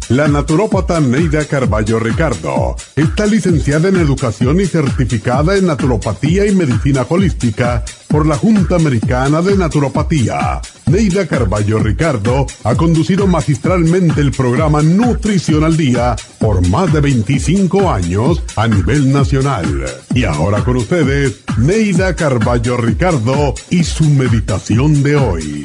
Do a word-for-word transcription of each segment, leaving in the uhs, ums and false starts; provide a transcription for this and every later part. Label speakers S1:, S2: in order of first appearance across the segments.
S1: La naturópata Neida Carballo Ricardo está licenciada en Educación y certificada en Naturopatía y Medicina Holística por la Junta Americana de Naturopatía. Neida Carballo Ricardo ha conducido magistralmente el programa Nutrición al Día por más de veinticinco años a nivel nacional. Y ahora con ustedes, Neida Carballo Ricardo y su meditación de hoy.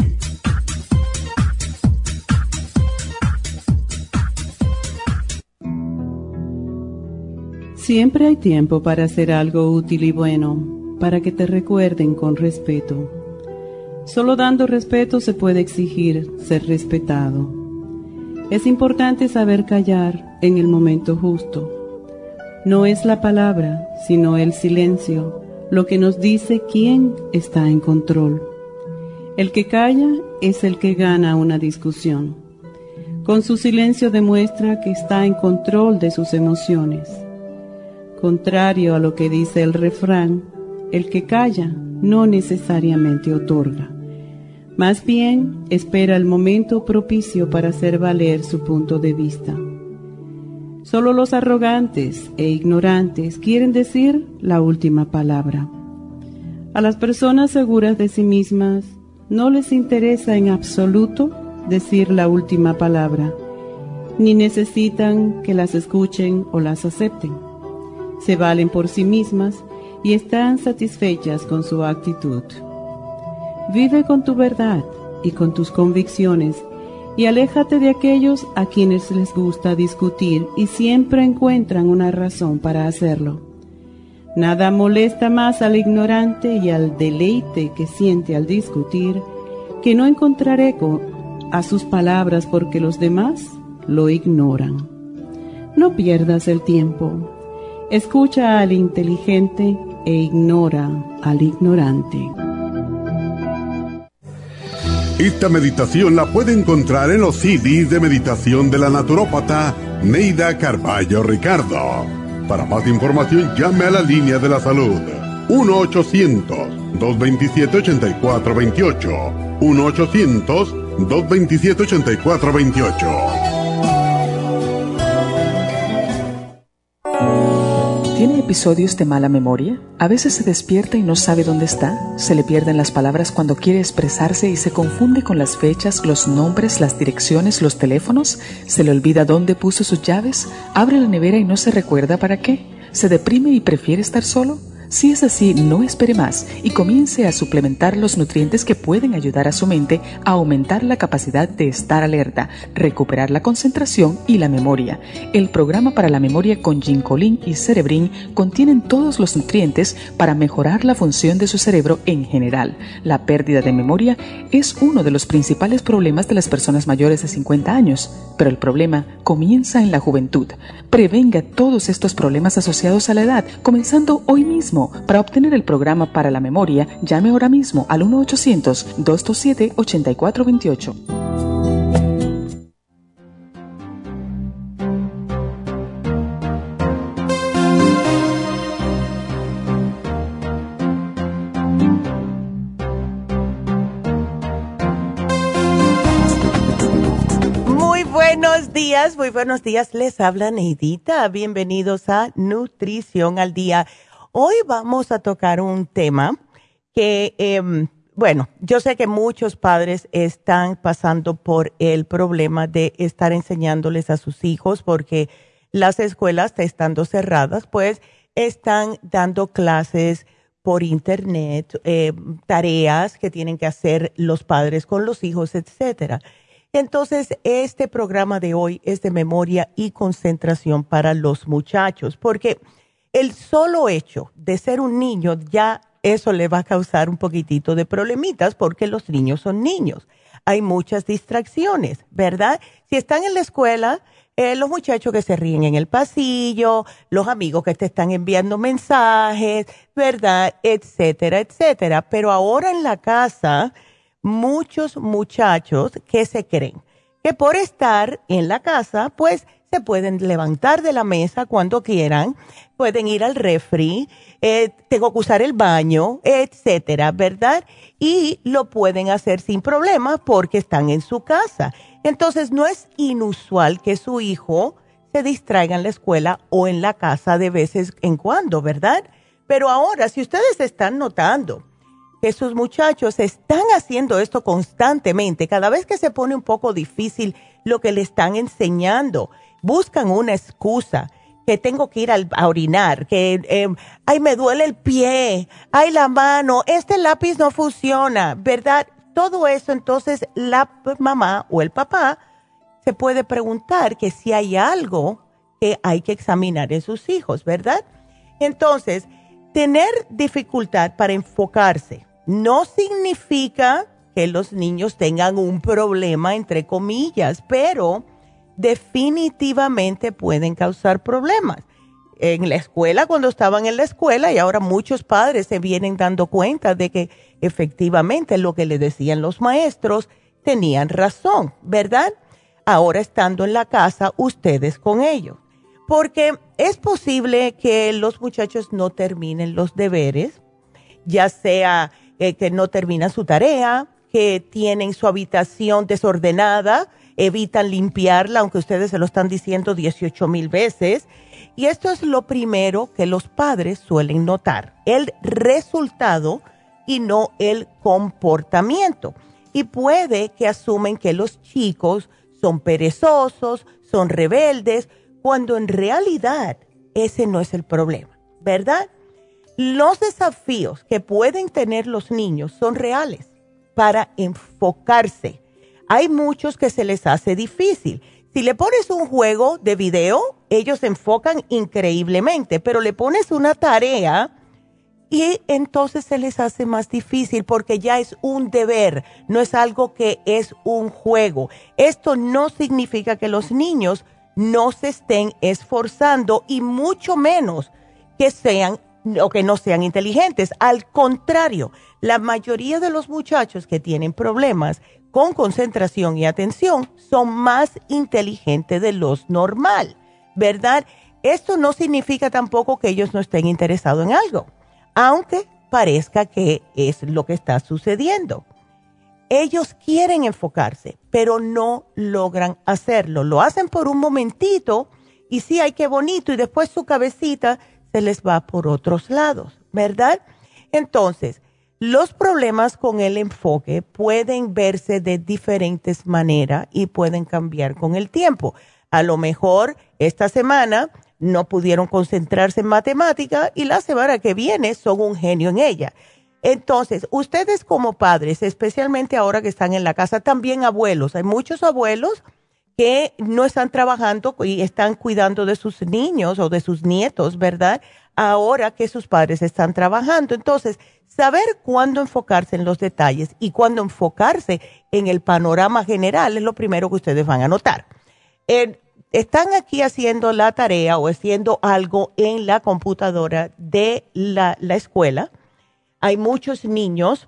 S2: Siempre hay tiempo para hacer algo útil y bueno, para que te recuerden con respeto. Solo dando respeto se puede exigir ser respetado. Es importante saber callar en el momento justo. No es la palabra, sino el silencio, lo que nos dice quién está en control. El que calla es el que gana una discusión. Con su silencio demuestra que está en control de sus emociones. Contrario a lo que dice el refrán, el que calla no necesariamente otorga. Más bien, espera el momento propicio para hacer valer su punto de vista. Solo los arrogantes e ignorantes quieren decir la última palabra. A las personas seguras de sí mismas no les interesa en absoluto decir la última palabra, ni necesitan que las escuchen o las acepten. Se valen por sí mismas y están satisfechas con su actitud. Vive con tu verdad y con tus convicciones y aléjate de aquellos a quienes les gusta discutir y siempre encuentran una razón para hacerlo. Nada molesta más al ignorante y al deleite que siente al discutir que no encontrar eco a sus palabras porque los demás lo ignoran. No pierdas el tiempo. Escucha al inteligente e ignora al ignorante.
S1: Esta meditación la puede encontrar en los C Ds de meditación de la naturópata Neida Carballo Ricardo. Para más información, llame a la línea de la salud uno ochocientos, dos veintisiete, ochenta y cuatro veintiocho. uno ochocientos, dos veintisiete, ochenta y cuatro veintiocho.
S3: ¿Tiene episodios de mala memoria? A veces se despierta y no sabe dónde está. Se le pierden las palabras cuando quiere expresarse y se confunde con las fechas, los nombres, las direcciones, los teléfonos. Se le olvida dónde puso sus llaves. Abre la nevera y no se recuerda para qué. ¿Se deprime y prefiere estar solo? Si es así, no espere más y comience a suplementar los nutrientes que pueden ayudar a su mente a aumentar la capacidad de estar alerta, recuperar la concentración y la memoria. El programa para la memoria con Ginkolin y Cerebrin contienen todos los nutrientes para mejorar la función de su cerebro en general. La pérdida de memoria es uno de los principales problemas de las personas mayores de cincuenta años, pero el problema comienza en la juventud. Prevenga todos estos problemas asociados a la edad, comenzando hoy mismo. Para obtener el programa para la memoria, llame ahora mismo al uno ochocientos, dos dos siete, ocho cuatro dos ocho.
S4: Buenos días, muy buenos días. Les habla Neidita. Bienvenidos a Nutrición al Día. Hoy vamos a tocar un tema que, eh, bueno, yo sé que muchos padres están pasando por el problema de estar enseñándoles a sus hijos porque las escuelas, estando cerradas, pues están dando clases por internet, eh, tareas que tienen que hacer los padres con los hijos, etcétera. Entonces, este programa de hoy es de memoria y concentración para los muchachos, porque el solo hecho de ser un niño, ya eso le va a causar un poquitito de problemitas, porque los niños son niños. Hay muchas distracciones, ¿verdad? Si están en la escuela, eh, los muchachos que se ríen en el pasillo, los amigos que te están enviando mensajes, ¿verdad? Etcétera, etcétera. Pero ahora en la casa, muchos muchachos que se creen que por estar en la casa, pues se pueden levantar de la mesa cuando quieran, pueden ir al refri, eh, tengo que usar el baño, etcétera, ¿verdad? Y lo pueden hacer sin problema porque están en su casa. Entonces, no es inusual que su hijo se distraiga en la escuela o en la casa de veces en cuando, ¿verdad? Pero ahora, si ustedes están notando que sus muchachos están haciendo esto constantemente, cada vez que se pone un poco difícil lo que le están enseñando, buscan una excusa, que tengo que ir al, a orinar, que eh, ay, me duele el pie, ay, la mano, este lápiz no funciona, ¿verdad? Todo eso, entonces la mamá o el papá se puede preguntar que si hay algo que hay que examinar en sus hijos, ¿verdad? Entonces, tener dificultad para enfocarse no significa que los niños tengan un problema, entre comillas, pero definitivamente pueden causar problemas. En la escuela, cuando estaban en la escuela, y ahora muchos padres se vienen dando cuenta de que efectivamente lo que le decían los maestros tenían razón, ¿verdad? Ahora estando en la casa, ustedes con ellos. Porque es posible que los muchachos no terminen los deberes, ya sea eh, que no terminan su tarea, que tienen su habitación desordenada, evitan limpiarla, aunque ustedes se lo están diciendo dieciocho mil veces. Y esto es lo primero que los padres suelen notar, el resultado y no el comportamiento. Y puede que asumen que los chicos son perezosos, son rebeldes, cuando en realidad ese no es el problema, ¿verdad? Los desafíos que pueden tener los niños son reales para enfocarse. Hay muchos que se les hace difícil. Si le pones un juego de video, ellos se enfocan increíblemente, pero le pones una tarea y entonces se les hace más difícil porque ya es un deber, no es algo que es un juego. Esto no significa que los niños no se estén esforzando y mucho menos que sean o que no sean inteligentes. Al contrario, la mayoría de los muchachos que tienen problemas con concentración y atención son más inteligentes de los normal, ¿verdad? Esto no significa tampoco que ellos no estén interesados en algo, aunque parezca que es lo que está sucediendo. Ellos quieren enfocarse, pero no logran hacerlo. Lo hacen por un momentito y sí, ay, qué bonito, y después su cabecita se les va por otros lados, ¿verdad? Entonces, los problemas con el enfoque pueden verse de diferentes maneras y pueden cambiar con el tiempo. A lo mejor esta semana no pudieron concentrarse en matemática y la semana que viene son un genio en ella. Entonces, ustedes como padres, especialmente ahora que están en la casa, también abuelos, hay muchos abuelos que no están trabajando y están cuidando de sus niños o de sus nietos, ¿verdad? Ahora que sus padres están trabajando. Entonces, saber cuándo enfocarse en los detalles y cuándo enfocarse en el panorama general es lo primero que ustedes van a notar. Eh, están aquí haciendo la tarea o haciendo algo en la computadora de la, la escuela. Hay muchos niños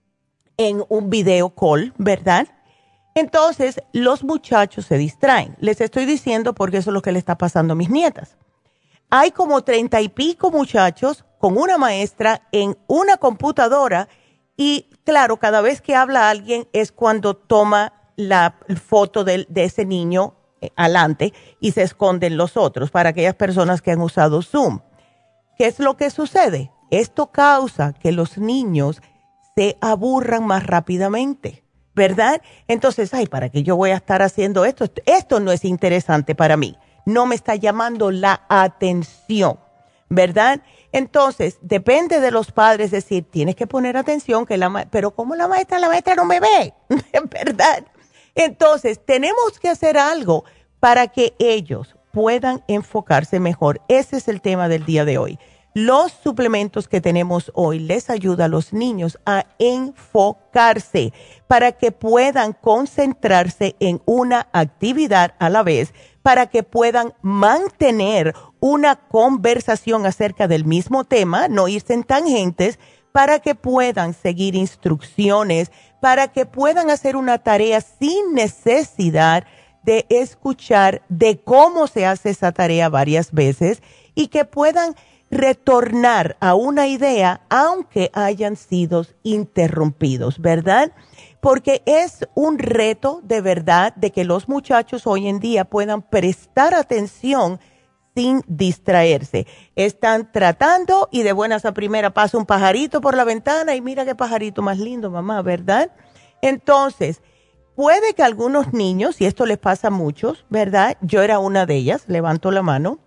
S4: en un video call, ¿verdad? Entonces, los muchachos se distraen. Les estoy diciendo porque eso es lo que le está pasando a mis nietas. Hay como treinta y pico muchachos con una maestra en una computadora y, claro, cada vez que habla alguien es cuando toma la foto de, de ese niño eh, adelante y se esconden los otros para aquellas personas que han usado Zoom. ¿Qué es lo que sucede? Esto causa que los niños se aburran más rápidamente, ¿verdad? Entonces, ay, ¿para qué yo voy a estar haciendo esto? Esto no es interesante para mí. No me está llamando la atención, ¿verdad? Entonces, depende de los padres decir, tienes que poner atención, que la ma- pero ¿cómo la maestra? La maestra no me ve, ¿verdad? Entonces, tenemos que hacer algo para que ellos puedan enfocarse mejor. Ese es el tema del día de hoy. Los suplementos que tenemos hoy les ayudan a los niños a enfocarse para que puedan concentrarse en una actividad a la vez, para que puedan mantener una conversación acerca del mismo tema, no irse en tangentes, para que puedan seguir instrucciones, para que puedan hacer una tarea sin necesidad de escuchar de cómo se hace esa tarea varias veces y que puedan retornar a una idea aunque hayan sido interrumpidos, ¿verdad? Porque es un reto de verdad de que los muchachos hoy en día puedan prestar atención sin distraerse. Están tratando y de buenas a primera pasa un pajarito por la ventana y mira qué pajarito más lindo, mamá, ¿verdad? Entonces, puede que algunos niños, y esto les pasa a muchos, ¿verdad? Yo era una de ellas, levanto la mano.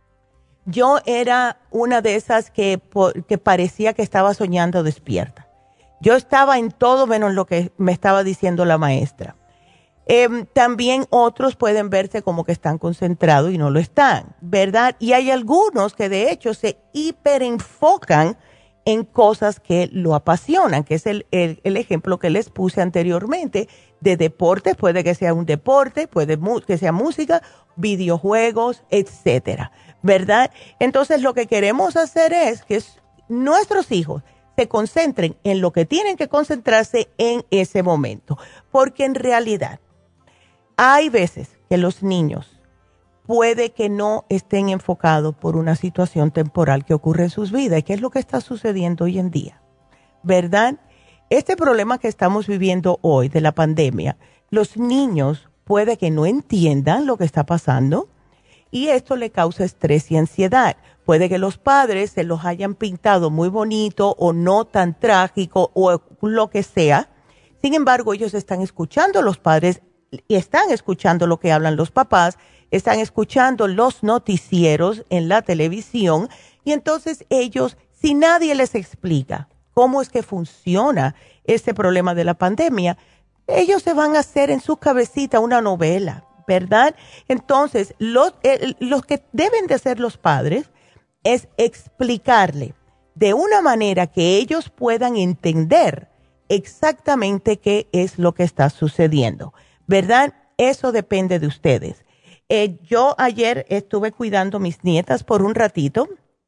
S4: Yo era una de esas que, que parecía que estaba soñando despierta. Yo estaba en todo menos lo que me estaba diciendo la maestra. Eh, también otros pueden verse como que están concentrados y no lo están, ¿verdad? Y hay algunos que de hecho se hiperenfocan en cosas que lo apasionan, que es el, el, el ejemplo que les puse anteriormente de deporte. Puede que sea un deporte, puede mu- que sea música, videojuegos, etcétera, ¿verdad? Entonces lo que queremos hacer es que nuestros hijos se concentren en lo que tienen que concentrarse en ese momento, porque en realidad hay veces que los niños puede que no estén enfocados por una situación temporal que ocurre en sus vidas, que es lo que está sucediendo hoy en día, ¿verdad? Este problema que estamos viviendo hoy de la pandemia, los niños puede que no entiendan lo que está pasando y esto le causa estrés y ansiedad. Puede que los padres se los hayan pintado muy bonito o no tan trágico o lo que sea. Sin embargo, ellos están escuchando, los padres y están escuchando lo que hablan los papás, están escuchando los noticieros en la televisión y entonces ellos, si nadie les explica cómo es que funciona este problema de la pandemia, ellos se van a hacer en su cabecita una novela, ¿verdad? Entonces, los, eh, los que deben de hacer los padres es explicarle de una manera que ellos puedan entender exactamente qué es lo que está sucediendo, ¿verdad? Eso depende de ustedes. Eh, yo ayer estuve cuidando a mis nietas por un ratito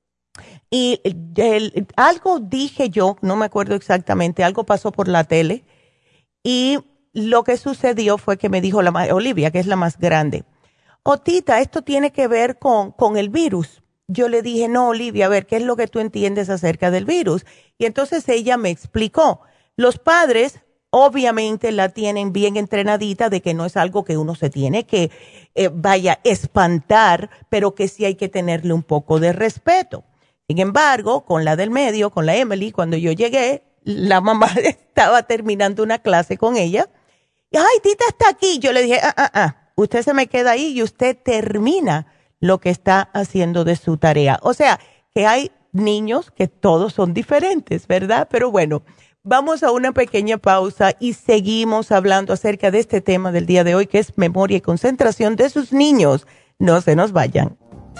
S4: y el, algo dije yo, no me acuerdo exactamente, algo pasó por la tele y lo que sucedió fue que me dijo la Olivia, que es la más grande, oh, Tita, esto tiene que ver con, con el virus. Yo le dije, no, Olivia, a ver, ¿qué es lo que tú entiendes acerca del virus? Y entonces ella me explicó. Los padres obviamente la tienen bien entrenadita de que no es algo que uno se tiene que eh, vaya espantar, pero que sí hay que tenerle un poco de respeto. Sin embargo, con la del medio, con la Emily, cuando yo llegué, la mamá estaba terminando una clase con ella. Y, ay, Tita está aquí. Yo le dije, ah, ah, ah, usted se me queda ahí y usted termina lo que está haciendo de su tarea. O sea, que hay niños que todos son diferentes, ¿verdad? Pero bueno, vamos a una pequeña pausa y seguimos hablando acerca de este tema del día de hoy, que es memoria y concentración de sus niños. No se nos vayan.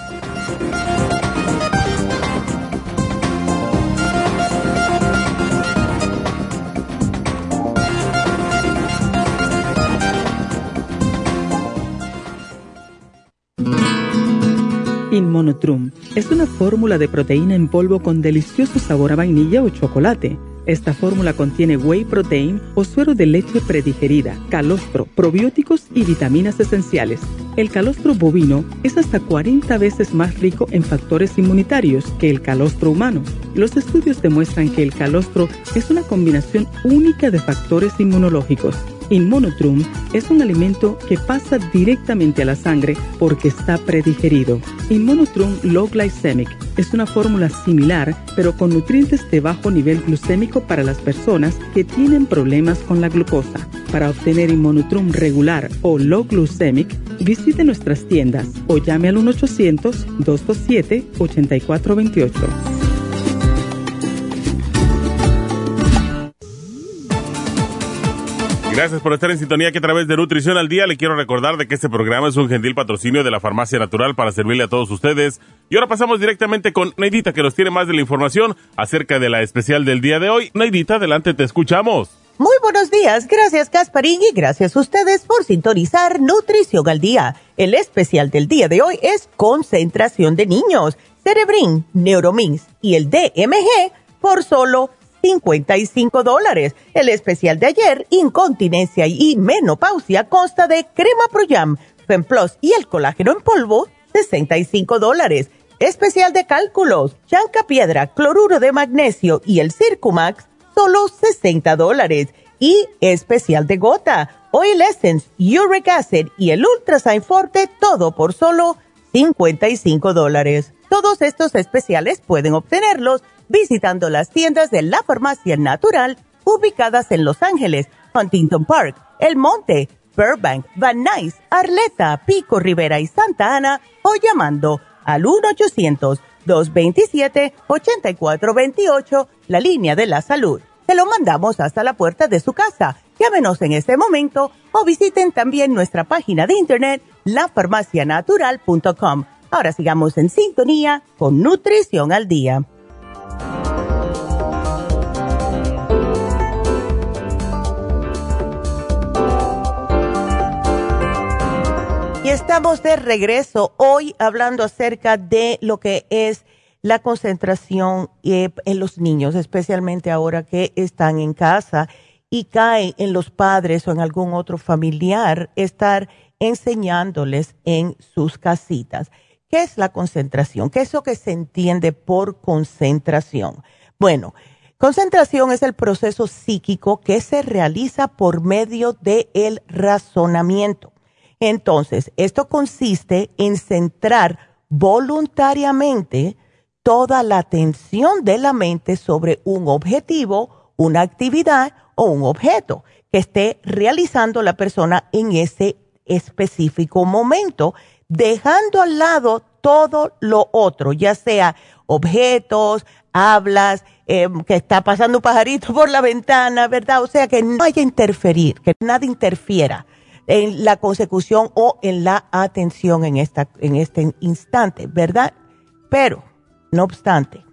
S3: Inmunotrum es una fórmula de proteína en polvo con delicioso sabor a vainilla o chocolate. Esta fórmula contiene whey protein o suero de leche predigerida, calostro, probióticos y vitaminas esenciales. El calostro bovino es hasta cuarenta veces más rico en factores inmunitarios que el calostro humano. Los estudios demuestran que el calostro es una combinación única de factores inmunológicos. Inmunotrum es un alimento que pasa directamente a la sangre porque está predigerido. Inmunotrum Low Glycemic es una fórmula similar, pero con nutrientes de bajo nivel glucémico para las personas que tienen problemas con la glucosa. Para obtener Inmunotrum regular o Low Glycemic, visite nuestras tiendas o llame al uno ochocientos, dos dos siete, ocho cuatro dos ocho.
S5: Gracias por estar en sintonía que a través de Nutrición al Día le quiero recordar de que este programa es un gentil patrocinio de la Farmacia Natural para servirle a todos ustedes. Y ahora pasamos directamente con Neidita, que nos tiene más de la información acerca de la especial del día de hoy. Neidita, adelante, te escuchamos.
S4: Muy buenos días, gracias Gasparín y gracias a ustedes por sintonizar Nutrición al Día. El especial del día de hoy es concentración de niños, Cerebrin, Neuromins y el D M G por solo cincuenta y cinco dólares. El especial de ayer, incontinencia y menopausia, consta de crema Pro-Jam, Femplus y el colágeno en polvo, sesenta y cinco dólares. Especial de cálculos, chancapiedra, cloruro de magnesio y el Circumax, solo sesenta dólares. Y especial de gota, Oil Essence, Uric Acid y el Ultrasign Forte, todo por solo cincuenta y cinco dólares. Todos estos especiales pueden obtenerlos visitando las tiendas de la Farmacia Natural ubicadas en Los Ángeles, Huntington Park, El Monte, Burbank, Van Nuys, Arleta, Pico Rivera y Santa Ana, o llamando al uno ochocientos, dos veintisiete, ochenta y cuatro veintiocho, la línea de la salud. Se lo mandamos hasta la puerta de su casa. Llámenos en este momento o visiten también nuestra página de internet, la farmacia natural punto com. Ahora sigamos en sintonía con Nutrición al Día. Y estamos de regreso hoy hablando acerca de lo que es la concentración eh, en los niños, especialmente ahora que están en casa y cae en los padres o en algún otro familiar estar enseñándoles en sus casitas. ¿Qué es la concentración? ¿Qué es lo que se entiende por concentración? Bueno, concentración es el proceso psíquico que se realiza por medio del razonamiento. Entonces, esto consiste en centrar voluntariamente toda la atención de la mente sobre un objetivo, una actividad o un objeto que esté realizando la persona en ese específico momento, dejando al lado todo lo otro, ya sea objetos, hablas, eh, que está pasando un pajarito por la ventana, ¿verdad? O sea, que no haya interferir, que nada interfiera en la consecución o en la atención en, esta, en este instante, ¿verdad? Pero, no obstante,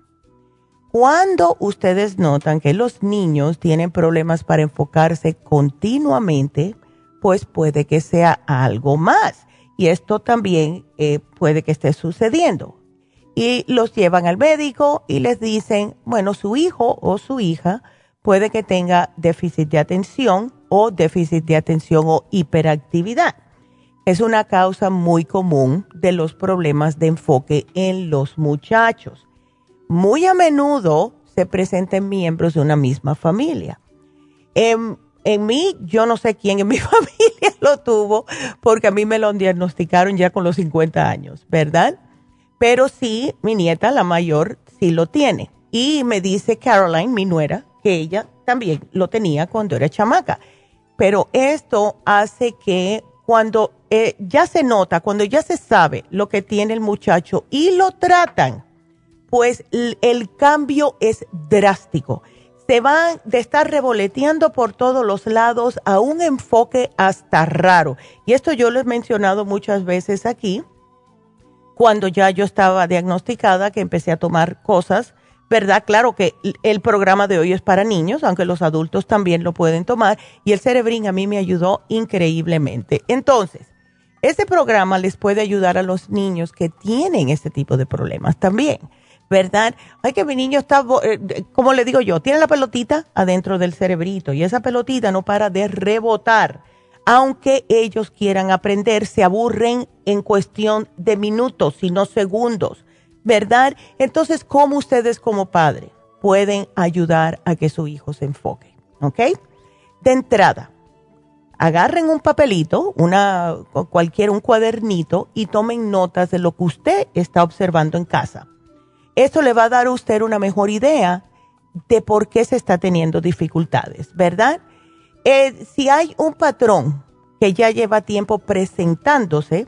S4: cuando ustedes notan que los niños tienen problemas para enfocarse continuamente, pues puede que sea algo más. Y esto también eh, puede que esté sucediendo. Y los llevan al médico y les dicen, bueno, su hijo o su hija puede que tenga déficit de atención o déficit de atención o hiperactividad. Es una causa muy común de los problemas de enfoque en los muchachos. Muy a menudo se presentan miembros de una misma familia. En, en mí, yo no sé quién en mi familia lo tuvo, porque a mí me lo diagnosticaron ya con los cincuenta años, ¿verdad? Pero sí, mi nieta, la mayor, sí lo tiene. Y me dice Caroline, mi nuera, que ella también lo tenía cuando era chamaca. Pero esto hace que cuando eh, ya se nota, cuando ya se sabe lo que tiene el muchacho y lo tratan, pues el, el cambio es drástico. Se van de estar revoloteando por todos los lados a un enfoque hasta raro. Y esto yo lo he mencionado muchas veces aquí, cuando ya yo estaba diagnosticada, que empecé a tomar cosas, ¿verdad? Claro que el programa de hoy es para niños, aunque los adultos también lo pueden tomar, y el Cerebrin a mí me ayudó increíblemente. Entonces, este programa les puede ayudar a los niños que tienen este tipo de problemas también, ¿verdad? Ay, que mi niño está, eh, como le digo yo, tiene la pelotita adentro del cerebrito y esa pelotita no para de rebotar. Aunque ellos quieran aprender, se aburren en cuestión de minutos, sino segundos, ¿verdad? Entonces, ¿cómo ustedes como padres pueden ayudar a que su hijo se enfoque? ¿Ok? De entrada, agarren un papelito, una, cualquier, un cuadernito y tomen notas de lo que usted está observando en casa. Esto le va a dar a usted una mejor idea de por qué se está teniendo dificultades, ¿verdad? Eh, si hay un patrón que ya lleva tiempo presentándose,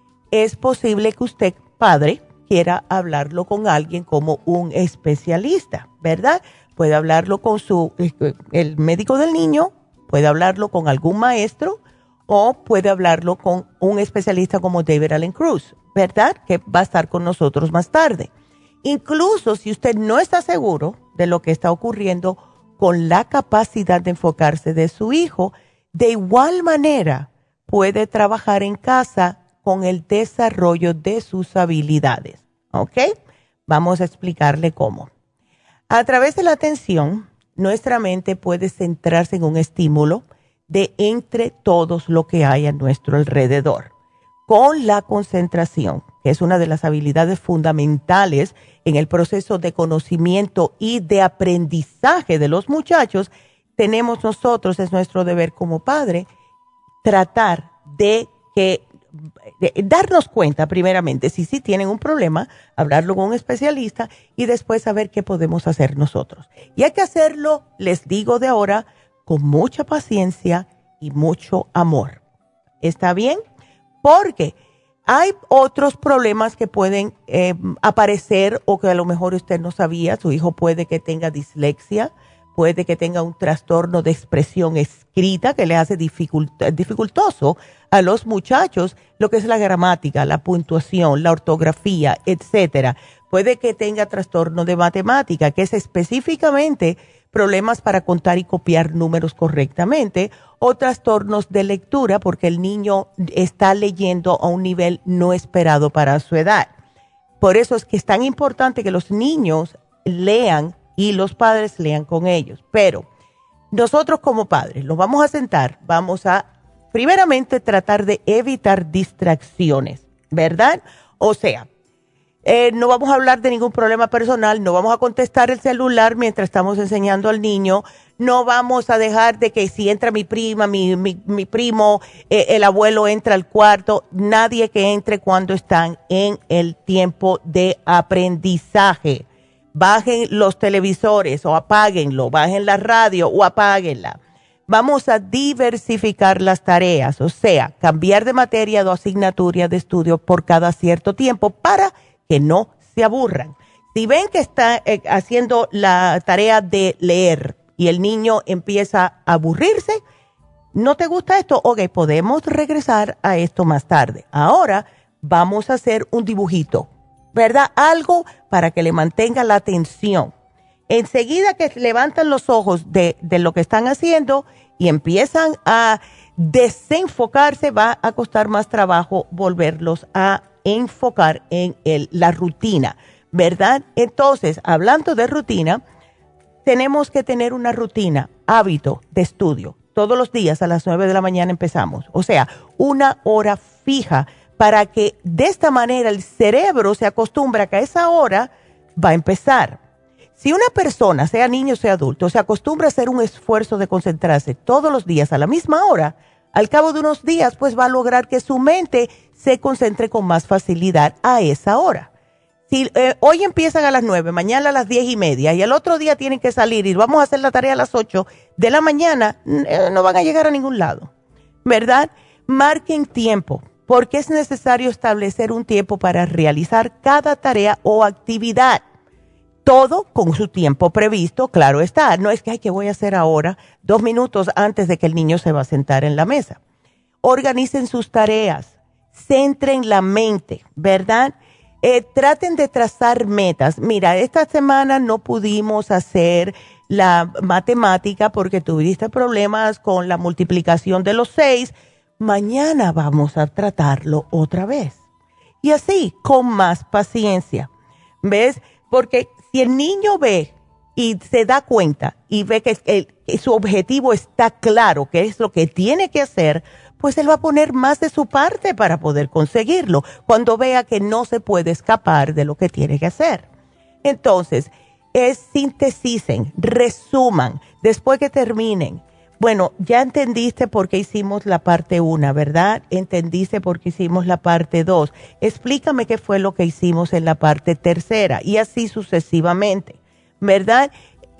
S4: es posible que usted, padre, quiera hablarlo con alguien como un especialista, ¿verdad? Puede hablarlo con su, el médico del niño, puede hablarlo con algún maestro o puede hablarlo con un especialista como David Allen Cruz, ¿verdad? Que va a estar con nosotros más tarde. Incluso si usted no está seguro de lo que está ocurriendo con la capacidad de enfocarse de su hijo, de igual manera puede trabajar en casa con el desarrollo de sus habilidades. ¿Ok? Vamos a explicarle cómo. A través de la atención, nuestra mente puede centrarse en un estímulo de entre todos lo que hay a nuestro alrededor. Con la concentración, que es una de las habilidades fundamentales en el proceso de conocimiento y de aprendizaje de los muchachos, tenemos nosotros, es nuestro deber como padre, tratar de que de darnos cuenta primeramente si sí tienen un problema, hablarlo con un especialista y después saber qué podemos hacer nosotros. Y hay que hacerlo, les digo de ahora, con mucha paciencia y mucho amor. ¿Está bien? Porque hay otros problemas que pueden eh, aparecer o que a lo mejor usted no sabía. Su hijo puede que tenga dislexia, puede que tenga un trastorno de expresión escrita que le hace dificult- dificultoso a los muchachos lo que es la gramática, la puntuación, la ortografía, etcétera. Puede que tenga trastorno de matemática, que es específicamente problemas para contar y copiar números correctamente, o trastornos de lectura porque el niño está leyendo a un nivel no esperado para su edad. Por eso es que es tan importante que los niños lean y los padres lean con ellos. Pero nosotros como padres los vamos a sentar, vamos a primeramente tratar de evitar distracciones, ¿verdad? O sea, eh, no vamos a hablar de ningún problema personal, no vamos a contestar el celular mientras estamos enseñando al niño, no vamos a dejar de que si entra mi prima, mi, mi, mi primo, eh, el abuelo entra al cuarto, nadie que entre cuando están en el tiempo de aprendizaje. Bajen los televisores o apáguenlo, bajen la radio o apáguenla. Vamos a diversificar las tareas, o sea, cambiar de materia o asignatura de estudio por cada cierto tiempo para que no se aburran. Si ven que está eh, haciendo la tarea de leer y el niño empieza a aburrirse, ¿no te gusta esto? Ok, podemos regresar a esto más tarde. Ahora vamos a hacer un dibujito, ¿verdad? Algo para que le mantenga la atención. Enseguida que levantan los ojos de, de lo que están haciendo y empiezan a desenfocarse, va a costar más trabajo volverlos a enfocar en el, la rutina, ¿verdad? Entonces, hablando de rutina, tenemos que tener una rutina, hábito de estudio. Todos los días a las nueve de la mañana empezamos. O sea, una hora fija para que de esta manera el cerebro se acostumbre a que a esa hora va a empezar. Si una persona, sea niño o sea adulto, se acostumbra a hacer un esfuerzo de concentrarse todos los días a la misma hora, al cabo de unos días pues va a lograr que su mente se concentre con más facilidad a esa hora. Si eh, hoy empiezan a las nueve, mañana a las diez y media y el otro día tienen que salir y vamos a hacer la tarea a las ocho de la mañana, eh, no van a llegar a ningún lado, ¿verdad? Marquen tiempo, porque es necesario establecer un tiempo para realizar cada tarea o actividad. Todo con su tiempo previsto, claro está. No es que, ay, ¿qué voy a hacer ahora? Dos minutos antes de que el niño se va a sentar en la mesa. Organicen sus tareas, centren la mente, ¿verdad? Eh, traten de trazar metas. Mira, esta semana no pudimos hacer la matemática porque tuviste problemas con la multiplicación de los seis. Mañana vamos a tratarlo otra vez. Y así, con más paciencia. ¿Ves? Porque si el niño ve y se da cuenta y ve que, el, que su objetivo está claro, que es lo que tiene que hacer, pues él va a poner más de su parte para poder conseguirlo, cuando vea que no se puede escapar de lo que tiene que hacer. Entonces, es sinteticen, resuman, después que terminen. Bueno, ya entendiste por qué hicimos la parte uno, ¿verdad? Entendiste por qué hicimos la parte dos. Explícame qué fue lo que hicimos en la parte tercera y así sucesivamente, ¿verdad?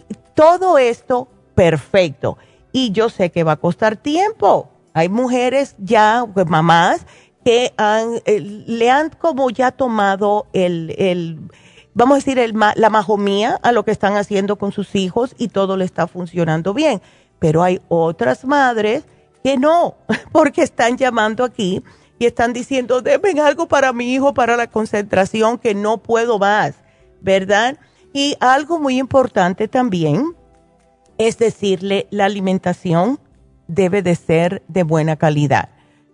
S4: Todo esto, perfecto. Y yo sé que va a costar tiempo. Hay mujeres ya, mamás, que han, eh, le han como ya tomado el, el vamos a decir, el, la majomía a lo que están haciendo con sus hijos y todo le está funcionando bien. Pero hay otras madres que no, porque están llamando aquí y están diciendo, denme algo para mi hijo, para la concentración, que no puedo más, ¿verdad? Y algo muy importante también es decirle, la alimentación debe de ser de buena calidad.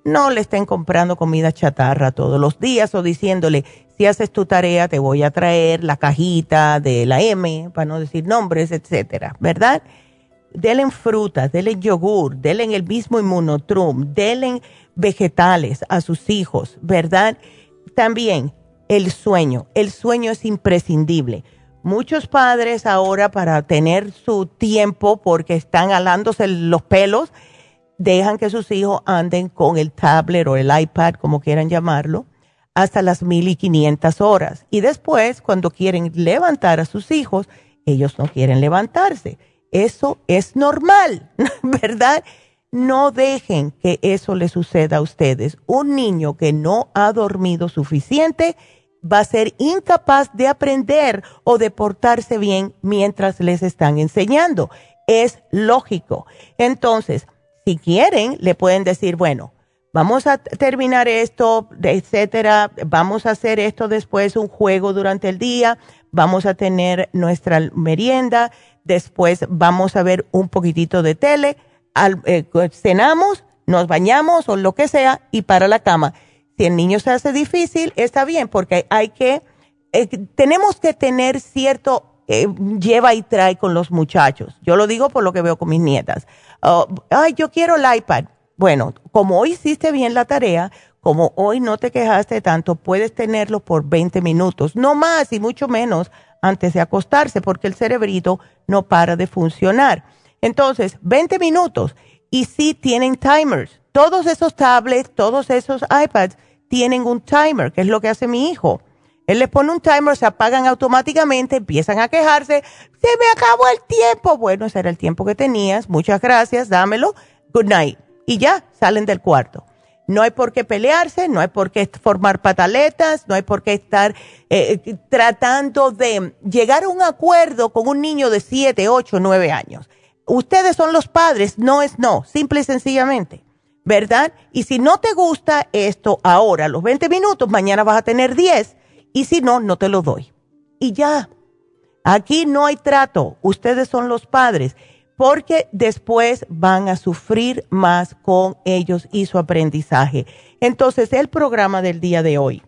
S4: no le estén comprando comida chatarra todos los días o diciéndole, si haces tu tarea te voy a traer la cajita de la M, para no decir nombres, etcétera, ¿verdad? Denle frutas, denle yogur, denle el mismo Immunotrum, denle vegetales a sus hijos, ¿verdad? También el sueño. El sueño es imprescindible. Muchos padres ahora, para tener su tiempo, porque están alándose los pelos, dejan que sus hijos anden con el tablet o el iPad, como quieran llamarlo, hasta las mil y quinientas horas. Y después, cuando quieren levantar a sus hijos, ellos no quieren levantarse. Eso es normal, ¿verdad? No dejen que eso le suceda a ustedes. Un niño que no ha dormido suficiente va a ser incapaz de aprender o de portarse bien mientras les están enseñando. Es lógico. Entonces, si quieren, le pueden decir, bueno, vamos a terminar esto, etcétera, vamos a hacer esto después, un juego durante el día, vamos a tener nuestra merienda, después vamos a ver un poquitito de tele, al, eh, cenamos, nos bañamos o lo que sea y para la cama. Si el niño se hace difícil, está bien, porque hay que, eh, tenemos que tener cierto eh, lleva y trae con los muchachos. Yo lo digo por lo que veo con mis nietas. Uh, ay, yo quiero el iPad. Bueno, como hoy hiciste bien la tarea, como hoy no te quejaste tanto, puedes tenerlo por veinte minutos, no más y mucho menos antes de acostarse, porque el cerebrito no para de funcionar. Entonces, veinte minutos. Y sí tienen timers. Todos esos tablets, todos esos iPads tienen un timer, que es lo que hace mi hijo. Él les pone un timer, se apagan automáticamente, empiezan a quejarse. ¡Se me acabó el tiempo! Bueno, ese era el tiempo que tenías. Muchas gracias, dámelo. Good night. Y ya, salen del cuarto. No hay por qué pelearse, no hay por qué formar pataletas, no hay por qué estar eh, tratando de llegar a un acuerdo con un niño de siete, ocho, nueve años. Ustedes son los padres, no es no, simple y sencillamente, ¿verdad? Y si no te gusta esto ahora, los veinte minutos, mañana vas a tener diez, y si no, no te lo doy. Y ya, aquí no hay trato, ustedes son los padres, porque después van a sufrir más con ellos y su aprendizaje. Entonces, el programa del día de hoy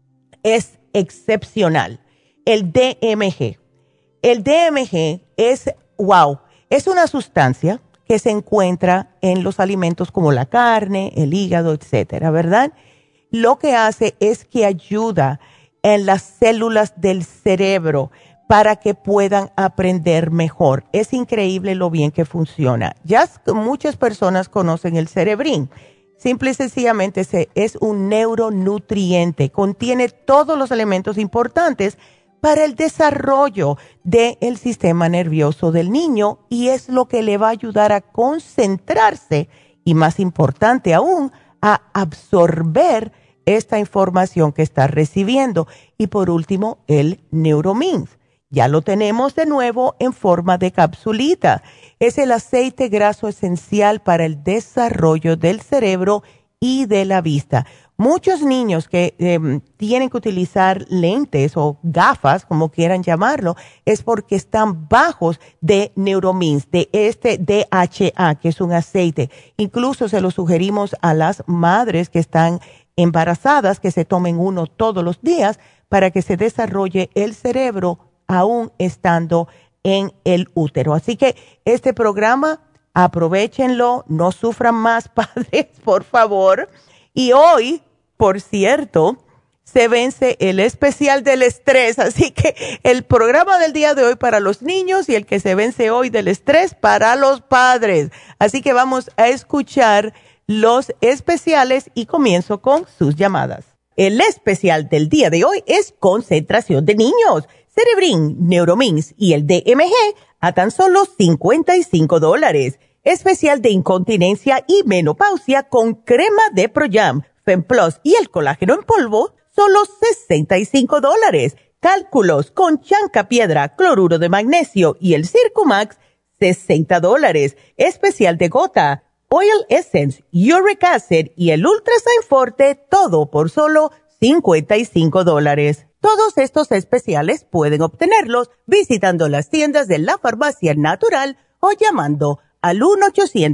S4: es excepcional, el D M G. El D M G es, wow, es una sustancia que se encuentra en los alimentos como la carne, el hígado, etcétera, ¿verdad? Lo que hace es que ayuda en las células del cerebro para que puedan aprender mejor. Es increíble lo bien que funciona. Ya muchas personas conocen el Cerebrin. Simple y sencillamente es un neuronutriente. Contiene todos los elementos importantes para el desarrollo del sistema nervioso del niño y es lo que le va a ayudar a concentrarse y, más importante aún, a absorber esta información que está recibiendo. Y por último, el Neuromins. Ya lo tenemos de nuevo en forma de capsulita. Es el aceite graso esencial para el desarrollo del cerebro y de la vista. Muchos niños que eh, tienen que utilizar lentes o gafas, como quieran llamarlo, es porque están bajos de Neuromins, de este D H A, que es un aceite. Incluso se lo sugerimos a las madres que están embarazadas que se tomen uno todos los días para que se desarrolle el cerebro aún estando en el útero. Así que este programa, aprovéchenlo, no sufran más, padres, por favor. Y hoy, por cierto, se vence el especial del estrés, así que el programa del día de hoy para los niños y el que se vence hoy del estrés para los padres. Así que vamos a escuchar los especiales y comienzo con sus llamadas. El especial del día de hoy es concentración de niños, Cerebrin, Neuromins y el D M G a tan solo cincuenta y cinco dólares. Especial de incontinencia y menopausia con crema de Pro-Jam, Femplus y el colágeno en polvo, solo sesenta y cinco dólares. Cálculos con chancapiedra, cloruro de magnesio y el Circumax, sesenta dólares. Especial de gota, Oil Essence, Uric Acid y el Ultrasign Forte, todo por solo cincuenta y cinco dólares. Todos estos especiales pueden obtenerlos visitando las tiendas de la Farmacia Natural o llamando al uno ochocientos,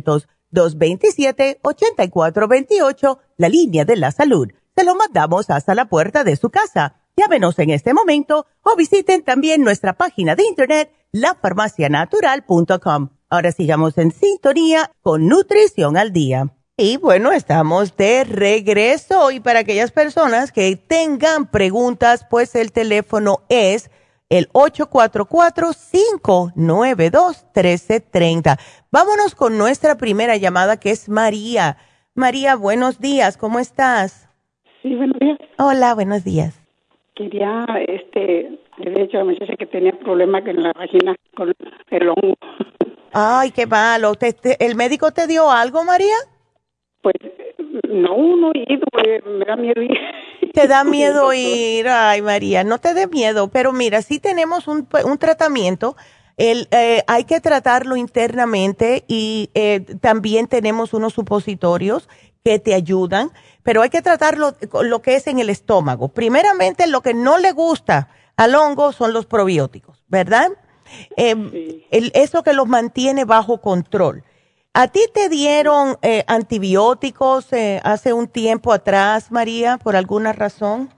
S4: dos dos siete, ocho cuatro dos ocho, la línea de la salud. Se lo mandamos hasta la puerta de su casa. Llámenos en este momento o visiten también nuestra página de internet, la farmacia natural punto com. Ahora sigamos en sintonía con Nutrición al Día. Y bueno, estamos de regreso y para aquellas personas que tengan preguntas, pues el teléfono es el ocho cuatro cuatro, cinco nueve dos, uno tres tres cero. Vámonos con nuestra primera llamada que es María. María, buenos días, ¿cómo estás?
S6: Sí, buenos días.
S4: Hola, buenos días.
S6: Quería, este, le había dicho a la muchacha que tenía problemas en la vagina con el hongo.
S4: Ay, qué malo. ¿Te, te, ¿El médico te dio algo, María?
S6: Pues no, no he ido, eh, me da miedo ir.
S4: Te da miedo ir, ay María, no te dé miedo, pero mira, sí tenemos un, un tratamiento, el, eh, hay que tratarlo internamente y eh, también tenemos unos supositorios que te ayudan, pero hay que tratarlo con lo que es en el estómago. Primeramente, lo que no le gusta al hongo son los probióticos, ¿verdad? Eh, sí. el, eso que los mantiene bajo control. ¿A ti te dieron eh, antibióticos eh, hace un tiempo atrás, María, por alguna razón?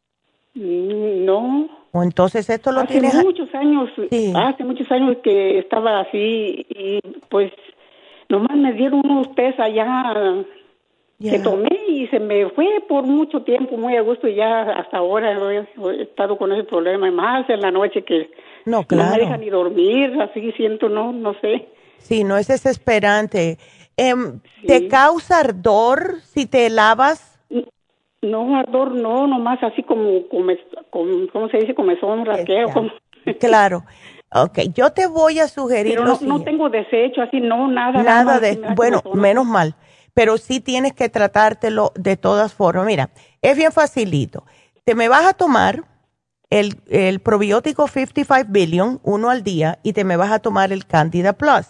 S6: No.
S4: ¿O entonces esto lo
S6: hace
S4: tienes?
S6: Hace muchos años,
S4: sí.
S6: hace muchos años que estaba así y pues nomás me dieron unos test allá yeah. que tomé y se me fue por mucho tiempo, muy a gusto y ya hasta ahora he, he estado con ese problema, más en la noche que
S4: no, claro.
S6: no me deja ni dormir, así siento, no, no sé.
S4: Sí, no es desesperante. Eh, sí. ¿Te causa ardor si te lavas?
S6: No, ardor no, nomás así como, como, como ¿cómo se dice? Comezón, rasqueo. Como...
S4: Claro. Ok, yo te voy a sugerir
S6: Pero
S4: lo
S6: no,
S4: siguiente.
S6: no tengo desecho, así no, nada.
S4: Nada,
S6: nada
S4: de, bueno, menos mal. Pero sí tienes que tratártelo de todas formas. Mira, es bien facilito. Te me vas a tomar el, el probiótico cincuenta y cinco billion, uno al día, y te me vas a tomar el Candida Plus.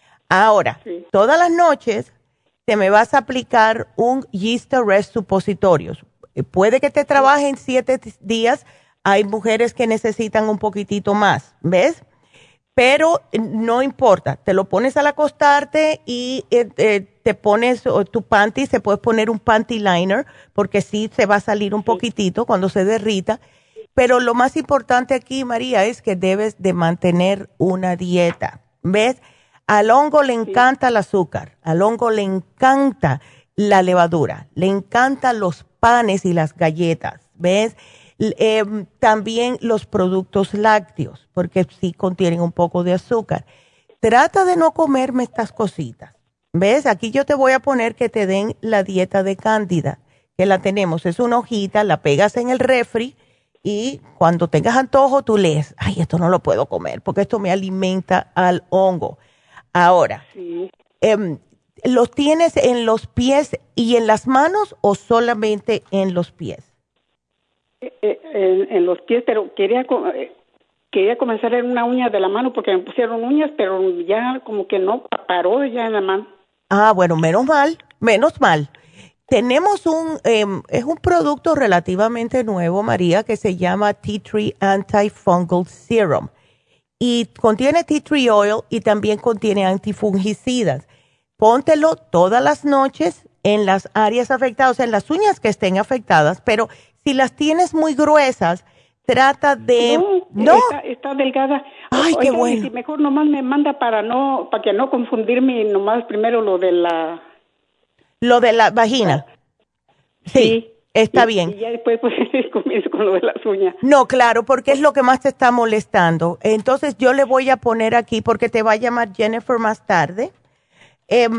S4: Ahora, sí. todas las noches te me vas a aplicar un Yeast Arrest supositorios. Puede que te trabajen siete días. Hay mujeres que necesitan un poquitito más, ¿ves? Pero no importa. Te lo pones al acostarte y eh, eh, te pones tu panty. Se puede poner un panty liner porque sí se va a salir un poquitito cuando se derrita. Pero lo más importante aquí, María, es que debes de mantener una dieta, ¿ves? Al hongo le encanta el azúcar, al hongo le encanta la levadura, le encantan los panes y las galletas, ¿ves? Eh, también los productos lácteos, porque sí contienen un poco de azúcar. Trata de no comerme estas cositas, ¿ves? Aquí yo te voy a poner que te den la dieta de Cándida, que la tenemos, es una hojita, la pegas en el refri y cuando tengas antojo tú lees, ay, esto no lo puedo comer porque esto me alimenta al hongo. Ahora, sí. eh, ¿los tienes en los pies y en las manos o solamente en los pies?
S6: Eh, eh, en, en los pies, pero quería eh, quería comenzar en una uña de la mano porque me pusieron uñas, pero ya como que no paró ya en la mano.
S4: Ah, bueno, menos mal, menos mal. Tenemos un, eh, es un producto relativamente nuevo, María, que se llama Tea Tree Antifungal Serum. Y contiene tea tree oil y también contiene antifungicidas. Póntelo todas las noches en las áreas afectadas, o sea, en las uñas que estén afectadas, pero si las tienes muy gruesas, trata de...
S6: No, ¿no? Está, está delgada.
S4: Ay,
S6: Oiga,
S4: qué bueno.
S6: Si mejor nomás me manda para no, para que no confundirme, nomás primero lo de la...
S4: Lo de la vagina. Sí. sí. Está
S6: y,
S4: bien.
S6: Y ya después pues, comienzo con lo de las uñas.
S4: No, claro, porque es lo que más te está molestando. Entonces yo le voy a poner aquí, porque te va a llamar Jennifer más tarde. Eh,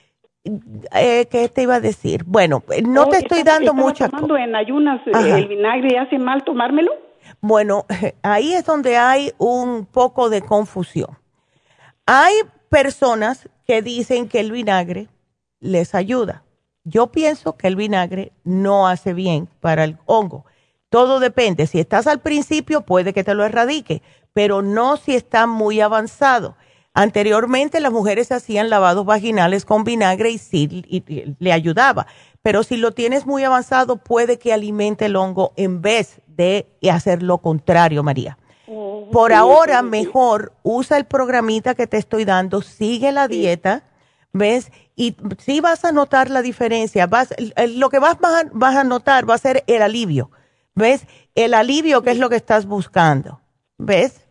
S4: eh, ¿Qué te iba a decir? Bueno, no oh, te estoy
S6: estaba,
S4: dando
S6: estaba
S4: mucha...
S6: tomando en ayunas. Ajá. ¿El vinagre hace mal tomármelo?
S4: Bueno, ahí es donde hay un poco de confusión. Hay personas que dicen que el vinagre les ayuda. Yo pienso que el vinagre no hace bien para el hongo. Todo depende. Si estás al principio, puede que te lo erradique, pero no si está muy avanzado. Anteriormente, las mujeres hacían lavados vaginales con vinagre y sí y, y, le ayudaba. Pero si lo tienes muy avanzado, puede que alimente el hongo en vez de hacer lo contrario, María. Oh, Por sí, ahora, sí, sí. mejor usa el programita que te estoy dando, sigue la dieta, ¿ves? y sí vas a notar la diferencia. Vas, lo que vas, vas, a, vas a notar va a ser el alivio. ¿Ves? El alivio que es lo que estás buscando. ¿Ves?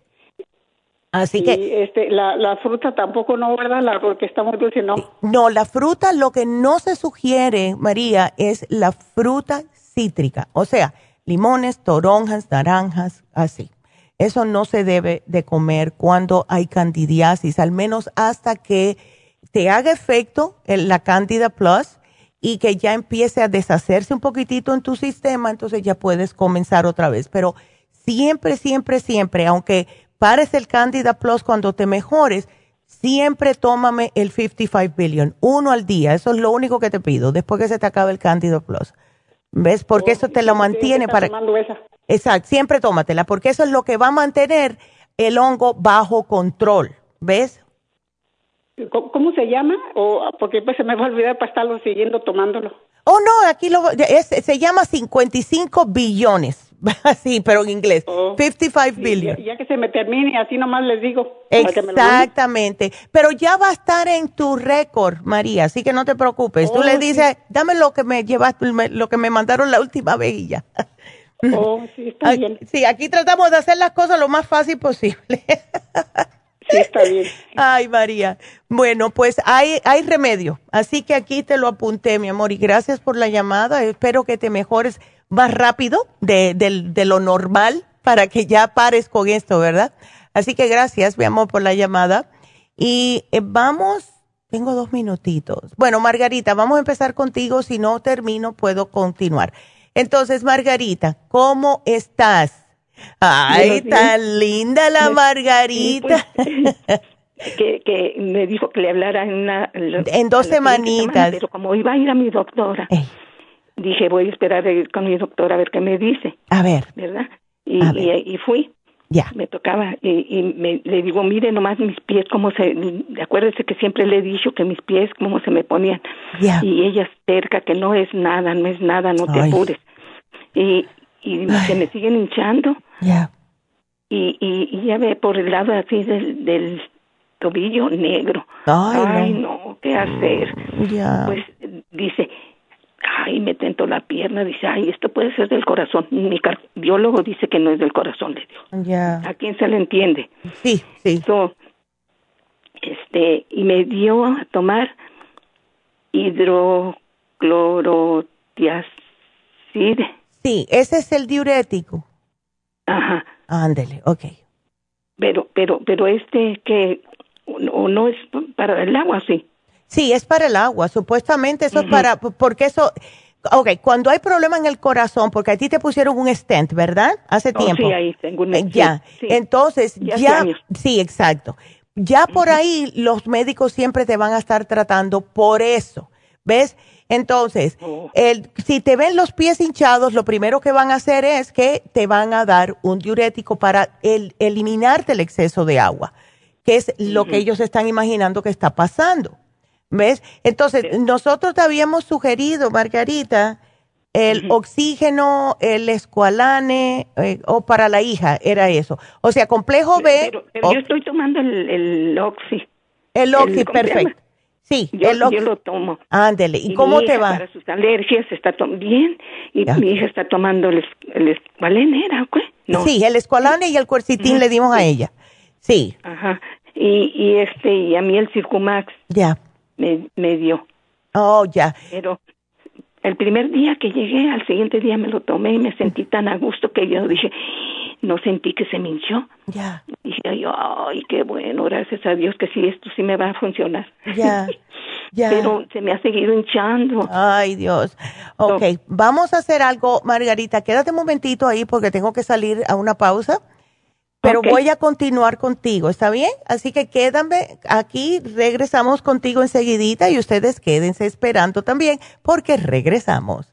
S4: Así
S6: y
S4: que...
S6: este, la, la fruta tampoco no, ¿verdad? La porque está muy dulce, no.
S4: No, la fruta, lo que no se sugiere, María, es la fruta cítrica. O sea, limones, toronjas, naranjas, así. Eso no se debe de comer cuando hay candidiasis, al menos hasta que te haga efecto el, la Candida Plus y que ya empiece a deshacerse un poquitito en tu sistema, entonces ya puedes comenzar otra vez. Pero siempre, siempre, siempre, aunque pares el Candida Plus cuando te mejores, siempre tómame el cincuenta y cinco billion, uno al día. Eso es lo único que te pido, después que se te acabe el Candida Plus. ¿Ves? Porque oh, eso te lo mantiene para...
S6: Esa.
S4: Exacto, siempre tómatela, porque eso es lo que va a mantener el hongo bajo control. ¿Ves?
S6: ¿Cómo, cómo se llama? O porque pues se me va a olvidar para estarlo siguiendo tomándolo.
S4: Oh, no, aquí lo, es, se llama cincuenta y cinco billones. Sí, pero en inglés. Oh, cincuenta y cinco billion.
S6: Ya, ya que se me termine, así nomás les digo.
S4: Exactamente. Pero ya va a estar en tu récord, María, así que no te preocupes. Oh, Tú le dices, sí. dame lo que me llevaste, lo que me mandaron la última vez y ya.
S6: Oh, sí, está bien.
S4: Sí, aquí tratamos de hacer las cosas lo más fácil posible.
S6: Sí, está bien.
S4: Ay, María. Bueno, pues hay, hay remedio. Así que aquí te lo apunté, mi amor. Y gracias por la llamada. Espero que te mejores más rápido de, de, de lo normal para que ya pares con esto, ¿verdad? Así que gracias, mi amor, por la llamada. Y eh, vamos, tengo dos minutitos. Bueno, Margarita, vamos a empezar contigo. Si no termino, puedo continuar. Entonces, Margarita, ¿cómo estás? Ay, tan linda la Margarita.
S7: Pues, que, que me dijo que le hablara en, una,
S4: en dos semanitas. Semana,
S7: pero como iba a ir a mi doctora, Ey. dije, voy a esperar a ir con mi doctora a ver qué me dice.
S4: A ver.
S7: ¿Verdad? Y, ver. y, y fui.
S4: Ya.
S7: Me tocaba y, y me, le digo, mire nomás mis pies, cómo se... Acuérdese que siempre le he dicho que mis pies, cómo se me ponían.
S4: Ya.
S7: Y ella cerca, que no es nada, no es nada, no te
S4: Ay.
S7: apures. Y, y se me siguen hinchando.
S4: Ya.
S7: Y, y, y ya ve por el lado así del, del tobillo negro.
S4: Ay,
S7: ay
S4: no.
S7: no, ¿qué hacer?
S4: Ya.
S7: Pues dice, ay, me tentó la pierna, dice, ay, esto puede ser del corazón. Mi cardiólogo dice que no es del corazón, le digo.
S4: Ya.
S7: ¿A quién se le entiende?
S4: Sí, sí.
S7: So, este, y me dio a tomar hidroclorotiazide.
S4: Sí, ese es el diurético.
S7: Ajá.
S4: Ándele, ok.
S7: Pero, pero, pero este que, o no es para el agua, sí.
S4: Sí, es para el agua. Supuestamente eso uh-huh. es para, porque eso, ok, cuando hay problema en el corazón, porque a ti te pusieron un stent, ¿verdad? Hace
S7: oh,
S4: tiempo.
S7: Sí, ahí tengo un stent.
S4: Ya,
S7: sí.
S4: entonces,
S7: ya,
S4: ya sí, exacto. Ya por uh-huh. ahí los médicos siempre te van a estar tratando por eso, ¿ves? Entonces,
S7: oh.
S4: el, si te ven los pies hinchados, lo primero que van a hacer es que te van a dar un diurético para el, eliminarte el exceso de agua, que es lo uh-huh. que ellos están imaginando que está pasando. ¿Ves? Entonces, sí. nosotros te habíamos sugerido, Margarita, el uh-huh. oxígeno, el escualane, eh, o para la hija, era eso. O sea, complejo B.
S7: Pero, pero yo estoy tomando el, el Oxy.
S4: El Oxy, el, perfecto. Sí,
S7: yo,
S4: el Oxy.
S7: Yo lo tomo.
S4: Ándele. ¿Y,
S7: y
S4: cómo
S7: mi
S4: te
S7: hija,
S4: va?
S7: Para sus alergias está to- bien. Y ya. mi hija está tomando el, el escualane, ¿era o qué? No.
S4: Sí, el escualane y el cuercitín uh-huh. le dimos a ella. Sí.
S7: Ajá. Y, y este, y a mí el Circumax.
S4: Ya.
S7: Me, me dio.
S4: Oh, ya.
S7: Pero el primer día que llegué, al siguiente día me lo tomé y me sentí tan a gusto que yo dije, no sentí que se me hinchó.
S4: Ya.
S7: Dije yo, ay, qué bueno, gracias a Dios que sí, esto sí me va a funcionar.
S4: Ya, ya.
S7: Pero se me ha seguido hinchando.
S4: Ay, Dios. Ok, so, vamos a hacer algo, Margarita. Quédate un momentito ahí porque tengo que salir a una pausa. Pero okay. voy a continuar contigo, ¿está bien? Así que quédame aquí, regresamos contigo enseguidita y ustedes quédense esperando también porque regresamos.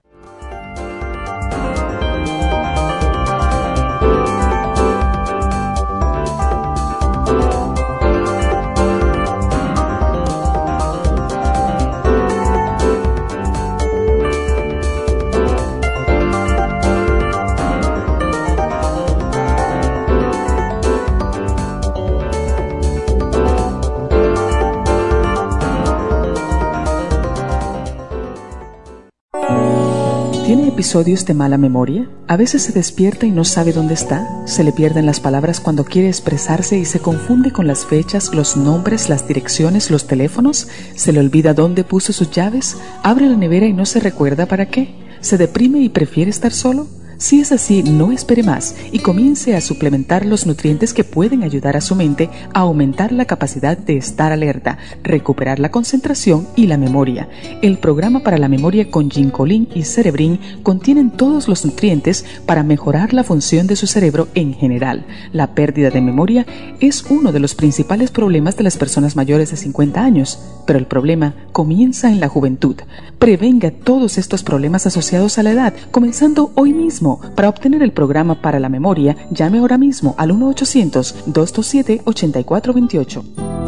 S3: ¿Tiene episodios de mala memoria? A veces se despierta y no sabe dónde está. Se le pierden las palabras cuando quiere expresarse y se confunde con las fechas, los nombres, las direcciones, los teléfonos. Se le olvida dónde puso sus llaves. Abre la nevera y no se recuerda para qué. ¿Se deprime y prefiere estar solo? Si es así, no espere más y comience a suplementar los nutrientes que pueden ayudar a su mente a aumentar la capacidad de estar alerta, recuperar la concentración y la memoria. El programa para la memoria con Ginkolin y Cerebrin contienen todos los nutrientes para mejorar la función de su cerebro en general. La pérdida de memoria es uno de los principales problemas de las personas mayores de cincuenta años, pero el problema comienza en la juventud. Prevenga todos estos problemas asociados a la edad, comenzando hoy mismo. Para obtener el programa para la memoria, llame ahora mismo al uno ochocientos, dos dos siete, ocho cuatro dos ocho.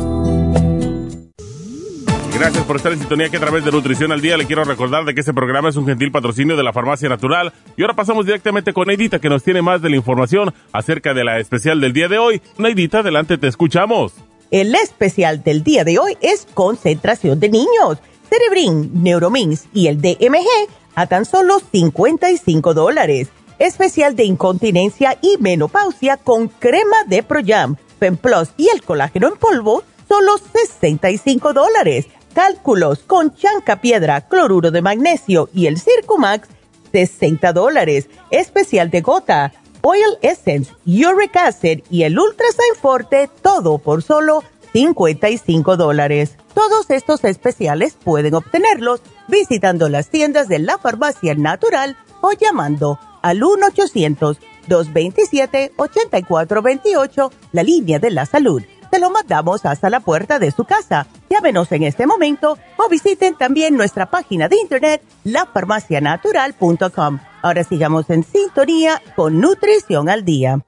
S5: Gracias por estar en sintonía que a través de Nutrición al Día le quiero recordar de que este programa es un gentil patrocinio de la Farmacia Natural. Y ahora pasamos directamente con Neidita, que nos tiene más de la información acerca de la especial del día de hoy. Neidita, adelante, te escuchamos.
S4: El especial del día de hoy es concentración de niños. Cerebrin, Neuromins y el D M G a tan solo cincuenta y cinco dólares. Especial de incontinencia y menopausia con crema de Pro-Jam, Femplus y el colágeno en polvo, solo sesenta y cinco dólares. Cálculos con chancapiedra, cloruro de magnesio y el Circumax, sesenta dólares. Especial de gota, Oil Essence, Uric Acid y el Ultrasign Forte, todo por solo cincuenta y cinco dólares. Todos estos especiales pueden obtenerlos visitando las tiendas de la Farmacia Natural o llamando al uno ochocientos, dos dos siete, ocho cuatro dos ocho, la línea de la salud. Te lo mandamos hasta la puerta de su casa. Llámenos en este momento o visiten también nuestra página de internet, la farmacia natural punto com. Ahora sigamos en sintonía con Nutrición al Día.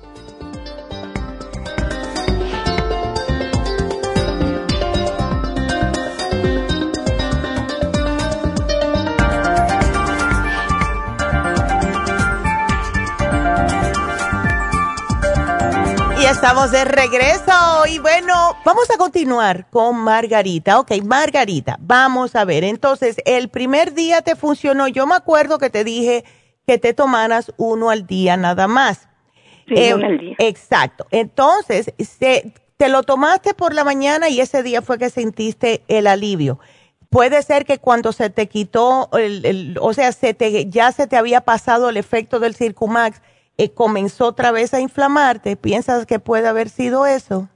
S4: Ya estamos de regreso y bueno, vamos a continuar con Margarita. Ok, Margarita, vamos a ver. Entonces, el primer día te funcionó. Yo me acuerdo que te dije que te tomaras uno al día nada más.
S7: Sí,
S4: eh,
S7: uno al día.
S4: Exacto. Entonces, se, te lo tomaste por la mañana y ese día fue que sentiste el alivio. Puede ser que cuando se te quitó, el, el, o sea, se te, ya se te había pasado el efecto del Circumax, Eh, comenzó otra vez a inflamarte. ¿Piensas que puede haber sido eso?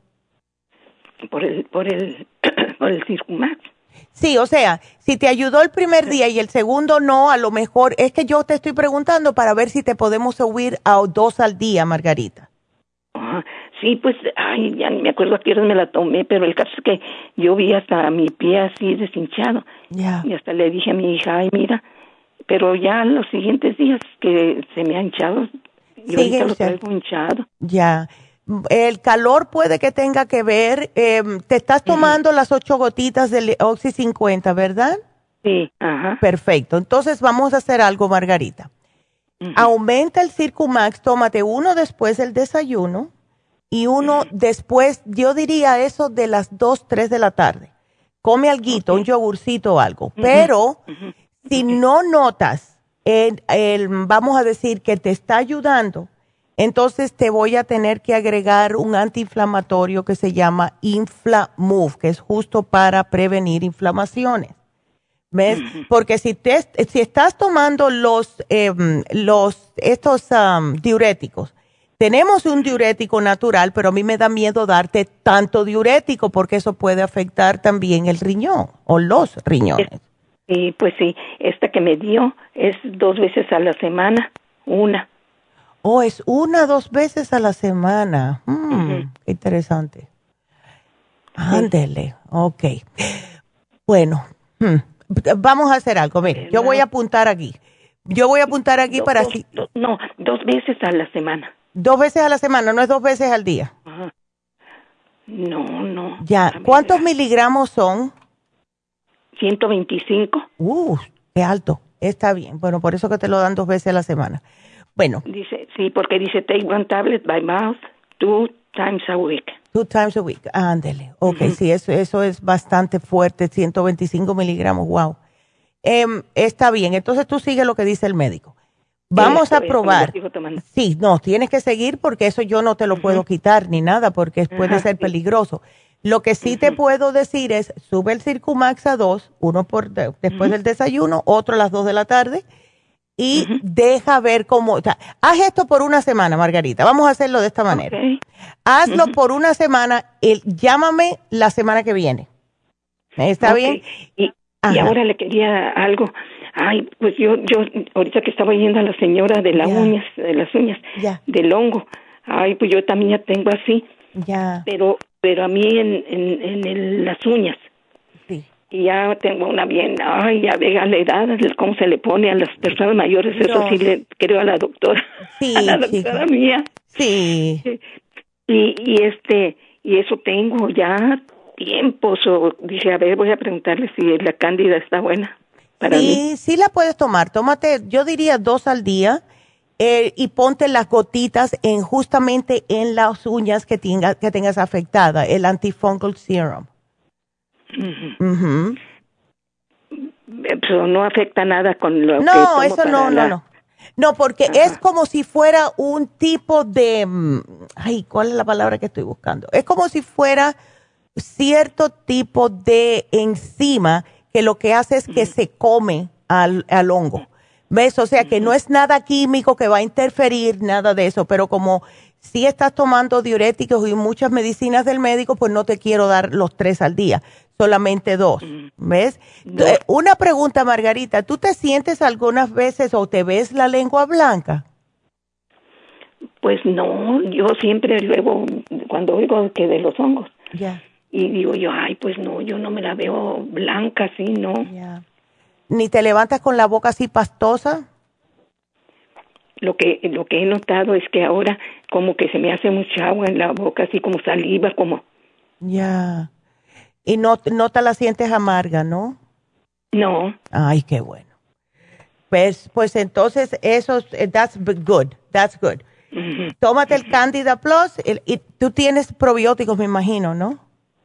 S7: Por el, por el, por el Circumax.
S4: Sí, o sea, si te ayudó el primer día y el segundo no, a lo mejor es que yo te estoy preguntando para ver si te podemos subir a dos al día, Margarita.
S7: Ah, sí, pues, ay, ya ni me acuerdo a qué hora me la tomé, pero el caso es que yo vi hasta mi pie así deshinchado.
S4: Ya.
S7: Y hasta le dije a mi hija, ay, mira, pero ya los siguientes días que se me ha hinchado, yo ahorita lo traigo hinchado.
S4: Ya. El calor puede que tenga que ver. Eh, te estás tomando uh-huh. las ocho gotitas del Oxy cincuenta, ¿verdad?
S7: Sí, ajá.
S4: Perfecto. Entonces vamos a hacer algo, Margarita. Uh-huh. Aumenta el Circumax, tómate uno después del desayuno y uno uh-huh. después, yo diría eso de las dos, tres de la tarde. Come alguito, okay. un yogurcito o algo. Uh-huh. Pero uh-huh. si uh-huh. no notas El, el, vamos a decir que te está ayudando, entonces te voy a tener que agregar un antiinflamatorio que se llama Inflamove, que es justo para prevenir inflamaciones. ¿Ves? Porque si, te, si estás tomando los, eh, los estos um, diuréticos, tenemos un diurético natural, pero a mí me da miedo darte tanto diurético porque eso puede afectar también el riñón o los riñones.
S7: Sí, pues sí, esta que me dio es dos veces a la semana, una.
S4: Oh, es una, dos veces a la semana. Mm, uh-huh. Qué interesante. Ándele, sí. Ok. Bueno, hmm. vamos a hacer algo. Mire, yo voy a apuntar aquí. Yo voy a apuntar aquí
S7: do,
S4: para...
S7: Dos, do, no, dos veces a la semana.
S4: Dos veces a la semana, no es dos veces al día.
S7: Ajá. No, no.
S4: Ya, ¿cuántos miligramos son?
S7: ciento veinticinco.
S4: Uh, qué alto. Está bien. Bueno, por eso que te lo dan dos veces a la semana. Bueno.
S7: Dice, sí, porque dice take one tablet by mouth two times a week.
S4: Two times a week. Ándele. Ok, uh-huh. sí, eso, eso es bastante fuerte. ciento veinticinco miligramos. Wow. eh, está bien. Entonces tú sigues lo que dice el médico. Vamos
S7: Esto
S4: a
S7: es,
S4: probar.
S7: lo sigo tomando.
S4: Sí, no, tienes que seguir porque eso yo no te lo uh-huh. puedo quitar ni nada porque puede
S7: Ajá,
S4: ser
S7: sí.
S4: peligroso. Lo que sí uh-huh. te puedo decir es, sube el Circumax a dos, uno por de, después uh-huh. del desayuno, otro a las dos de la tarde, y uh-huh. deja ver cómo, o sea, haz esto por una semana, Margarita, vamos a hacerlo de esta manera. Okay. Hazlo uh-huh. por una semana, el, llámame la semana que viene. ¿Está okay. bien?
S7: Y, y ahora le quería algo. Ay, pues yo, yo, ahorita que estaba oyendo a la señora de las yeah. uñas, de las uñas,
S4: yeah.
S7: del hongo. Ay, pues yo también ya tengo así.
S4: Ya. Yeah.
S7: Pero, pero a mí en, en, en el, las uñas.
S4: Sí.
S7: Y ya tengo una bien, ay, ya vea la edad, cómo se le pone a las personas mayores, no. Eso sí le creo a la doctora.
S4: Sí,
S7: a la doctora
S4: sí.
S7: mía.
S4: Sí.
S7: Y, y este, y eso tengo ya tiempos, o dije, a ver, voy a preguntarle si la cándida está buena. Para
S4: sí,
S7: mí.
S4: sí la puedes tomar. Tómate, yo diría dos al día eh, y ponte las gotitas en justamente en las uñas que, tenga, que tengas afectada, el antifungal serum.
S7: Uh-huh. Uh-huh. Pero no afecta nada con lo
S4: no,
S7: que tomo
S4: eso
S7: para
S4: no,
S7: la...
S4: no, no. No, porque Ajá. es como si fuera un tipo de... Ay, ¿cuál es la palabra que estoy buscando? Es como si fuera cierto tipo de enzima que lo que hace es que se come al, al hongo. ¿Ves? O sea, que no es nada químico que va a interferir, nada de eso, pero como si estás tomando diuréticos y muchas medicinas del médico, pues no te quiero dar los tres al día, solamente dos. ¿Ves? No. Una pregunta, Margarita, ¿tú te sientes algunas veces o te ves la lengua blanca?
S7: Pues no, yo siempre luego, cuando oigo que de los hongos.
S4: Ya. Yeah.
S7: Y digo yo, ay, pues no, yo no me la veo blanca así, ¿no?
S4: Yeah. ¿Ni te levantas con la boca así pastosa?
S7: Lo que lo que he notado es que ahora como que se me hace mucha agua en la boca, así como saliva, como...
S4: Ya. Yeah. Y no, no te la sientes amarga, ¿no?
S7: No.
S4: Ay, qué bueno. Pues, pues entonces eso, that's good, that's good. Uh-huh. Tómate el Candida Plus el, y tú tienes probióticos, me imagino, ¿no?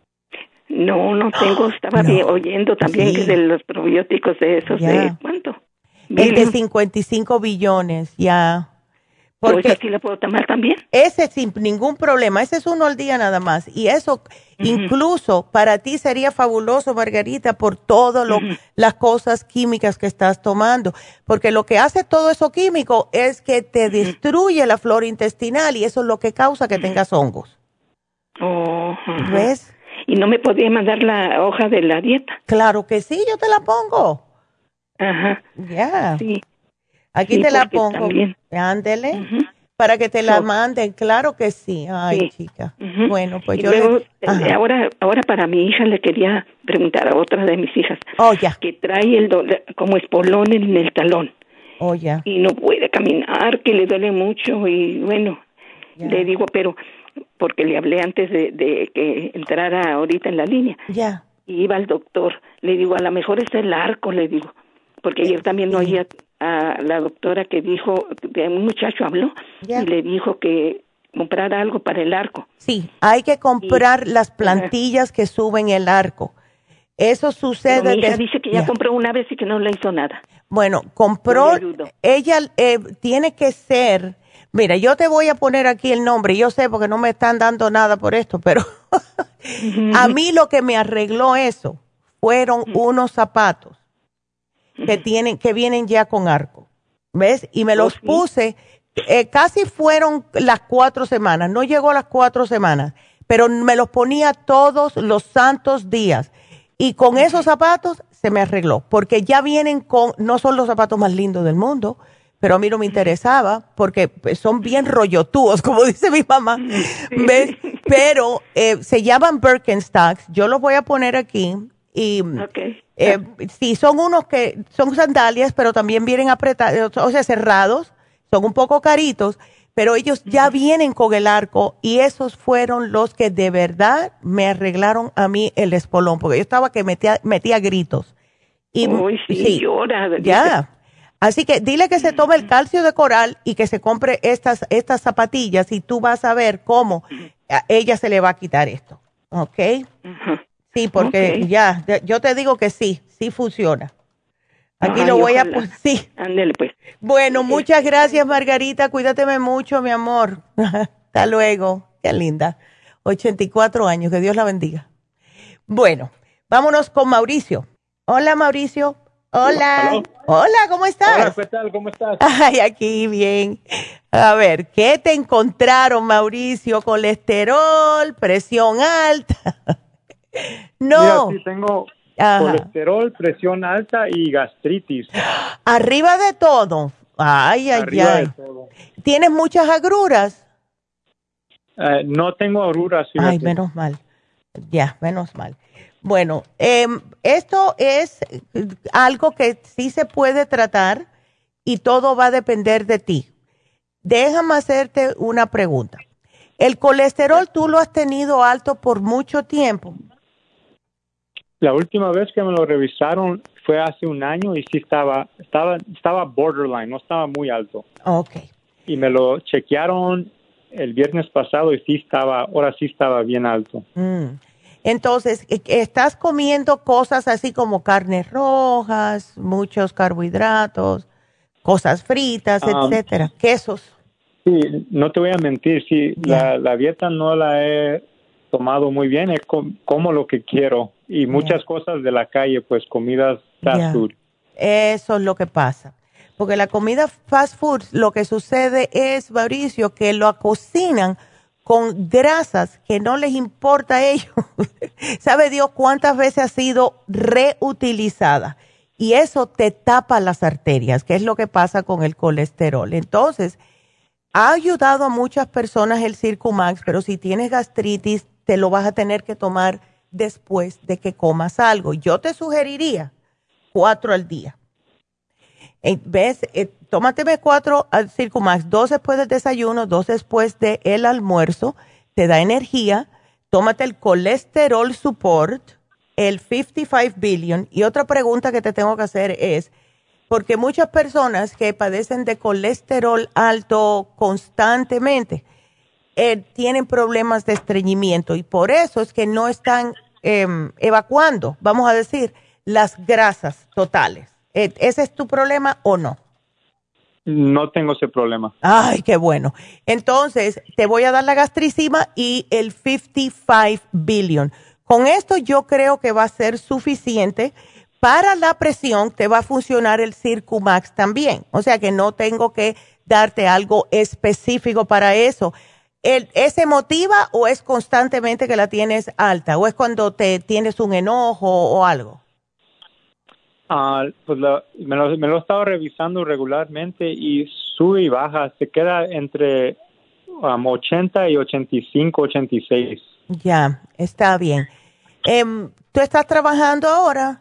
S7: No, no tengo, estaba no. bien, oyendo también sí. que de los probióticos de esos, yeah. ¿de cuánto?
S4: El de cincuenta y cinco billones, ya.
S7: Porque ¿esa sí la puedo tomar también?
S4: Ese sin ningún problema, ese es uno al día nada más. Y eso uh-huh. incluso para ti sería fabuloso, Margarita, por todas uh-huh. las cosas químicas que estás tomando. Porque lo que hace todo eso químico es que te uh-huh. destruye la flora intestinal y eso es lo que causa que tengas hongos.
S7: Oh, uh-huh.
S4: ¿Ves?
S7: ¿Y no me podría mandar la hoja de la dieta?
S4: Claro que sí, yo te la pongo.
S7: Ajá.
S4: Ya. Yeah.
S7: Sí.
S4: Aquí
S7: sí,
S4: te la pongo.
S7: También.
S4: Ándele.
S7: Uh-huh.
S4: Para que te la
S7: so,
S4: manden, claro que sí. Ay, sí. chica.
S7: Uh-huh.
S4: Bueno, pues
S7: y
S4: yo
S7: luego,
S4: le...
S7: ahora, ahora para mi hija le quería preguntar a otra de mis hijas.
S4: Oh, ya.
S7: Que trae el do- como espolón en el talón.
S4: Oh, ya.
S7: Y no puede caminar, que le duele mucho y bueno, ya. Le digo, pero porque le hablé antes de, de que entrara ahorita en la línea.
S4: Ya.
S7: Y iba al doctor. Le digo, a lo mejor es el arco, le digo. Porque ayer también sí. oía a la doctora que dijo, que un muchacho habló yeah. y le dijo que comprara algo para el arco.
S4: Sí, hay que comprar y, las plantillas uh, que suben el arco. Eso sucede.
S7: Pero mi hija
S4: des...
S7: dice que ya yeah. compró una vez y que no le hizo nada.
S4: Bueno, compró, ella eh, tiene que ser, mira, yo te voy a poner aquí el nombre, yo sé porque no me están dando nada por esto, pero a mí lo que me arregló eso fueron unos zapatos que tienen, que vienen ya con arco, ¿ves? Y me los puse, eh, casi fueron las cuatro semanas, no llegó a las cuatro semanas, pero me los ponía todos los santos días. Y con esos zapatos se me arregló, porque ya vienen con, no son los zapatos más lindos del mundo, pero a mí no me interesaba, porque son bien rollotúos, como dice mi mamá, ¿ves? Pero eh, se llaman Birkenstocks, yo los voy a poner aquí. Y okay. eh, sí, son unos que son sandalias, pero también vienen apretados, o sea, cerrados, son un poco caritos, pero ellos ya vienen con el arco y esos fueron los que de verdad me arreglaron a mí el espolón, porque yo estaba que metía, metía gritos. Y,
S7: Uy, sí, sí, llora.
S4: Ya. Así que dile que se tome el calcio de coral y que se compre estas, estas zapatillas y tú vas a ver cómo a ella se le va a quitar esto. ¿Ok?
S7: Uh-huh.
S4: Sí, porque okay. ya, yo te digo que sí, sí funciona. Aquí
S7: Ay,
S4: lo voy
S7: ojalá.
S4: a poner. Sí.
S7: Ándele, pues.
S4: Bueno, muchas gracias, Margarita. Cuídateme mucho, mi amor. Hasta luego. Qué linda. ochenta y cuatro años. Que Dios la bendiga. Bueno, vámonos con Mauricio. Hola, Mauricio. Hola.
S8: Hello.
S4: Hola, ¿cómo estás?
S8: Hola, ¿qué tal? ¿Cómo estás?
S4: Ay, aquí bien. A ver, ¿qué te encontraron, Mauricio? ¿Colesterol? ¿Presión alta? No.
S8: Mira, sí tengo
S4: Ajá.
S8: colesterol, presión alta y gastritis.
S4: Arriba de todo. Ay, ay,
S8: Arriba
S4: ay.
S8: de todo.
S4: ¿Tienes muchas agruras?
S8: Eh, no tengo agruras.
S4: Ay,
S8: fíjate.
S4: menos mal. Ya, menos mal. Bueno, eh, esto es algo que sí se puede tratar y todo va a depender de ti. Déjame hacerte una pregunta. ¿El colesterol tú lo has tenido alto por mucho tiempo?
S8: La última vez que me lo revisaron fue hace un año y sí estaba, estaba, estaba borderline, no estaba muy alto.
S4: Ok.
S8: Y me lo chequearon el viernes pasado y sí estaba, ahora sí estaba bien alto.
S4: Mm. Entonces, ¿estás comiendo cosas así como carnes rojas, muchos carbohidratos, cosas fritas,
S8: Um,
S4: etcétera, quesos?
S8: Sí, no te voy a mentir, sí,
S4: Ya.
S8: la, la dieta no la he tomado muy bien, es com- como lo que quiero y muchas
S4: Ya.
S8: cosas de la calle, pues comidas fast
S4: Ya.
S8: food.
S4: Eso es lo que pasa. Porque la comida fast food, lo que sucede es, Mauricio, que lo cocinan con grasas que no les importa a ellos. ¿Sabe Dios cuántas veces ha sido reutilizada? Y eso te tapa las arterias, que es lo que pasa con el colesterol. Entonces, ha ayudado a muchas personas el Circumax, pero si tienes gastritis, te lo vas a tener que tomar después de que comas algo. Yo te sugeriría cuatro al día. Eh, ¿Ves? Eh, tómateme cuatro al Circumax, dos después del desayuno, dos después del almuerzo, te da energía. Tómate el colesterol support, el cincuenta y cinco billion. Y otra pregunta que te tengo que hacer es, porque muchas personas que padecen de colesterol alto constantemente eh, tienen problemas de estreñimiento y por eso es que no están eh, evacuando, vamos a decir, las grasas totales. ¿Ese es tu problema o no?
S8: No tengo ese problema.
S4: Ay, qué bueno. Entonces, te voy a dar la gastricima y el cincuenta y cinco billion. Con esto yo creo que va a ser suficiente. Para la presión te va a funcionar el Circumax también. O sea que no tengo que darte algo específico para eso. ¿El, ¿Ese motiva o es constantemente que la tienes alta? ¿O es cuando te tienes un enojo o algo?
S8: Ah, pues la- me, lo, me lo he estado revisando regularmente y sube y baja, se queda entre um, ochenta y ochenta y cinco, ochenta y seis.
S4: Ya, está bien. Em, ¿Tú estás trabajando ahora?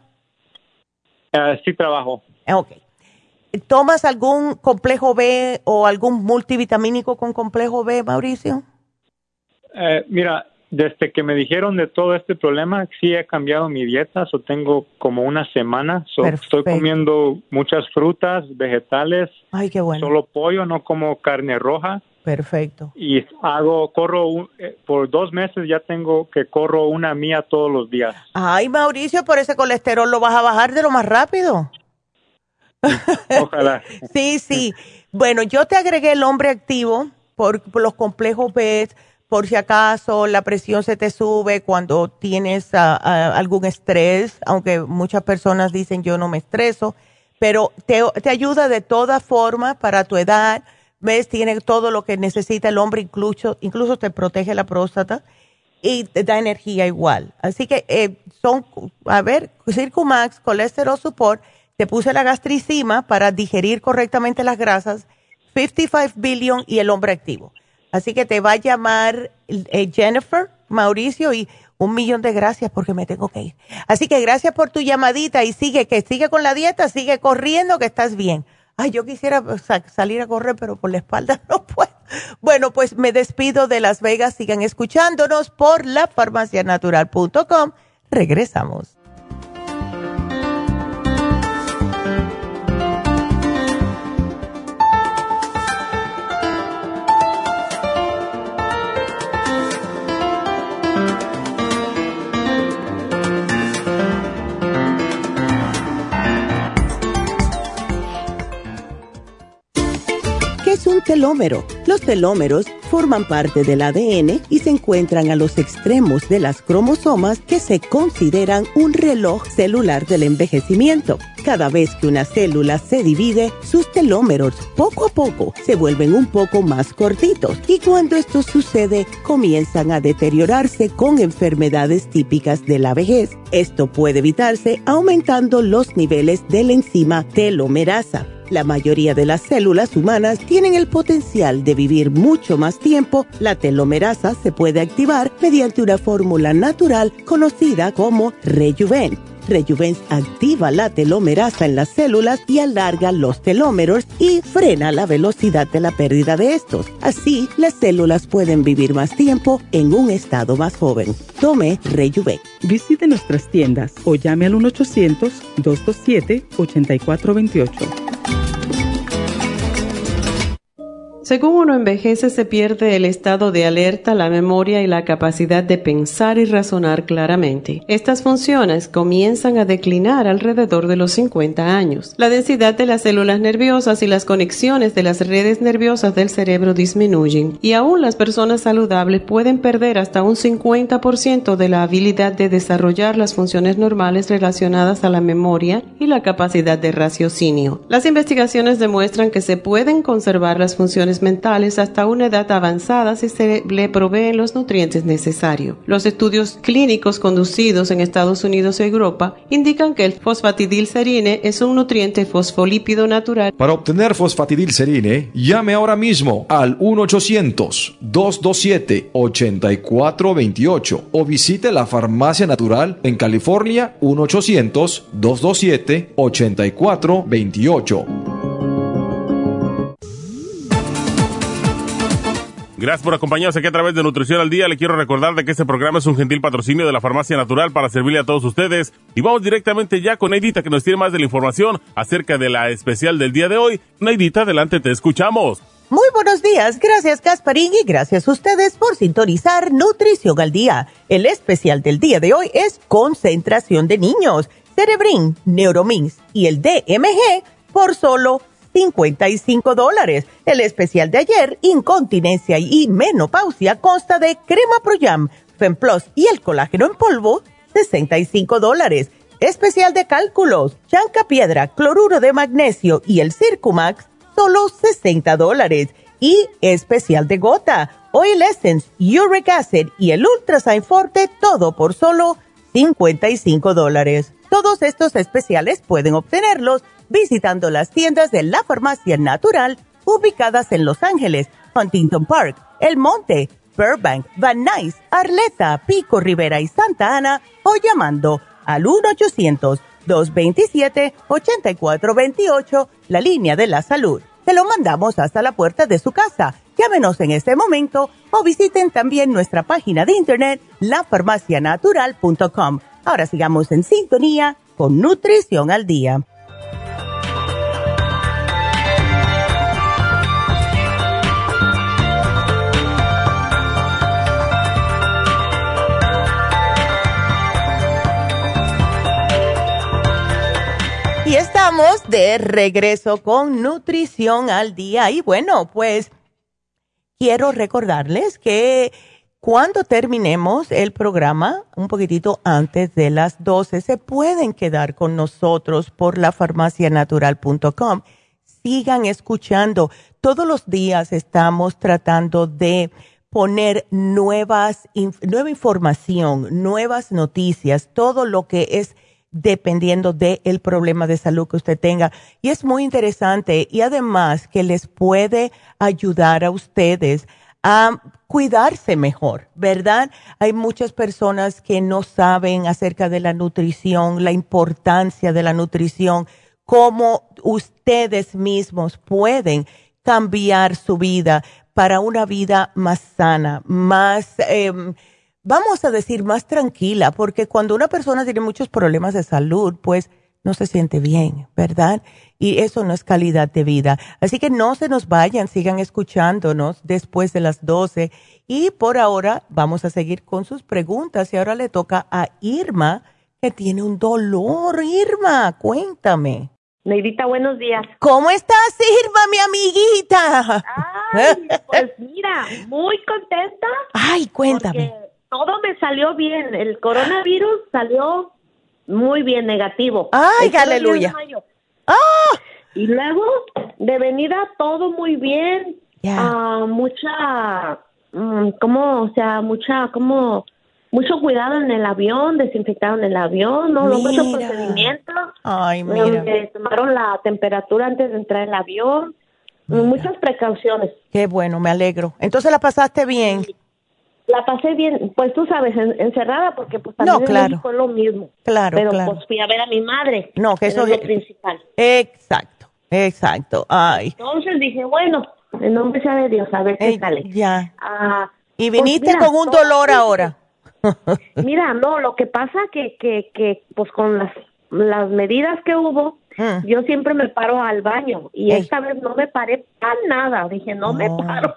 S8: Uh, sí trabajo.
S4: Ok. ¿Tomas algún complejo B o algún multivitamínico con complejo B, Mauricio?
S8: Eh, mira, desde que me dijeron de todo este problema, sí he cambiado mi dieta, so tengo como una semana, so
S4: Perfecto.
S8: estoy comiendo muchas frutas, vegetales,
S4: Ay, qué bueno.
S8: solo pollo, no como carne roja.
S4: Perfecto.
S8: Y hago, corro, un- eh, por dos meses ya tengo que corro una mía todos los días.
S4: Ay, Mauricio, por ese colesterol lo vas a bajar de lo más rápido.
S8: Ojalá.
S4: Sí, sí. Bueno, yo te agregué el hombre activo por, por los complejos B, por si acaso la presión se te sube cuando tienes ah, ah, algún estrés, aunque muchas personas dicen yo no me estreso, pero te, te ayuda de todas formas para tu edad. ¿Ves? Tiene todo lo que necesita el hombre, incluso, incluso te protege la próstata y te da energía igual. Así que eh, son, a ver, Circumax, Colesterol Support, te puse la gastricima para digerir correctamente las grasas, cincuenta y cinco billion y el hombre activo. Así que te va a llamar eh, Jennifer, Mauricio, y un millón de gracias porque me tengo que ir. Así que gracias por tu llamadita y sigue, que sigue con la dieta, sigue corriendo, que estás bien. Ay, yo quisiera sa- salir a correr, pero por la espalda no puedo. Bueno, pues me despido de Las Vegas. Sigan escuchándonos por la farmacia natural punto com. Regresamos.
S9: un telómero. Los telómeros forman parte del A D N y se encuentran a los extremos de las cromosomas que se consideran un reloj celular del envejecimiento. Cada vez que una célula se divide, sus telómeros poco a poco se vuelven un poco más cortitos y cuando esto sucede comienzan a deteriorarse con enfermedades típicas de la vejez. Esto puede evitarse aumentando los niveles de la enzima telomerasa. La mayoría de las células humanas tienen el potencial de vivir mucho más tiempo. La telomerasa se puede activar mediante una fórmula natural conocida como Rejuven. Rejuven activa la telomerasa en las células y alarga los telómeros y frena la velocidad de la pérdida de estos. Así, las células pueden vivir más tiempo en un estado más joven. Tome Rejuven.
S3: Visite nuestras tiendas o llame al uno ochocientos, dos dos siete, ocho cuatro dos ocho.
S2: Según uno envejece, se pierde el estado de alerta, la memoria y la capacidad de pensar y razonar claramente. Estas funciones comienzan a declinar alrededor de los cincuenta años. La densidad de las células nerviosas y las conexiones de las redes nerviosas del cerebro disminuyen, y aún las personas saludables pueden perder hasta un cincuenta por ciento de la habilidad de desarrollar las funciones normales relacionadas a la memoria y la capacidad de raciocinio. Las investigaciones demuestran que se pueden conservar las funciones mentales hasta una edad avanzada si se le proveen los nutrientes necesarios. Los estudios clínicos conducidos en Estados Unidos y Europa indican que el fosfatidilcerine es un nutriente fosfolípido natural.
S10: Para obtener fosfatidilcerine, llame ahora mismo al uno ochocientos, dos dos siete, ocho cuatro dos ocho o visite la Farmacia Natural en California uno ochocientos, dos dos siete, ocho cuatro dos ocho.
S5: Gracias por acompañarnos aquí a través de Nutrición al Día. Le quiero recordar de que este programa es un gentil patrocinio de la Farmacia Natural para servirle a todos ustedes. Y vamos directamente ya con Neidita, que nos tiene más de la información acerca de la especial del día de hoy. Neidita, adelante, te escuchamos.
S4: Muy buenos días, gracias Gasparín y gracias a ustedes por sintonizar Nutrición al Día. El especial del día de hoy es Concentración de Niños, Cerebrin, Neuromins y el D M G por solo cincuenta y cinco dólares. El especial de ayer, Incontinencia y Menopausia, consta de Crema Pro-Jam, Femplus y el colágeno en polvo, sesenta y cinco dólares. Especial de cálculos, Chancapiedra, Cloruro de Magnesio y el Circumax, solo sesenta dólares. Y especial de gota, Oil Essence, Uric Acid y el Ultrasign Forte, todo por solo cincuenta y cinco dólares. Todos estos especiales pueden obtenerlos visitando las tiendas de la Farmacia Natural ubicadas en Los Ángeles, Huntington Park, El Monte, Burbank, Van Nuys, Arleta, Pico Rivera y Santa Ana o llamando al uno ochocientos, dos dos siete, ocho cuatro dos ocho, la línea de la salud. Se lo mandamos hasta la puerta de su casa. Llámenos en este momento o visiten también nuestra página de internet la farmacia natural punto com. Ahora sigamos en sintonía con Nutrición al Día. Y estamos de regreso con Nutrición al Día. Y bueno, pues quiero recordarles que cuando terminemos el programa, un poquitito antes de las doce, se pueden quedar con nosotros por la farmacia natural punto com. Sigan escuchando. Todos los días estamos tratando de poner nuevas, nueva información, nuevas noticias, todo lo que es dependiendo del problema de salud que usted tenga. Y es muy interesante y además que les puede ayudar a ustedes a cuidarse mejor, ¿verdad? Hay muchas personas que no saben acerca de la nutrición, la importancia de la nutrición, cómo ustedes mismos pueden cambiar su vida para una vida más sana, más, eh, vamos a decir, más tranquila, porque cuando una persona tiene muchos problemas de salud, pues no se siente bien, ¿verdad? Y eso no es calidad de vida. Así que no se nos vayan, sigan escuchándonos después de las doce. Y por ahora vamos a seguir con sus preguntas. Y ahora le toca a Irma, que tiene un dolor. Irma, cuéntame.
S11: Neidita, buenos días.
S4: ¿Cómo estás, Irma, mi amiguita?
S11: Ay, pues mira, muy contenta.
S4: Ay, cuéntame.
S11: Porque todo me salió bien. El coronavirus salió muy bien, negativo.
S4: Ay,
S11: el
S4: aleluya.
S11: ¡Ah! Y luego, de venida, todo muy bien.
S4: Yeah.
S11: Uh, mucha, um, ¿cómo? O sea, mucha, como... Mucho cuidado en el avión, desinfectaron el avión, ¿no? Muchos procedimientos.
S4: Ay, mira.
S11: Eh, tomaron la temperatura antes de entrar al avión. Mira. Muchas precauciones.
S4: Qué bueno, me alegro. Entonces la pasaste bien.
S11: Sí. La pasé bien, pues tú sabes, en, encerrada, porque pues también
S4: no, claro.
S11: en México es lo mismo.
S4: Claro,
S11: Pero
S4: claro.
S11: pues fui a ver a mi madre.
S4: No, que eso
S11: es lo
S4: es
S11: principal.
S4: Exacto, exacto. Ay.
S11: Entonces dije, bueno, en nombre sea de Dios, a ver qué
S4: Ey,
S11: sale.
S4: Ya.
S11: Ah,
S4: y viniste
S11: pues mira,
S4: con un dolor ahora.
S11: Mira, no, lo que pasa que, que, que pues con las, las medidas que hubo, mm. yo siempre me paro al baño y Ey. esta vez no me paré para nada. Dije, no oh. me paro.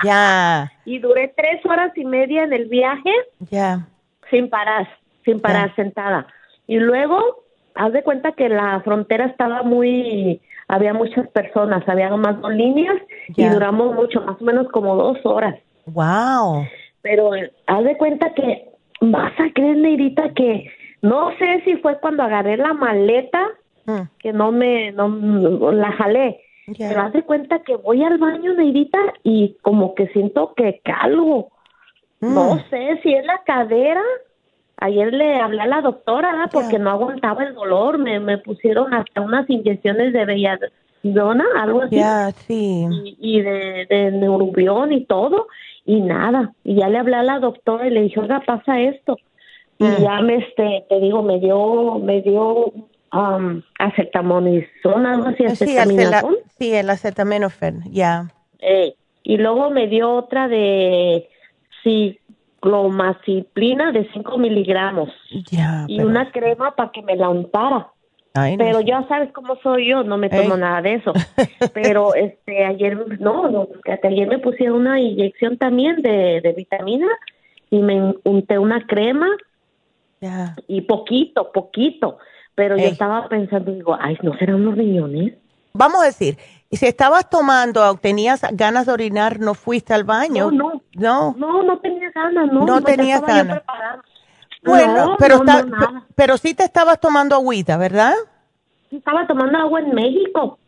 S4: Ya.
S11: Y duré tres horas y media en el viaje.
S4: Ya.
S11: Sin parar, sin parar, ya. sentada. Y luego, haz de cuenta que la frontera estaba muy, había muchas personas, había más dos líneas ya. y duramos mucho, más o menos como dos horas.
S4: Wow.
S11: Pero haz de cuenta que vas a creer, Neidita, que no sé si fue cuando agarré la maleta mm. que no me, no, la jalé. Yeah. Pero haz de cuenta que voy al baño, Neidita, y como que siento que calvo. Mm. No sé si es la cadera. Ayer le hablé a la doctora, ¿eh? porque yeah. no aguantaba el dolor. Me, me pusieron hasta unas inyecciones de belladona, algo así.
S4: Yeah, sí.
S11: Y, y de, de neurobión y todo. Y nada, y ya le hablé a la doctora y le dije, oiga, pasa esto. Mm. Y ya me, este, te digo, me dio, me dio um, acetaminofén, algo así, acetaminofén.
S4: Sí, el acetaminofén, ya. Yeah.
S11: Eh, y luego me dio otra de ciclomaciplina de cinco miligramos.
S4: Ya. Yeah,
S11: y
S4: pero...
S11: una crema para que me la untara.
S4: Ay, no
S11: pero
S4: sé.
S11: ya sabes cómo soy yo, no me tomo Ey. nada de eso. Pero este ayer, no, no, ayer me pusieron una inyección también de, de vitamina y me unté una crema
S4: yeah.
S11: y poquito, poquito. Pero Ey. yo estaba pensando, digo, ay, ¿no serán los riñones?
S4: Vamos a decir, si estabas tomando o tenías ganas de orinar, ¿no fuiste al baño?
S11: No, no.
S4: No,
S11: no, no tenía ganas, no.
S4: No tenías ganas. Bueno,
S11: no,
S4: pero,
S11: no,
S4: está,
S11: no,
S4: pero sí te estabas tomando agüita, ¿verdad?
S11: Estaba tomando agua en México.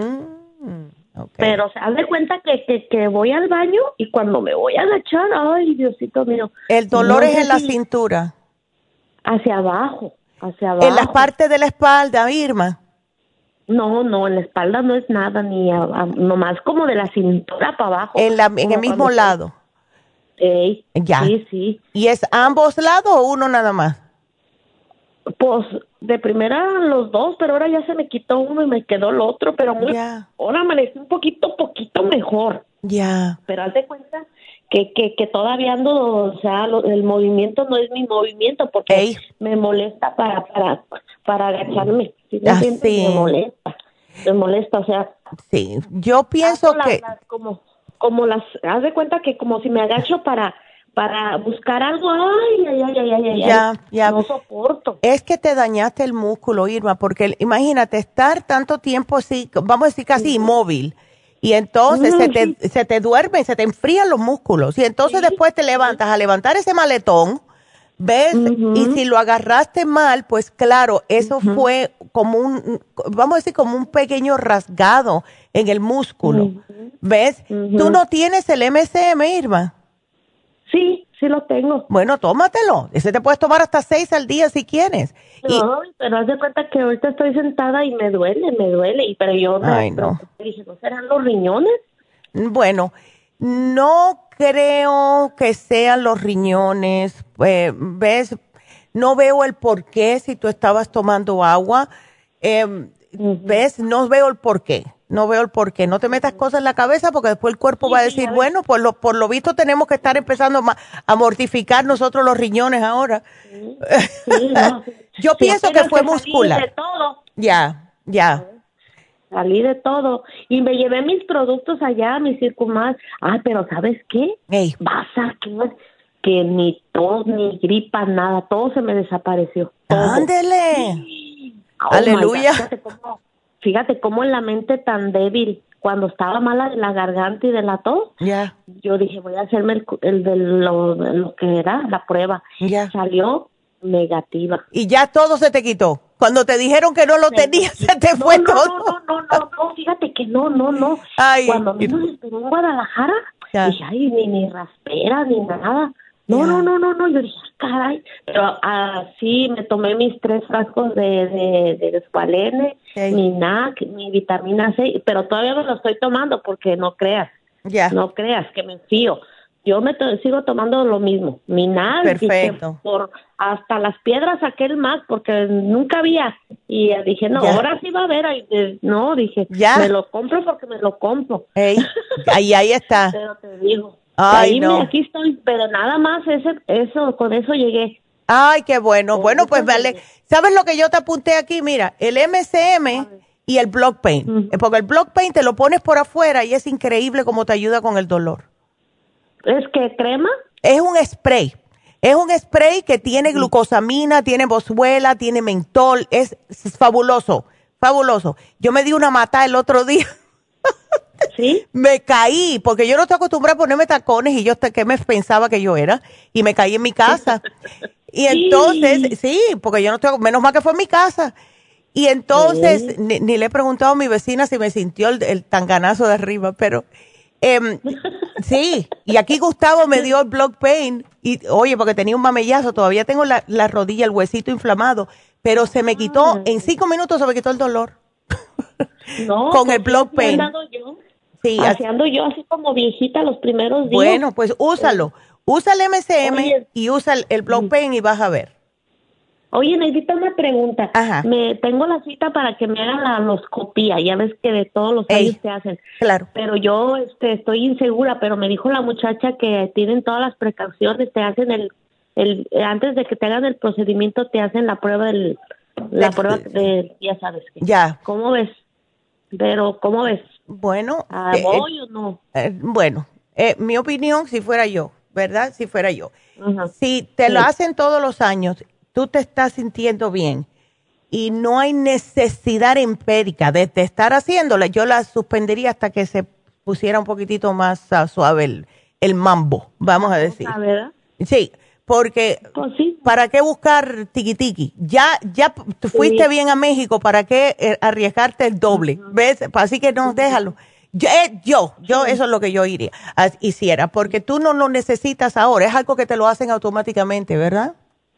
S4: Mm, okay.
S11: Pero se haz de cuenta que, que, que voy al baño y cuando me voy a agachar, ay, Diosito mío.
S4: El dolor
S11: no
S4: es
S11: sé
S4: en la
S11: si
S4: cintura.
S11: Hacia abajo, hacia abajo.
S4: En la parte de la espalda, Irma.
S11: No, no, en la espalda no es nada, ni a, a, nomás como de la cintura para abajo.
S4: En, la, en el mismo lado.
S11: Ey,
S4: ya.
S11: Sí, sí.
S4: ¿Y es ambos lados o uno nada más?
S11: Pues de primera los dos, pero ahora ya se me quitó uno y me quedó el otro, pero muy,
S4: yeah.
S11: ahora amanecí un poquito, poquito mejor.
S4: Ya. Yeah.
S11: Pero haz de cuenta que, que, que todavía ando, o sea, lo, el movimiento no es mi movimiento porque Ey. me molesta para, para, para agacharme. ¿Sí?
S4: Ah, sí.
S11: Me molesta, me molesta, o sea.
S4: Sí, yo pienso que...
S11: Las, las, como, como las, haz de cuenta que como si me agacho para... para buscar algo, ay, ay, ay, ay, ay,
S4: ya, ya.
S11: no soporto.
S4: Es que te dañaste el músculo, Irma, porque imagínate estar tanto tiempo así, vamos a decir casi sí. inmóvil, y entonces mm, se, te, sí. se te duermen, se te enfrían los músculos, y entonces sí. después te levantas a levantar ese maletón, ¿ves? Uh-huh. Y si lo agarraste mal, pues claro, eso uh-huh. fue como un, vamos a decir, como un pequeño rasgado en el músculo, uh-huh. ¿ves? Uh-huh. Tú no tienes el M S M, Irma.
S11: Sí, sí lo tengo.
S4: Bueno, tómatelo. Ese te puedes tomar hasta seis al día si quieres.
S11: No, y, pero haz de cuenta que ahorita estoy sentada y me duele, me duele. Y pero yo
S4: ay,
S11: me,
S4: no.
S11: dije, ¿no serán los riñones?
S4: Bueno, no creo que sean los riñones. Eh, ¿Ves? No veo el por qué si tú estabas tomando agua. Eh, uh-huh. ¿Ves? No veo el por qué. No veo el por qué. No te metas cosas en la cabeza porque después el cuerpo sí, va a decir, sí, bueno, por lo, por lo visto tenemos que estar empezando a mortificar nosotros los riñones ahora.
S11: Sí, sí, no.
S4: Yo sí, pienso que fue que muscular.
S11: De todo.
S4: Ya, ya.
S11: Salí de todo. Y me llevé mis productos allá, mis Circumax. Ay, pero ¿sabes qué?
S4: Ey.
S11: Vas a que, que ni tos, ni gripa, nada. Todo se me desapareció. Todo.
S4: ¡Ándele!
S11: Oh,
S4: ¡aleluya!
S11: fíjate cómo en la mente tan débil, cuando estaba mala de la garganta y de la tos,
S4: yeah.
S11: yo dije, voy a hacerme el, el de lo, lo que era la prueba.
S4: Yeah.
S11: Salió negativa.
S4: Y ya todo se te quitó. Cuando te dijeron que no lo tenías, se te
S11: no,
S4: fue
S11: no,
S4: todo.
S11: No, no, no, no, no, fíjate que no, no, no.
S4: Ay,
S11: cuando me esperó en Guadalajara,
S4: yeah.
S11: dije, ay, ni, ni raspera, ni nada. No,
S4: yeah.
S11: no, no, no, no, yo dije, caray, pero así me tomé mis tres frascos de, de, de Descualene, okay. mi N A C, mi vitamina C, pero todavía me lo estoy tomando porque no creas,
S4: yeah.
S11: no creas que me fío. Yo me to- sigo tomando lo mismo, mi N A C,
S4: perfecto.
S11: Por hasta las piedras saqué el más porque nunca había, y dije, no, yeah. ahora sí va a haber, y, no, dije,
S4: yeah.
S11: me lo compro porque me lo compro.
S4: Hey. Ahí, ahí está.
S11: Pero te digo.
S4: Ay,
S11: ahí
S4: no.
S11: me, aquí estoy, pero nada más ese, eso, con eso llegué.
S4: Ay, qué bueno. Con bueno, pues vale.
S11: Llegué.
S4: ¿Sabes lo que yo te apunté aquí? Mira, el M C M y el Block Pain. Uh-huh. Porque el Block Pain te lo pones por afuera y es increíble cómo te ayuda con el dolor.
S11: ¿Es que crema?
S4: Es un spray. Es un spray que tiene glucosamina, tiene boswellia, tiene mentol. Es, es fabuloso, fabuloso. Yo me di una mata el otro día.
S11: ¿Sí?
S4: Me caí, porque yo no estoy acostumbrada a ponerme tacones y yo hasta que me pensaba que yo era, y me caí en mi casa. Y entonces, sí, porque yo no estoy, menos mal que fue en mi casa. Y entonces, sí. ni, ni le he preguntado a mi vecina si me sintió el, el tanganazo de arriba, pero eh, sí, y aquí Gustavo me dio el Block Pain, y oye, porque tenía un mamellazo, todavía tengo la, la rodilla, el huesito inflamado, pero se me quitó, ah. en cinco minutos se me quitó el dolor.
S11: No,
S4: con el Block Pain.
S11: Yo.
S4: Sí,
S11: así ando yo, así como viejita los primeros días.
S4: Bueno, pues úsalo. Usa el M C M Oye, y usa el, el Block Pain y vas a ver.
S11: Oye, necesito una pregunta.
S4: Ajá.
S11: Me tengo la cita para que me hagan la anoscopía. Ya ves que de todos los años
S4: Ey,
S11: te hacen.
S4: Claro.
S11: Pero yo este, estoy insegura, pero me dijo la muchacha que tienen todas las precauciones. Te hacen el, el antes de que te hagan el procedimiento, te hacen la prueba del, la de, prueba de, ya sabes qué.
S4: Ya.
S11: ¿Cómo ves? Pero, ¿cómo ves?
S4: Bueno.
S11: ¿Ah, eh, ¿Voy eh, o no?
S4: Eh, bueno, eh, mi opinión, si fuera yo, ¿verdad? Si fuera yo.
S11: Uh-huh.
S4: Si te sí. lo hacen todos los años, tú te estás sintiendo bien y no hay necesidad empírica de, de estar haciéndola, yo la suspendería hasta que se pusiera un poquitito más uh, suave el, el mambo, vamos a decir.
S11: ¿La verdad?
S4: Sí. Porque,
S11: pues sí.
S4: ¿para qué buscar tiquitiqui? Ya, ya tú fuiste sí. bien a México, ¿para qué arriesgarte el doble? Uh-huh. ¿Ves? Así que no, déjalo. Yo, eh, yo, yo sí. eso es lo que yo iría, hiciera, porque tú no lo necesitas ahora, es algo que te lo hacen automáticamente, ¿verdad?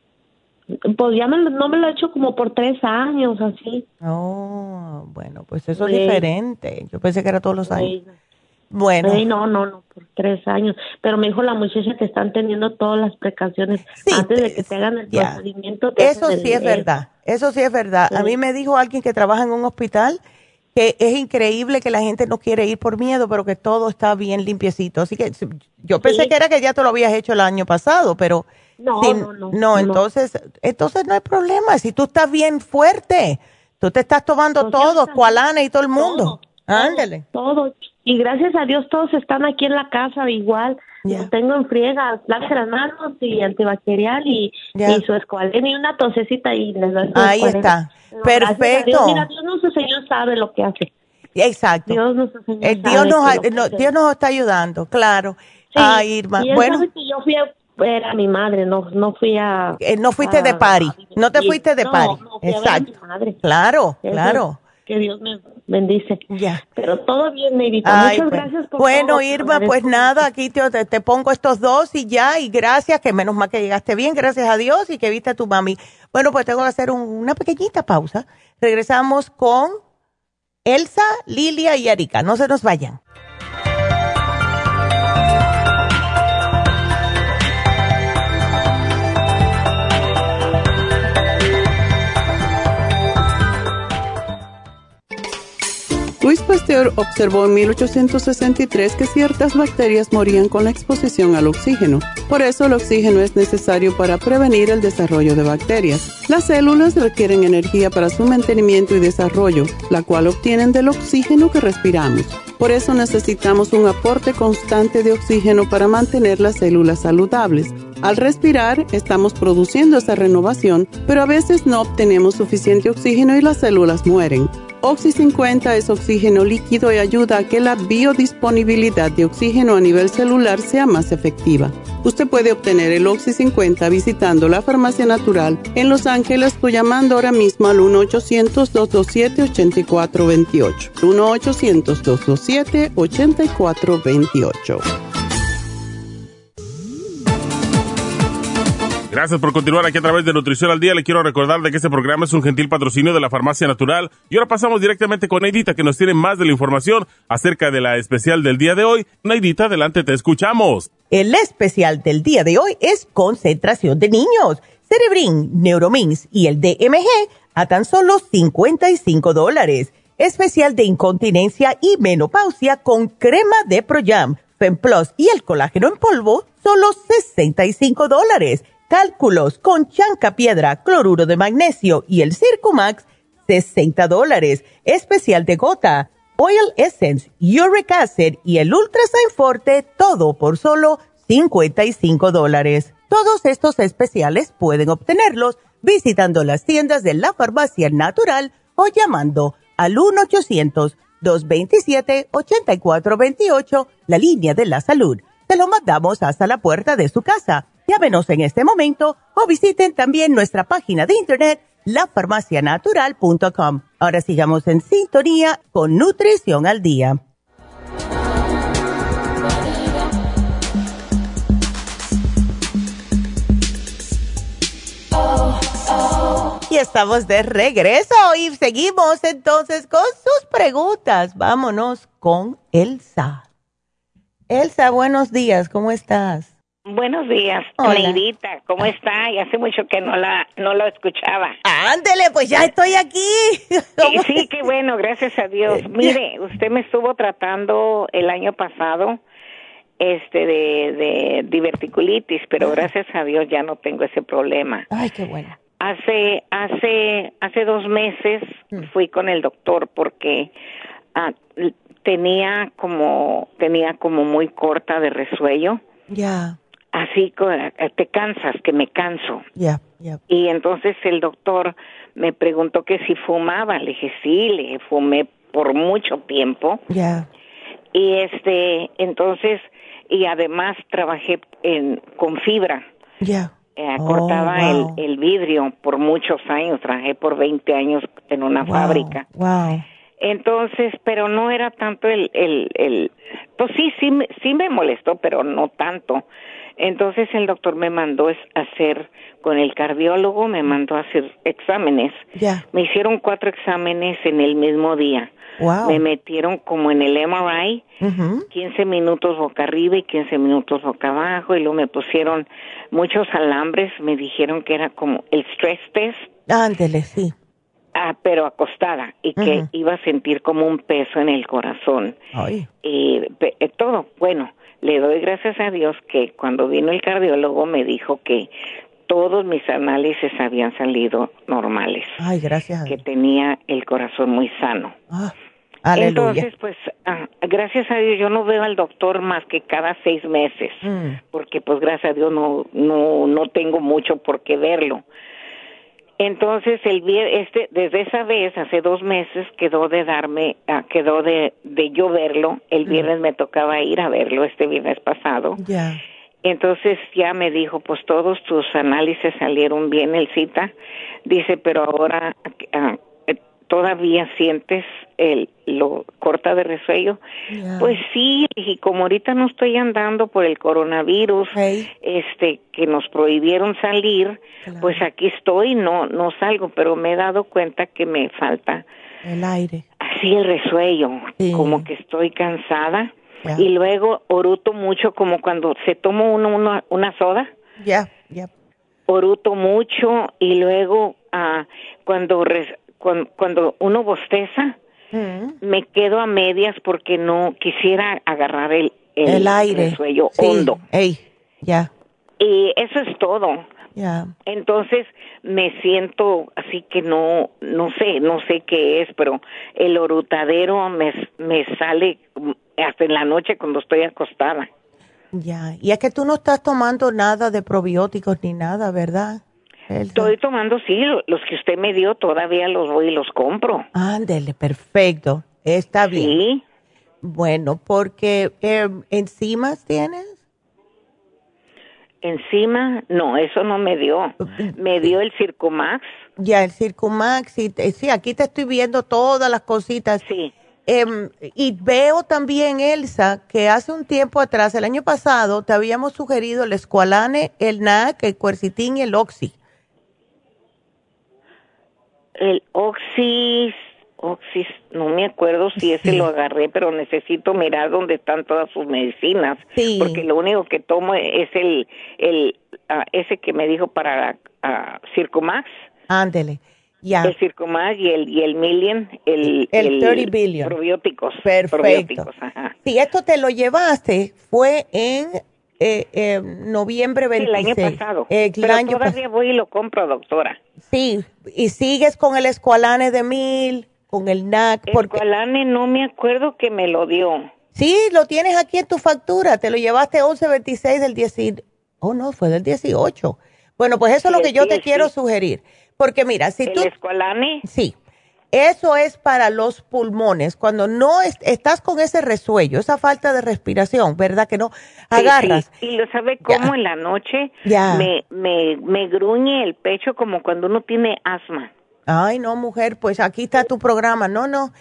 S11: Pues ya me, no me lo he hecho como por tres años, así.
S4: Oh, bueno, pues eso sí. es
S11: sí.
S4: diferente. Yo pensé que era todos los años. Sí. Bueno.
S11: Sí, no, no, no, por tres años. Pero me dijo la muchacha que están teniendo todas las precauciones sí, antes de que te hagan el yeah. procedimiento.
S4: Eso sí
S11: el,
S4: es verdad, eso sí es verdad. Sí. A mí me dijo alguien que trabaja en un hospital que es increíble que la gente no quiere ir por miedo, pero que todo está bien limpiecito. Así que yo pensé sí. que era que ya te lo habías hecho el año pasado, pero
S11: no,
S4: si,
S11: no, no,
S4: no, no, entonces, entonces no hay problema. Si tú estás bien fuerte, tú te estás tomando pues todo, Squalane y todo el mundo.
S11: Todo,
S4: Ándale.
S11: Todo, todo. Y gracias a Dios todos están aquí en la casa igual. Yeah. Tengo en friega, lávese las manos y antibacterial y, yeah. y su Squalene y una tosecita y les doy su
S4: Ahí está. No, perfecto.
S11: Dios. Mira, Dios nuestro Señor sabe lo que hace.
S4: Exacto.
S11: Dios nuestro Señor
S4: El Dios nos, ha, no, Dios nos está ayudando, claro.
S11: Sí.
S4: Ah, Irma.
S11: Y él
S4: bueno.
S11: sabe que yo fui a ver a mi madre, no, no fui a...
S4: Eh, no fuiste a, de party, a, no te fuiste de
S11: no,
S4: party.
S11: No, fui
S4: exacto.
S11: A ver a mi madre.
S4: Claro,
S11: Eso,
S4: claro.
S11: Que Dios me bendice.
S4: Ya.
S11: Pero todo bien, Neidita. Muchas pues. gracias por
S4: Bueno,
S11: todo.
S4: Irma, pues nada, aquí te, te, te pongo estos dos y ya, y gracias, que menos mal que llegaste bien, gracias a Dios, y que viste a tu mami. Bueno, pues tengo que hacer un, una pequeñita pausa. Regresamos con Elsa, Lilia y Erika. No se nos vayan.
S2: Louis Pasteur observó en mil ochocientos sesenta y tres que ciertas bacterias morían con la exposición al oxígeno. Por eso el oxígeno es necesario para prevenir el desarrollo de bacterias. Las células requieren energía para su mantenimiento y desarrollo, la cual obtienen del oxígeno que respiramos. Por eso necesitamos un aporte constante de oxígeno para mantener las células saludables. Al respirar, estamos produciendo esa renovación, pero a veces no obtenemos suficiente oxígeno y las células mueren. Oxy cincuenta es oxígeno líquido y ayuda a que la biodisponibilidad de oxígeno a nivel celular sea más efectiva. Usted puede obtener el Oxy cincuenta visitando la Farmacia Natural en Los Ángeles o llamando ahora mismo al uno ochocientos, dos dos siete, ocho cuatro dos ocho. uno ochocientos, dos dos siete, ocho cuatro dos ocho.
S5: Gracias por continuar aquí a través de Nutrición al Día. Le quiero recordar de que este programa es un gentil patrocinio de la Farmacia Natural. Y ahora pasamos directamente con Neidita, que nos tiene más de la información acerca de la especial del día de hoy. Neidita, adelante, te escuchamos.
S4: El especial del día de hoy es concentración de niños, Cerebrin, Neuromins y el D M G a tan solo cincuenta y cinco dólares. Especial de incontinencia y menopausia con crema de Pro-Jam, Femplus y el colágeno en polvo, solo sesenta y cinco dólares. Cálculos con chanca piedra, cloruro de magnesio y el Circumax, sesenta dólares. Especial de gota, Oil Essence, Uric Acid y el Ultrasign Forte, todo por solo cincuenta y cinco dólares. Todos estos especiales pueden obtenerlos visitando las tiendas de la Farmacia Natural o llamando al uno ochocientos, dos dos siete, ocho cuatro dos ocho, la línea de la salud. Se lo mandamos hasta la puerta de su casa. Llámenos en este momento o visiten también nuestra página de internet, la farmacia natural punto com. Ahora sigamos en sintonía con Nutrición al Día. Y estamos de regreso y seguimos entonces con sus preguntas. Vámonos con Elsa. Elsa, buenos días, ¿cómo estás?
S12: Buenos días, Neidita, ¿cómo está? Y hace mucho que no la no lo escuchaba.
S4: Ándele, pues ya estoy aquí.
S12: Sí, sí, qué bueno, gracias a Dios. Mire, usted me estuvo tratando el año pasado este de, de diverticulitis, pero gracias a Dios ya no tengo ese problema.
S4: Ay, qué bueno.
S12: Hace hace hace dos meses fui con el doctor porque ah, tenía como tenía como muy corta de resuello.
S4: Ya. Yeah.
S12: Así te cansas, que me canso.
S4: Ya, yeah, ya. Yeah.
S12: Y entonces el doctor me preguntó que si fumaba. Le dije, sí, le dije, fumé por mucho tiempo.
S4: Ya. Yeah.
S12: Y este, entonces, y además trabajé en, con fibra.
S4: Ya.
S12: Yeah. Eh, cortaba
S4: oh, wow.
S12: el, el vidrio por muchos años. Trabajé por veinte años en una
S4: wow.
S12: fábrica.
S4: Wow.
S12: Entonces, pero no era tanto el, el, el, pues sí, sí, sí me molestó, pero no tanto. Entonces el doctor me mandó a hacer, con el cardiólogo, me mandó a hacer exámenes.
S4: Yeah.
S12: Me hicieron cuatro exámenes en el mismo día.
S4: Wow.
S12: Me metieron como en el M R I, uh-huh. quince minutos boca arriba y quince minutos boca abajo, y luego me pusieron muchos alambres, me dijeron que era como el stress test.
S4: Ándele, sí.
S12: Ah, pero acostada, y que uh-huh. iba a sentir como un peso en el corazón.
S4: Ay.
S12: Y eh, todo, bueno, le doy gracias a Dios que cuando vino el cardiólogo me dijo que todos mis análisis habían salido normales.
S4: Ay, gracias a Dios.
S12: Que tenía el corazón muy sano.
S4: Ah, aleluya.
S12: Entonces, pues, ah, gracias a Dios, yo no veo al doctor más que cada seis meses,
S4: mm.
S12: porque pues gracias a Dios no, no, no tengo mucho por qué verlo. Entonces, el este desde esa vez, hace dos meses, quedó de darme, uh, quedó de, de yo verlo. El viernes mm. me tocaba ir a verlo, este viernes pasado.
S4: Ya. Yeah.
S12: Entonces ya me dijo, pues todos tus análisis salieron bien, el cita. Dice, pero ahora uh, todavía sientes el lo corta de resuello. Yeah. Pues sí, y como ahorita no estoy andando por el coronavirus,
S4: hey.
S12: este que nos prohibieron salir, claro. pues aquí estoy, no no salgo, pero me he dado cuenta que me falta
S4: el aire.
S12: Así el resuello, sí. como que estoy cansada. Yeah. Y luego oruto mucho, como cuando se toma uno una, una soda.
S4: Ya, yeah. ya. Yeah.
S12: Oruto mucho, y luego uh, cuando res, Cuando, cuando uno bosteza, mm. me quedo a medias porque no quisiera agarrar el, el,
S4: el aire,
S12: resuello
S4: sí.
S12: hondo.
S4: Ey, ya.
S12: Y eso es todo.
S4: Ya.
S12: Entonces me siento así que no, no sé, no sé qué es, pero el orutadero me, me sale hasta en la noche cuando estoy acostada.
S4: Ya. Y es que tú no estás tomando nada de probióticos ni nada, ¿verdad? Elsa?
S12: Estoy tomando, sí, los que usted me dio, todavía los voy y los compro.
S4: Ándele, perfecto. Está bien.
S12: Sí.
S4: Bueno, porque eh, ¿enzimas tienes?
S12: Encima, no, eso no me dio. Me dio el Circumax.
S4: Ya, el Circumax, sí, sí, aquí te estoy viendo todas las cositas.
S12: Sí.
S4: Eh, y veo también, Elsa, que hace un tiempo atrás, el año pasado, te habíamos sugerido el Esqualane, el N A C, el Quercitin y el Oxy.
S12: El Oxy, Oxy, no me acuerdo si ese sí. lo agarré, pero necesito mirar dónde están todas sus medicinas.
S4: Sí.
S12: Porque lo único que tomo es el, el uh, ese que me dijo para uh, Circumax.
S4: Ándele. Ya.
S12: El Circumax y el, y el Million, el,
S4: el,
S12: el
S4: thirty billion.
S12: Probióticos.
S4: Perfecto.
S12: Probióticos, ajá.
S4: Si esto te lo llevaste, fue en eh, eh, noviembre veintiséis.
S12: Sí, el año pasado.
S4: Eh,
S12: Pero
S4: el año
S12: todavía
S4: pas-
S12: voy y lo compro, doctora.
S4: Sí, y sigues con el Esqualane de mil, con el N A C. Porque...
S12: Esqualane no me acuerdo que me lo dio.
S4: Sí, lo tienes aquí en tu factura. Te lo llevaste once veintiséis del dieciocho. Oh, no, fue del dieciocho. Bueno, pues eso sí, es lo que yo sí, te sí. quiero sugerir. Porque mira, si
S12: ¿El
S4: tú...
S12: ¿El Esqualane?
S4: Sí. Eso es para los pulmones. Cuando no es, estás con ese resuello, esa falta de respiración, ¿verdad? Que no agarras.
S12: Sí, sí. Y lo sabe cómo ya. En la noche
S4: ya.
S12: Me, me, me gruñe el pecho como cuando uno tiene asma.
S4: Ay, no, mujer, pues aquí está tu programa. No, no.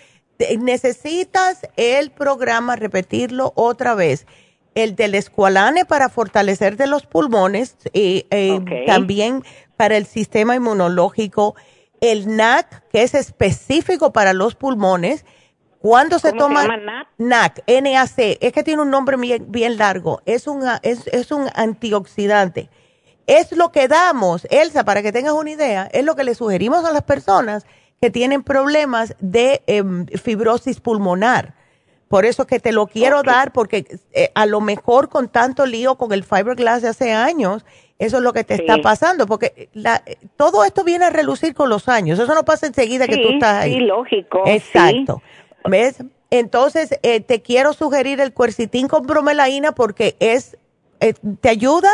S4: Necesitas el programa, repetirlo otra vez. El del Esqualane para fortalecerte los pulmones y eh, okay. también para el sistema inmunológico. El N A C, que es específico para los pulmones. ¿Cuándo se
S12: ¿Cómo
S4: toma?
S12: se llama N A C?
S4: N A C, N A C. Es que tiene un nombre bien, bien largo. Es un, es, es un antioxidante. Es lo que damos, Elsa, para que tengas una idea, es lo que le sugerimos a las personas que tienen problemas de eh, fibrosis pulmonar. Por eso que te lo quiero okay. dar, porque eh, a lo mejor con tanto lío con el fiberglass de hace años, eso es lo que te sí. está pasando, porque la, todo esto viene a relucir con los años. Eso no pasa enseguida
S12: sí,
S4: que tú estás ahí.
S12: Sí, lógico.
S4: Exacto.
S12: Sí.
S4: ¿Ves? Entonces, eh, te quiero sugerir el Quercitin con bromelaína porque es eh, te ayuda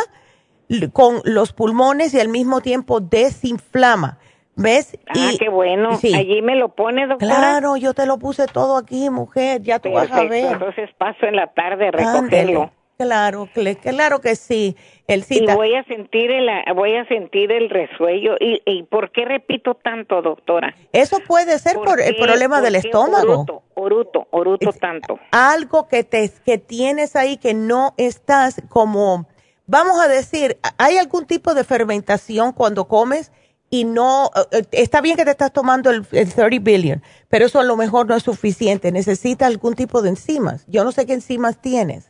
S4: con los pulmones y al mismo tiempo desinflama. ¿Ves?
S12: Ah, y, qué bueno.
S4: Sí.
S12: Allí me lo pone, doctora.
S4: Claro, yo te lo puse todo aquí, mujer. Ya tú
S12: Perfecto.
S4: vas a ver.
S12: Entonces paso en la tarde a recogerlo.
S4: Ándale. Claro, claro que sí. El cita.
S12: Y voy a sentir el, voy a sentir el resuello. ¿Y, y por qué repito tanto, doctora?
S4: Eso puede ser por, por el problema del estómago.
S12: Oruto, oruto, oruto es, tanto.
S4: Algo que te que tienes ahí que no estás como, vamos a decir, ¿hay algún tipo de fermentación cuando comes? Y no, está bien que te estás tomando el, el thirty billion, pero eso a lo mejor no es suficiente. Necesitas algún tipo de enzimas. Yo no sé qué enzimas tienes.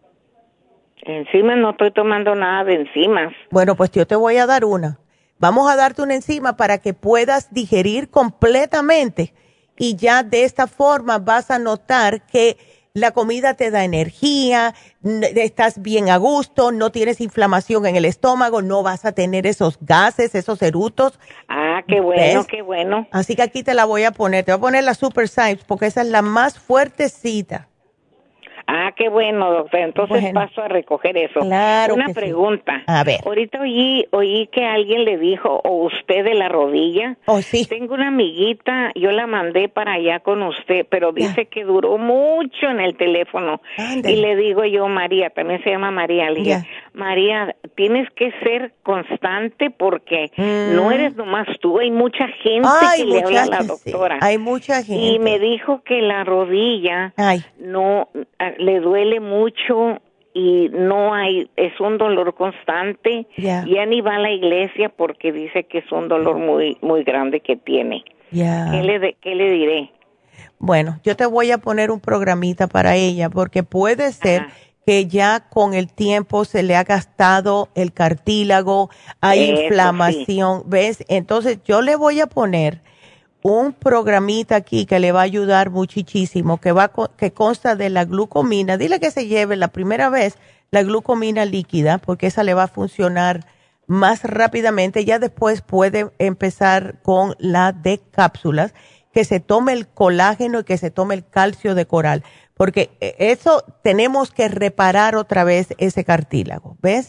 S12: Enzimas, no estoy tomando nada de enzimas.
S4: Bueno, pues yo te voy a dar una. Vamos a darte una enzima para que puedas digerir completamente y ya de esta forma vas a notar que la comida te da energía, estás bien a gusto, no tienes inflamación en el estómago, no vas a tener esos gases, esos erutos.
S12: Ah, qué bueno, ¿ves? Qué bueno.
S4: Así que aquí te la voy a poner, te voy a poner la Super Symes porque esa es la más fuertecita.
S12: Ah, qué bueno, doctor. Entonces bueno. paso a recoger eso.
S4: Claro.
S12: Una
S4: que
S12: pregunta.
S4: Sí. A ver.
S12: Ahorita oí, oí que alguien le dijo, o usted de la rodilla.
S4: Oh, sí.
S12: Tengo una amiguita, yo la mandé para allá con usted, pero dice yeah. que duró mucho en el teléfono.
S4: Ándale.
S12: Y le digo yo, María, también se llama María, le dije, yeah. María, tienes que ser constante porque mm. no eres nomás tú, hay mucha gente
S4: Ay,
S12: que le habla a la doctora.
S4: Sí. Hay mucha gente.
S12: Y me dijo que la rodilla
S4: Ay.
S12: no le duele mucho y no hay, es un dolor constante.
S4: Yeah.
S12: Ya ni va a la iglesia porque dice que es un dolor muy muy grande que tiene.
S4: Yeah.
S12: ¿Qué le de, qué le diré?
S4: Bueno, yo te voy a poner un programita para ella porque puede ser Ajá. que ya con el tiempo se le ha gastado el cartílago, hay Eso, inflamación, sí. ¿ves? Entonces yo le voy a poner un programita aquí que le va a ayudar muchísimo, que va que consta de la glucomina. Dile que se lleve la primera vez la glucomina líquida, porque esa le va a funcionar más rápidamente. Ya después puede empezar con la de cápsulas, que se tome el colágeno y que se tome el calcio de coral, porque eso tenemos que reparar otra vez ese cartílago, ¿ves?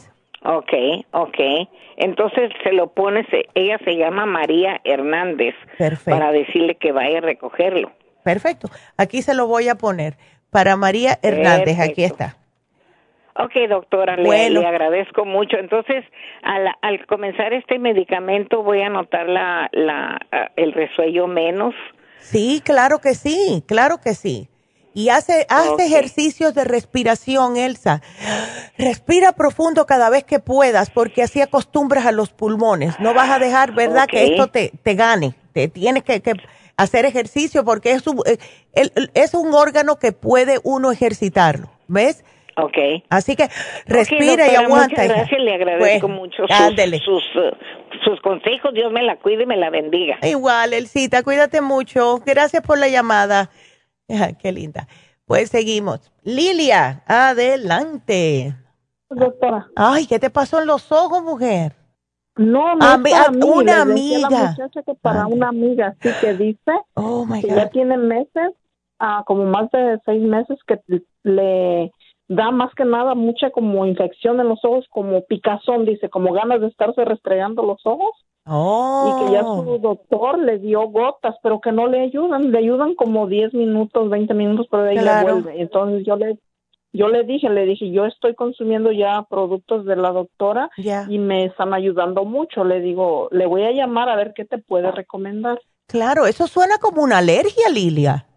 S12: Okay, okay. Entonces se lo pones, ella se llama María Hernández.
S4: Perfecto.
S12: Para decirle que vaya a recogerlo.
S4: Perfecto. Aquí se lo voy a poner para María Hernández.
S12: Perfecto.
S4: Aquí está.
S12: Ok, doctora,
S4: Bueno.
S12: le, le agradezco mucho. Entonces, al, al comenzar este medicamento, voy a notar la, la, el resuello menos.
S4: Sí, claro que sí, claro que sí. Y hace, hace
S12: Okay.
S4: ejercicios de respiración, Elsa. Respira profundo cada vez que puedas, porque así acostumbras a los pulmones. No vas a dejar, ¿verdad?,
S12: Okay.
S4: que esto te, te gane. Te tienes que, que hacer ejercicio porque es un, eh, el- el- es un órgano que puede uno ejercitarlo, ¿ves?
S12: Okay.
S4: Así que
S12: Ok,
S4: respira y
S12: doctora,
S4: aguanta.
S12: Muchas
S4: hija.
S12: gracias, le agradezco
S4: Bueno,
S12: mucho sus,
S4: ándele.
S12: sus, uh, sus consejos. Dios me la cuide y me la bendiga.
S4: Igual, Elcita, cuídate mucho. Gracias por la llamada. Ah, qué linda. Pues seguimos. Lilia, adelante.
S13: Doctora.
S4: Ay, ¿qué te pasó en los ojos, mujer?
S13: No, no
S4: Ami-
S13: es para
S4: a-
S13: mí.
S4: una
S13: Le decía a la
S4: amiga.
S13: muchacha que para una amiga, sí, que dice
S4: Oh, my
S13: que
S4: God.
S13: ya tiene meses, ah, como más de seis meses, que le da más que nada mucha como infección en los ojos, como picazón, dice, como ganas de estarse restregando los ojos.
S4: Oh.
S13: Y que ya su doctor le dio gotas, pero que no le ayudan, le ayudan como diez minutos, veinte minutos, pero de ahí
S4: Claro.
S13: le vuelve. Entonces yo le yo le dije, le dije, yo estoy consumiendo ya productos de la doctora
S4: Ya.
S13: y me están ayudando mucho. Le digo, le voy a llamar a ver qué te puede recomendar.
S4: Claro, eso suena como una alergia, Lilia.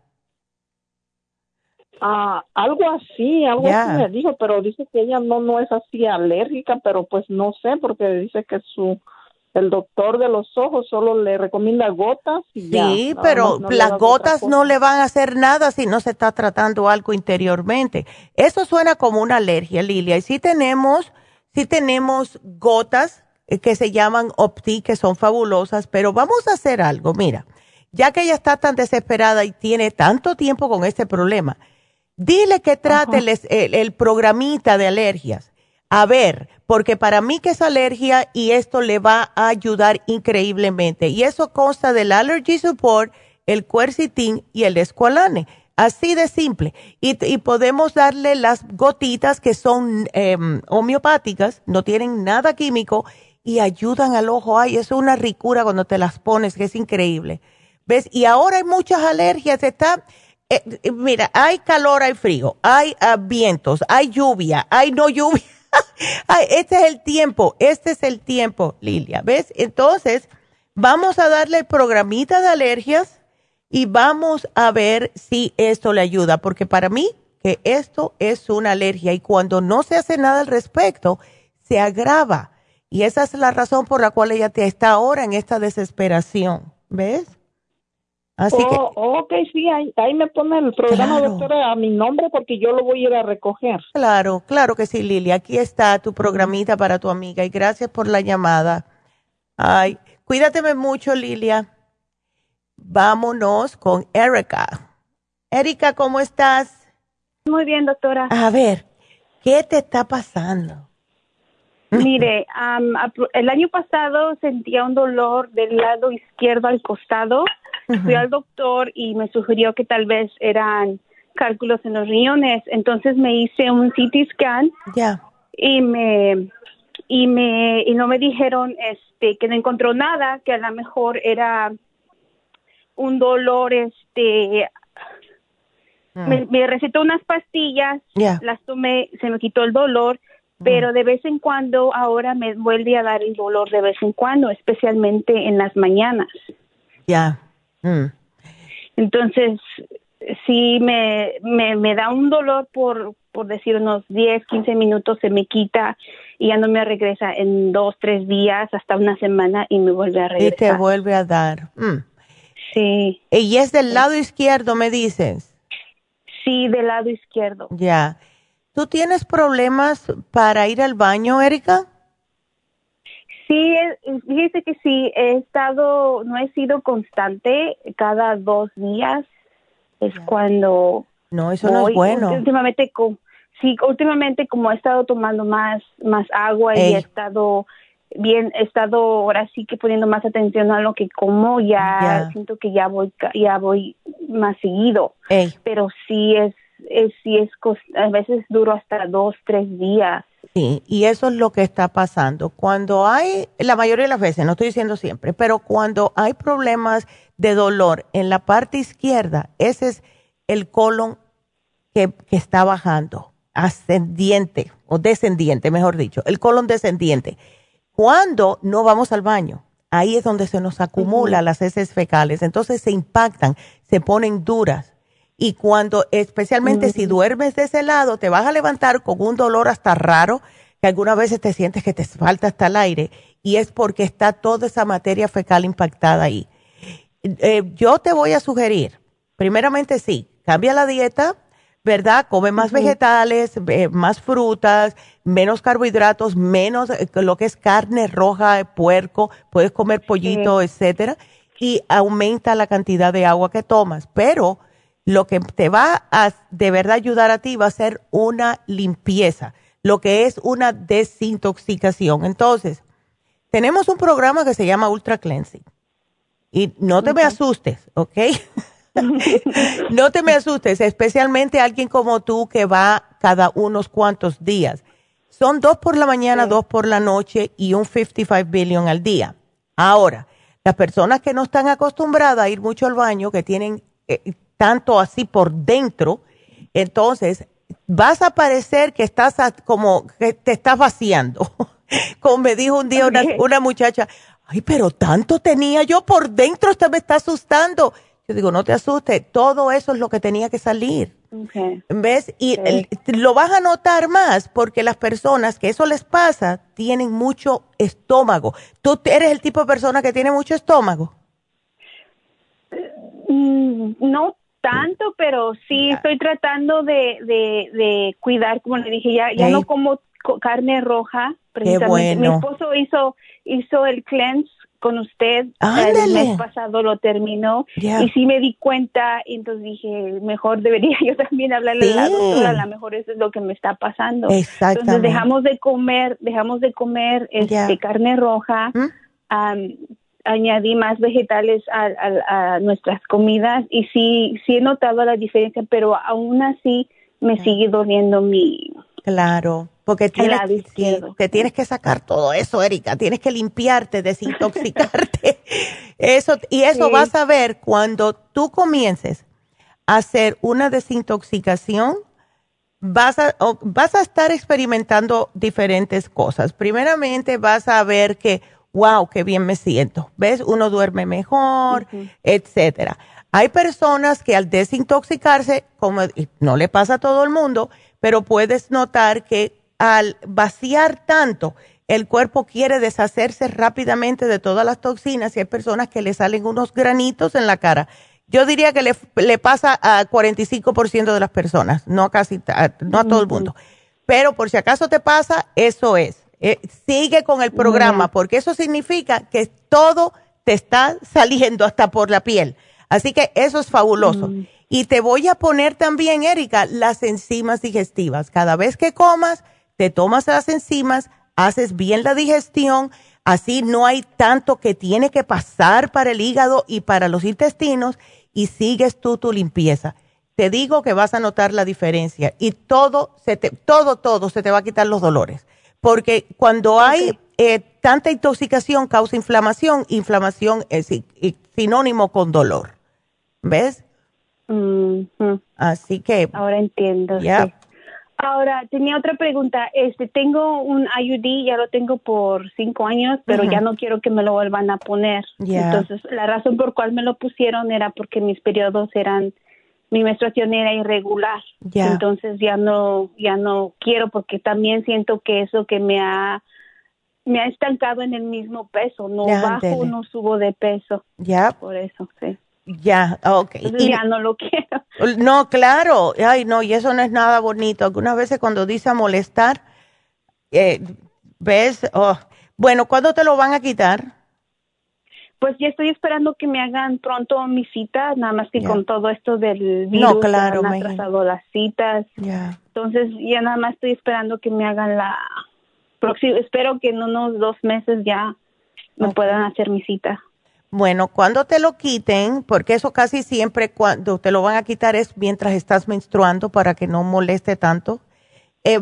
S13: Ah, algo así, algo
S4: Ya.
S13: así me dijo, pero dice que ella no no es así alérgica, pero pues no sé, porque dice que su el doctor de los ojos solo le recomienda gotas y ya.
S4: Sí,
S13: nada
S4: pero
S13: más no le
S4: las
S13: da otra
S4: gotas
S13: cosa.
S4: no le van a hacer nada si no se está tratando algo interiormente. Eso suena como una alergia, Lilia. Y sí tenemos, sí tenemos gotas eh, que se llaman Opti, que son fabulosas, pero vamos a hacer algo. Mira, ya que ella está tan desesperada y tiene tanto tiempo con este problema, dile que trate el, el, el programita de alergias. A ver, porque para mí que es alergia y esto le va a ayudar increíblemente. Y eso consta del Allergy Support, el Quercetin y el Esqualane. Así de simple. Y, y podemos darle las gotitas que son eh, homeopáticas, no tienen nada químico y ayudan al ojo. Ay, eso es una ricura cuando te las pones, que es increíble. ¿Ves? Y ahora hay muchas alergias. Está... Eh, eh, mira, hay calor, hay frío, hay uh, vientos, hay lluvia, hay no lluvia. Ay, este es el tiempo, este es el tiempo, Lilia, ¿ves? Entonces, vamos a darle el programita de alergias y vamos a ver si esto le ayuda, porque para mí que esto es una alergia y cuando no se hace nada al respecto, se agrava. Y esa es la razón por la cual ella te está ahora en esta desesperación, ¿ves? Así
S13: oh,
S4: que,
S13: ok, sí, ahí, ahí me pone el programa,
S4: Claro.
S13: doctora, a mi nombre porque yo lo voy a ir a recoger.
S4: claro, claro que sí, Lilia. Aquí está tu programita para tu amiga y gracias por la llamada. Ay, cuídateme mucho, Lilia. Vámonos con Erika. Erika, ¿cómo estás?
S14: Muy bien, doctora.
S4: A ver, ¿qué te está pasando?
S14: Mire, um, el año pasado sentía un dolor del lado izquierdo al costado. Uh-huh. Fui al doctor y me sugirió que tal vez eran cálculos en los riñones. Entonces me hice un C T scan.
S4: Ya. Yeah.
S14: Y me y me y no me dijeron este que no encontró nada, que a lo mejor era un dolor este mm. me, me recetó unas pastillas,
S4: yeah.
S14: las tomé, se me quitó el dolor. Pero de vez en cuando ahora me vuelve a dar el dolor de vez en cuando, especialmente en las mañanas.
S4: Ya. Yeah. Mm.
S14: Entonces, sí me, me, me da un dolor por, por decir unos diez, quince minutos, se me quita y ya no me regresa en dos, tres días, hasta una semana y me vuelve a regresar.
S4: Y te vuelve a dar. Mm.
S14: Sí.
S4: ¿Y es del lado izquierdo, me dices?
S14: Sí, del lado izquierdo.
S4: Ya. Yeah. ¿Tú tienes problemas para ir al baño, Erika?
S14: Sí, fíjese que sí, he estado, no he sido constante, cada dos días es yeah. cuando
S4: No, eso
S14: voy.
S4: no es bueno.
S14: Últimamente, con, sí, últimamente como he estado tomando más, más agua
S4: Ey.
S14: y he estado bien, he estado ahora sí que poniendo más atención a lo que como, ya
S4: yeah.
S14: siento que ya voy, ya voy más seguido.
S4: Ey.
S14: Pero sí es, es, sí es, a veces duro hasta dos, tres días.
S4: Sí, y eso es lo que está pasando. Cuando hay, la mayoría de las veces, no estoy diciendo siempre, pero cuando hay problemas de dolor en la parte izquierda, ese es el colon que, que está bajando, ascendiente o descendiente, mejor dicho, el colon descendiente. Cuando no vamos al baño, ahí es donde se nos acumulan uh-huh. las heces fecales, entonces se impactan, se ponen duras. Y cuando, especialmente uh-huh. si duermes de ese lado, te vas a levantar con un dolor hasta raro, que algunas veces te sientes que te falta hasta el aire, y es porque está toda esa materia fecal impactada ahí. Eh, yo te voy a sugerir, primeramente sí, cambia la dieta, ¿verdad? Come más uh-huh. vegetales, eh, más frutas, menos carbohidratos, menos eh, lo que es carne roja, puerco, puedes comer pollito, sí. etcétera, y aumenta la cantidad de agua que tomas, pero lo que te va a de verdad ayudar a ti va a ser una limpieza, lo que es una desintoxicación. Entonces, tenemos un programa que se llama Ultra Cleansing. Y no te okay. me asustes, ¿ok? No te me asustes, especialmente alguien como tú que va cada unos cuantos días. Son dos por la mañana, sí. dos por la noche y un cincuenta y cinco billion al día. Ahora, las personas que no están acostumbradas a ir mucho al baño, que tienen... Eh, tanto así por dentro, entonces vas a parecer que estás a, como que te estás vaciando. Como me dijo un día una, una muchacha, ay, pero tanto tenía yo por dentro, usted me está asustando. Yo digo, no te asustes, todo eso es lo que tenía que salir.
S14: Okay.
S4: ¿Ves? Y
S14: okay.
S4: el, lo vas a notar más porque las personas que eso les pasa tienen mucho estómago. ¿Tú eres el tipo de persona que tiene mucho estómago?
S14: Mm, no tanto, pero sí estoy tratando de, de, de cuidar, como le dije, ya, ya hey. no como carne roja, precisamente.
S4: Qué bueno.
S14: Mi esposo hizo, hizo el cleanse con usted,
S4: Ándale.
S14: el mes pasado lo terminó, yeah. y sí me di cuenta, y entonces dije, mejor debería yo también hablarle sí. a la doctora, a lo mejor eso es lo que me está pasando.
S4: Exactamente.
S14: Entonces dejamos de comer, dejamos de comer este yeah. carne roja, ¿Mm? um, añadí más vegetales a, a, a nuestras comidas y sí, sí he notado la diferencia, pero aún así me sí. sigue doliendo mi...
S4: Claro, porque tienes, sí, te tienes que sacar todo eso, Erika, tienes que limpiarte, desintoxicarte. eso Y eso sí. vas a ver cuando tú comiences a hacer una desintoxicación, vas a, vas a estar experimentando diferentes cosas. Primeramente vas a ver que wow, qué bien me siento. ¿Ves? Uno duerme mejor, uh-huh. etcétera. Hay personas que al desintoxicarse, como no le pasa a todo el mundo, pero puedes notar que al vaciar tanto, el cuerpo quiere deshacerse rápidamente de todas las toxinas y hay personas que le salen unos granitos en la cara. Yo diría que le, le pasa a cuarenta y cinco por ciento de las personas, no a casi, a, no a todo el mundo. Pero por si acaso te pasa, eso es. Eh, sigue con el programa, uh-huh. porque eso significa que todo te está saliendo hasta por la piel. Así que eso es fabuloso. Uh-huh. Y te voy a poner también, Erika, las enzimas digestivas. Cada vez que comas, te tomas las enzimas, haces bien la digestión, así no hay tanto que tiene que pasar para el hígado y para los intestinos y sigues tú tu limpieza. Te digo que vas a notar la diferencia y todo, se te, todo, todo se te va a quitar los dolores. Porque cuando hay okay. eh, tanta intoxicación causa inflamación, inflamación es sinónimo con dolor. ¿Ves?
S14: Mm-hmm.
S4: Así que...
S14: Ahora entiendo,
S4: yeah.
S14: sí. Ahora, tenía otra pregunta. Este, tengo un I U D, ya lo tengo por cinco años, pero uh-huh. ya no quiero que me lo vuelvan a poner.
S4: Yeah.
S14: Entonces, la razón por cual me lo pusieron era porque mis periodos eran... mi menstruación era irregular,
S4: yeah.
S14: entonces ya no, ya no quiero porque también siento que eso que me ha, me ha estancado en el mismo peso, no
S4: ya,
S14: bajo,
S4: dele.
S14: no subo de peso,
S4: ya,
S14: por eso, sí.
S4: Ya, okay.
S14: Entonces
S4: y,
S14: ya no lo quiero.
S4: No, claro, ay no, y eso no es nada bonito. Algunas veces cuando dice a molestar, eh, ves, oh. Bueno, ¿cuándo te lo van a quitar?
S14: Pues ya estoy esperando que me hagan pronto mi cita, nada más que yeah. con todo esto del virus
S4: no, claro,
S14: han atrasado las citas.
S4: Yeah.
S14: Entonces ya nada más estoy esperando que me hagan la próxima, espero que en unos dos meses ya me okay. puedan hacer mi cita.
S4: Bueno, cuando te lo quiten, porque eso casi siempre cuando te lo van a quitar es mientras estás menstruando para que no moleste tanto. Eh,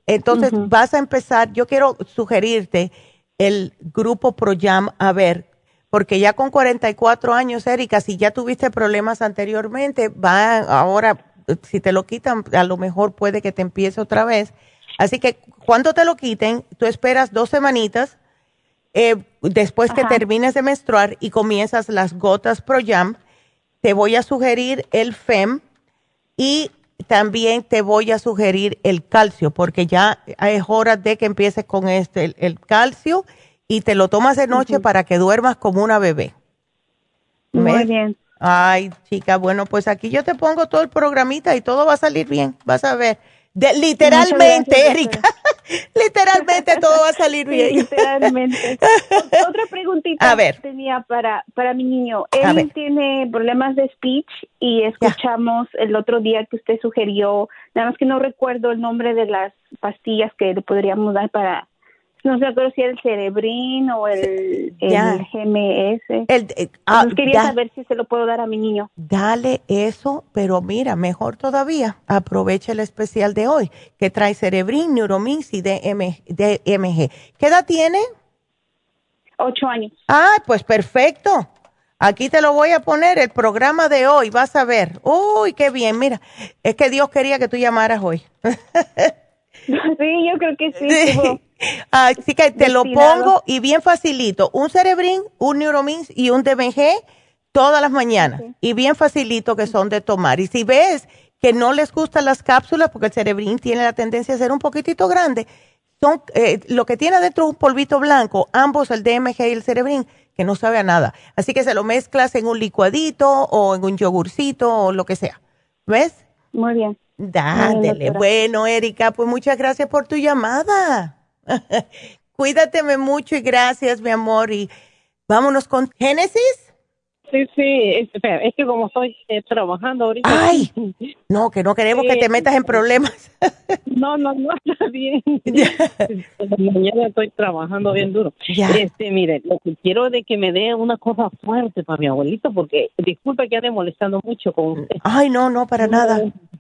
S4: Entonces uh-huh. vas a empezar, yo quiero sugerirte el grupo ProYam, a ver, porque ya con cuarenta y cuatro años, Erika, si ya tuviste problemas anteriormente, va ahora, si te lo quitan, a lo mejor puede que te empiece otra vez. Así que cuando te lo quiten, tú esperas dos semanitas, eh, después Ajá. que termines de menstruar y comienzas las gotas ProYam, te voy a sugerir el F E M y también te voy a sugerir el calcio, porque ya es hora de que empieces con este, el, el calcio, y te lo tomas de noche uh-huh. para que duermas como una bebé.
S14: Muy
S4: ¿Ves?
S14: bien.
S4: Ay, chica, bueno, pues aquí yo te pongo todo el programita y todo va a salir bien, vas a ver. De, literalmente, gracias, Erika, literalmente todo va a salir bien.
S14: Sí, literalmente. Otra preguntita
S4: a ver.
S14: tenía para, para mi niño. Él tiene problemas de speech y escuchamos ya. el otro día que usted sugirió, nada más que no recuerdo el nombre de las pastillas que le podríamos dar para, no sé si era el Cerebrin o el, el G M S. El, eh, ah, Entonces quería da, saber si se lo puedo dar a mi niño.
S4: Dale eso, pero mira, mejor todavía, aprovecha el especial de hoy, que trae Cerebrin, Neuromix y D M G. ¿Qué edad tiene?
S14: Ocho años.
S4: Ah, pues perfecto. Aquí te lo voy a poner, el programa de hoy, vas a ver. Uy, qué bien, mira, es que Dios quería que tú llamaras hoy.
S14: Sí, yo creo que sí. sí.
S4: Así que te lo pongo y bien facilito. Un Cerebrin, un Neuromix y un D M G todas las mañanas. Okay. Y bien facilito que son de tomar. Y si ves que no les gustan las cápsulas, porque el Cerebrin tiene la tendencia a ser un poquitito grande, son eh, lo que tiene adentro es un polvito blanco, ambos el D M G y el Cerebrin, que no sabe a nada. Así que se lo mezclas en un licuadito o en un yogurcito o lo que sea. ¿Ves?
S14: Muy bien.
S4: Dátele. Bueno, Erika, pues muchas gracias por tu llamada. Cuídateme mucho y gracias, mi amor. Y vámonos con Génesis.
S15: Sí, sí, es, espera, es que como estoy eh, trabajando ahorita.
S4: Ay, no, que no queremos sí, que te metas en problemas.
S15: No, no, no, está bien. Mañana estoy trabajando bien duro.
S4: Ya.
S15: Este, mire, lo que quiero es de que me dé una cosa fuerte para mi abuelito, porque disculpe que ande molestando mucho con usted.
S4: Ay, no, no, para nada.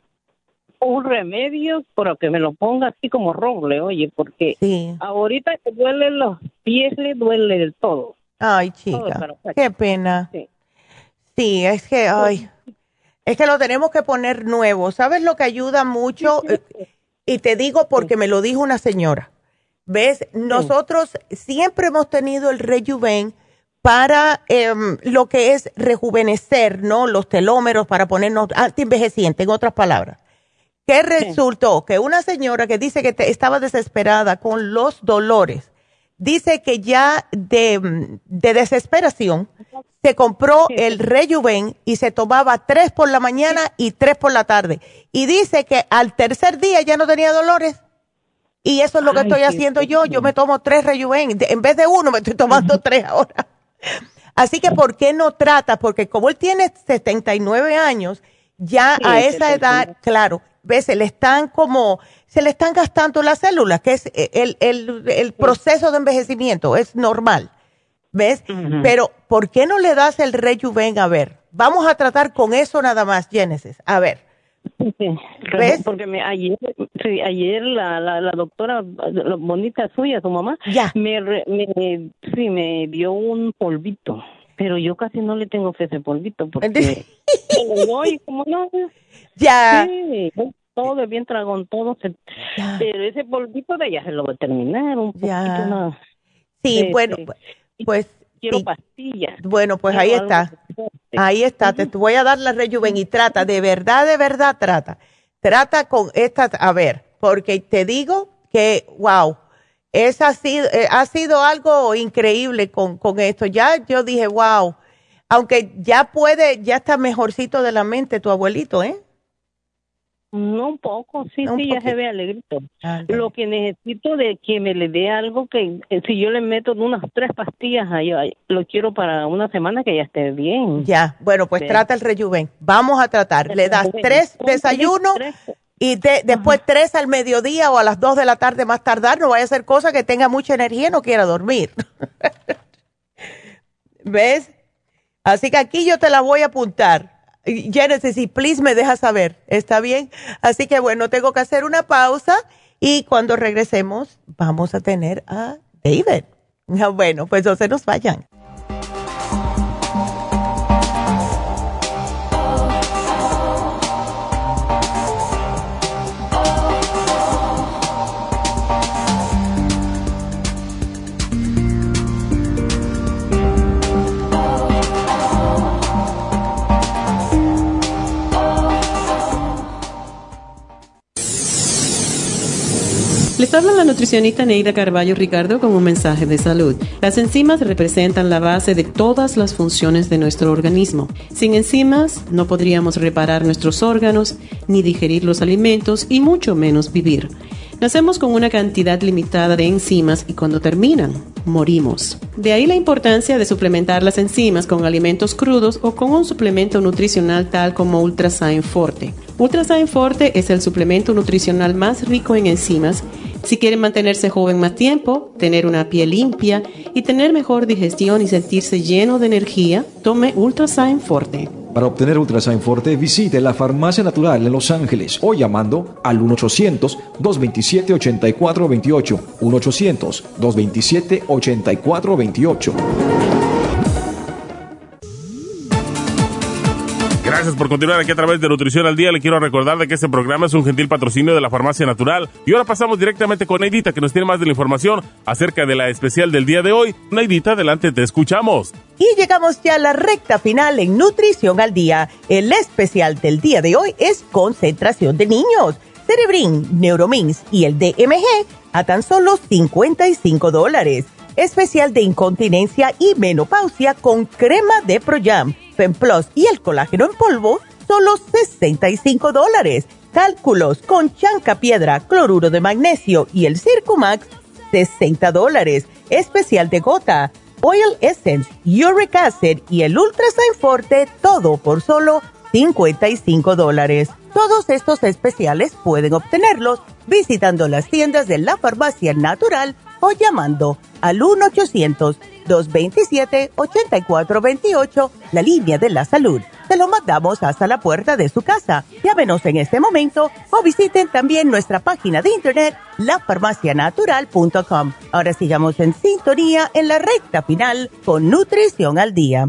S15: Un remedio, pero que me lo ponga así como roble, oye, porque
S4: sí.
S15: ahorita que duele los pies, le duele del todo.
S4: Ay, chica, todo, qué pena. Sí. sí, es que, ay, es que lo tenemos que poner nuevo. ¿Sabes lo que ayuda mucho? Sí, sí. Y te digo porque sí. me lo dijo una señora. ¿Ves? Nosotros sí. siempre hemos tenido el Rejuven para eh, lo que es rejuvenecer, ¿no? Los telómeros, para ponernos antienvejecientes, en otras palabras. ¿Qué resultó? Sí. Que una señora que dice que te, estaba desesperada con los dolores, dice que ya de, de desesperación se compró sí. el Rejuven y se tomaba tres por la mañana sí. y tres por la tarde. Y dice que al tercer día ya no tenía dolores. Y eso es lo que Ay, estoy sí, haciendo sí, yo. Sí. Yo me tomo tres Rejuven. En vez de uno, me estoy tomando uh-huh. tres ahora. Así que, ¿por qué no trata? Porque como él tiene setenta y nueve años, ya sí, a esa edad, claro, ves, se le están como, se le están gastando las células, que es el, el, el proceso de envejecimiento, es normal, ¿ves? Uh-huh. Pero, ¿por qué no le das el Rejuven? A ver, vamos a tratar con eso nada más, Génesis, a ver.
S15: Sí, ¿ves? Porque me, ayer, sí, ayer la, la, la doctora, la bonita suya, su mamá,
S4: ya.
S15: Me, me, sí, me dio un polvito. Pero yo casi no le tengo fe a ese polvito porque hoy como no
S4: ya
S15: sí, todo es bien tragón todo se, pero ese polvito de ya se lo va a terminar un poquito
S4: ya.
S15: más
S4: sí de, bueno de, pues
S15: quiero
S4: sí.
S15: pastillas
S4: bueno pues ahí está ahí está uh-huh. te voy a dar la Rejuven y trata de verdad de verdad trata trata con esta a ver porque te digo que wow Es así, eh, ha sido algo increíble con, con esto. Ya yo dije, wow, aunque ya puede, ya está mejorcito de la mente tu abuelito, ¿eh?
S15: No, un poco, sí, un sí, poquito. Ya se ve alegrito.
S4: Ah,
S15: Lo que necesito de que me le dé algo que, eh, si yo le meto unas tres pastillas, ahí, ahí, lo quiero para una semana que ya esté bien.
S4: Ya, bueno, pues sí. Trata el Rejuven. Vamos a tratar. Le das tres desayunos. Tres. Y de, después Ajá. tres al mediodía o a las dos de la tarde más tardar, no vaya a ser cosa que tenga mucha energía y no quiera dormir. ¿Ves? Así que aquí yo te la voy a apuntar. Genesis, y please me deja saber, ¿está bien? Así que bueno, tengo que hacer una pausa y cuando regresemos vamos a tener a David. Bueno, pues no se nos vayan.
S2: Les habla la nutricionista Neida Carballo Ricardo con un mensaje de salud. Las enzimas representan la base de todas las funciones de nuestro organismo. Sin enzimas no podríamos reparar nuestros órganos, ni digerir los alimentos y mucho menos vivir. Nacemos con una cantidad limitada de enzimas y cuando terminan, morimos. De ahí la importancia de suplementar las enzimas con alimentos crudos o con un suplemento nutricional tal como Ultrasign Forte. Ultrasign Forte es el suplemento nutricional más rico en enzimas. Si quieren mantenerse joven más tiempo, tener una piel limpia y tener mejor digestión y sentirse lleno de energía, tome Ultrasign Forte.
S10: Para obtener Ultrasign Forte, visite la Farmacia Natural en Los Ángeles o llamando al uno ochocientos, dos veintisiete, ochenta y cuatro veintiocho. uno ochocientos, dos veintisiete, ochenta y cuatro veintiocho.
S5: Gracias por continuar aquí a través de Nutrición al Día. Le quiero recordar de que este programa es un gentil patrocinio de la Farmacia Natural. Y ahora pasamos directamente con Neidita, que nos tiene más de la información acerca de la especial del día de hoy. Neidita, adelante, te escuchamos.
S4: Y llegamos ya a la recta final en Nutrición al Día. El especial del día de hoy es concentración de niños. Cerebrin, Neuromins y el D M G a tan solo cincuenta y cinco dólares. Especial de incontinencia y menopausia con crema de Pro-Jam, Femplus y el colágeno en polvo, solo sesenta y cinco dólares. Cálculos con chanca piedra, cloruro de magnesio y el Circumax, sesenta dólares. Especial de gota, Oil Essence, Uric Acid y el Ultrasign Forte, todo por solo cincuenta y cinco dólares. Todos estos especiales pueden obtenerlos visitando las tiendas de la Farmacia Natural o llamando al uno ochocientos, dos veintisiete, ochenta y cuatro veintiocho, la línea de la salud. Te lo mandamos hasta la puerta de su casa. Llámenos en este momento o visiten también nuestra página de internet, la farmacia natural punto com. Ahora sigamos en sintonía en la recta final con Nutrición al Día.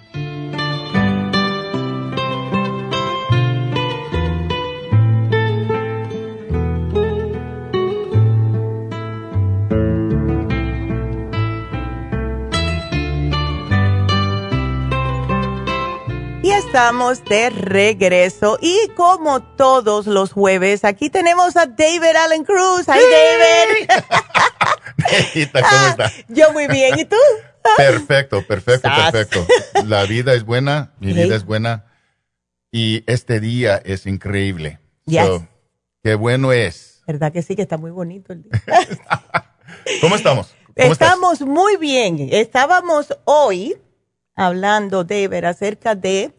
S4: Estamos de regreso y como todos los jueves, aquí tenemos a David Allen Cruz. ¡Hi, David!
S16: Neidita, ¿cómo está?
S4: Yo muy bien, ¿y tú?
S16: Perfecto, perfecto,
S4: ¿Estás?
S16: perfecto. La vida es buena, mi
S4: Okay.
S16: vida es buena y este día es increíble.
S4: Yes.
S16: So, qué bueno es.
S4: ¿Verdad que sí? Que está muy bonito el día.
S16: ¿Cómo estamos? ¿Cómo
S4: Estamos
S16: estás?
S4: muy bien. Estábamos hoy hablando, David, acerca de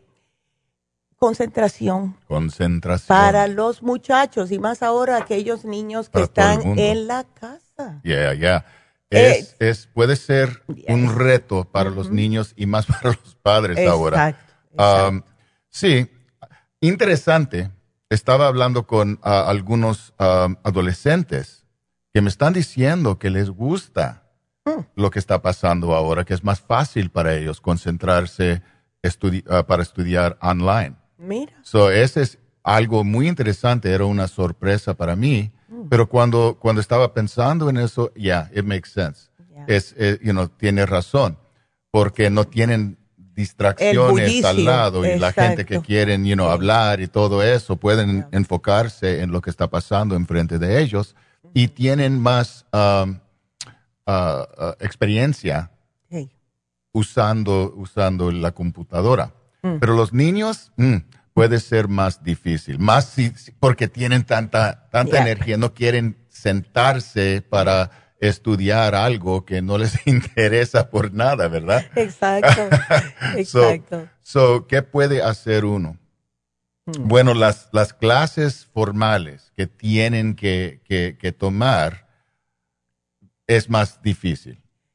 S4: concentración
S16: Concentración.
S4: para los muchachos y más ahora aquellos niños que
S16: Para todo el
S4: están
S16: mundo.
S4: en la casa.
S16: Yeah, yeah.
S4: Eh,
S16: Es, es, puede ser un reto para los niños y más para los padres ahora.
S4: Exacto.
S16: Um, sí, interesante. Estaba hablando con uh, algunos um, adolescentes que me están diciendo que les gusta
S4: Mm.
S16: lo que está pasando ahora, que es más fácil para ellos concentrarse estudi- uh, para estudiar online.
S4: Mira.
S16: So, ese es algo muy interesante, era una sorpresa para mí,
S4: Mm.
S16: pero cuando, cuando estaba pensando en eso, yeah, it makes sense.
S4: Yeah.
S16: Es, eh, you know, tiene razón, porque no tienen
S4: El
S16: distracciones
S4: bullicio.
S16: al lado y la gente que
S4: Exacto.
S16: quieren, you know,
S4: Sí.
S16: hablar y todo eso, pueden enfocarse en lo que está pasando enfrente de ellos y tienen más um, uh, uh, experiencia
S4: Sí.
S16: usando, usando la computadora.
S4: Mm.
S16: Pero los niños mm, puede ser más difícil, más si, si- porque tienen tanta, tanta
S4: Yeah.
S16: energía, no quieren sentarse para estudiar algo que no les interesa por nada, ¿verdad?
S4: Exacto.
S16: So,
S4: Exacto.
S16: so, ¿qué puede hacer uno?
S4: Mm.
S16: Bueno, las, las clases formales que tienen que, que, que tomar es más difícil.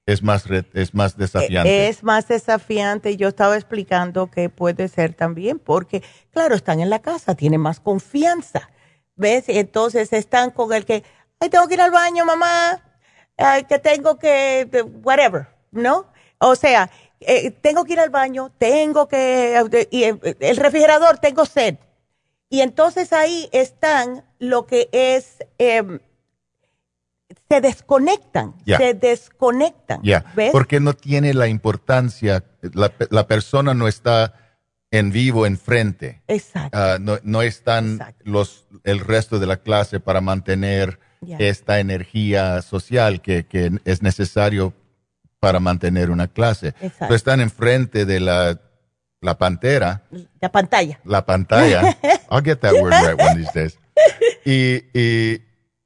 S16: Es más, re, es más desafiante.
S4: Es más desafiante. Yo estaba explicando que puede ser también porque, claro, están en la casa, tienen más confianza. ¿Ves? Entonces están con el que, ay, tengo que ir al baño, mamá, ay, que tengo que, whatever, ¿no? O sea, eh, tengo que ir al baño, tengo que, y el refrigerador, tengo sed. Y entonces ahí están lo que es, eh, se desconectan,
S16: yeah.
S4: se desconectan.
S16: Yeah.
S4: ¿Ves?
S16: Porque no tiene la importancia, la, la persona no está en vivo enfrente.
S4: Exacto.
S16: Uh, no, no están
S4: Exacto.
S16: los el resto de la clase para mantener
S4: yeah.
S16: esta energía social que, que es necesario para mantener una clase.
S4: Exacto.
S16: So, están enfrente de la, la pantera.
S4: La pantalla.
S16: La pantalla. I'll get that word right one of these days. Y, y,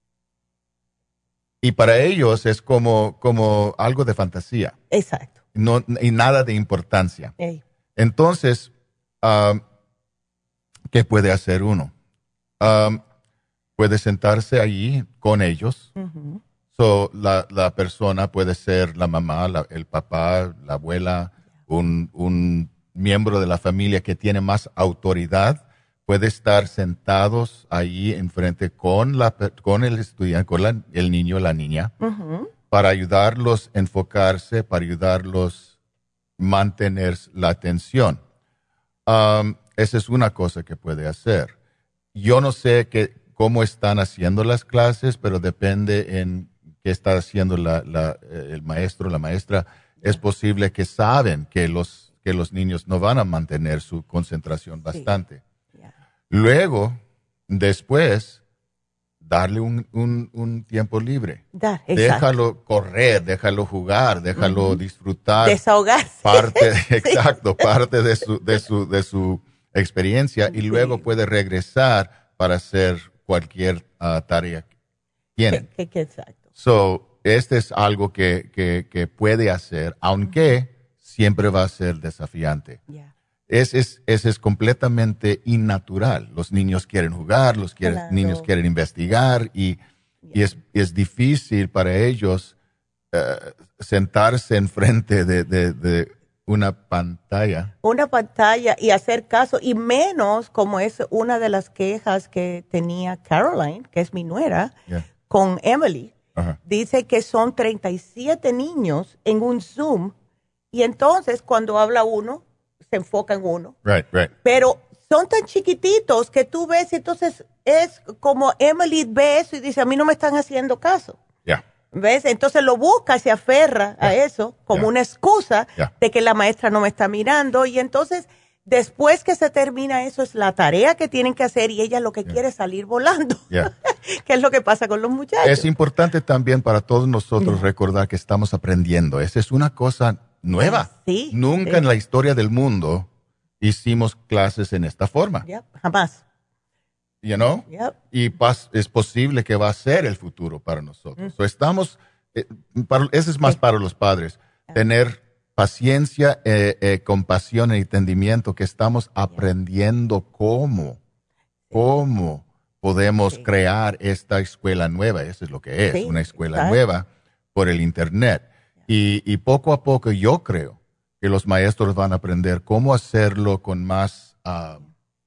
S16: y para ellos es como, como algo de fantasía.
S4: Exacto.
S16: No, y nada de importancia.
S4: Hey.
S16: Entonces, Um, ¿qué puede hacer uno? Um, puede sentarse allí con ellos.
S4: Uh-huh.
S16: So, la, la persona puede ser la mamá, la, el papá, la abuela, un, un miembro de la familia que tiene más autoridad. Puede estar sentados allí enfrente con, la, con el estudiante, con la, el niño o la niña,
S4: uh-huh.
S16: para ayudarlos a enfocarse, para ayudarlos a mantener la atención. Um, esa es una cosa que puede hacer. Yo no sé que, cómo están haciendo las clases, pero depende en qué está haciendo la, la, el maestro, la maestra. Es posible que saben que los, que los niños no van a mantener su concentración bastante.
S4: Sí. Yeah.
S16: Luego, después, darle un, un, un tiempo libre.
S4: Da,
S16: déjalo correr, déjalo jugar, déjalo uh-huh. disfrutar.
S4: Desahogarse.
S16: Parte,
S4: sí.
S16: Exacto, parte de su, de su, de su experiencia y sí. luego puede regresar para hacer cualquier uh, tarea que tienen.
S4: Que, que, exacto.
S16: So, este es algo que, que, que puede hacer, aunque uh-huh. siempre va a ser desafiante.
S4: Yeah.
S16: Es, es, es, es completamente innatural. Los niños quieren jugar, los quieren,
S4: claro.
S16: niños quieren investigar y, yeah. y es, es difícil para ellos uh, sentarse enfrente de, de, de una pantalla.
S4: Una pantalla y hacer caso, y menos como es una de las quejas que tenía Caroline, que es mi nuera,
S16: yeah.
S4: con Emily.
S16: Uh-huh.
S4: Dice que son treinta y siete niños en un Zoom y entonces cuando habla uno, se enfoca en uno.
S16: Right, right.
S4: Pero son tan chiquititos que tú ves, y entonces es como Emily ve eso y dice, a mí no me están haciendo caso.
S16: Yeah.
S4: ¿Ves? Entonces lo busca, se aferra yeah. a eso como
S16: yeah.
S4: una excusa
S16: yeah.
S4: de que la maestra no me está mirando. Y entonces, después que se termina eso, es la tarea que tienen que hacer y ella lo que yeah. quiere es salir volando.
S16: Yeah.
S4: ¿Qué es lo que pasa con los muchachos?
S16: Es importante también para todos nosotros yeah. recordar que estamos aprendiendo. Esa es una cosa nueva.
S4: Sí,
S16: Nunca
S4: sí.
S16: en la historia del mundo hicimos clases en esta forma.
S4: Yep, jamás.
S16: You know?
S4: Yep.
S16: Y pas, es posible que va a ser el futuro para nosotros. Mm. So estamos, eh, para, eso es más sí. para los padres, yeah. tener paciencia, eh, eh, compasión e entendimiento que estamos yeah. aprendiendo cómo, cómo podemos sí. crear esta escuela nueva. Eso es lo que es, sí. una escuela exacto. nueva por el Internet. Y, y poco a poco yo creo que los maestros van a aprender cómo hacerlo con más, uh,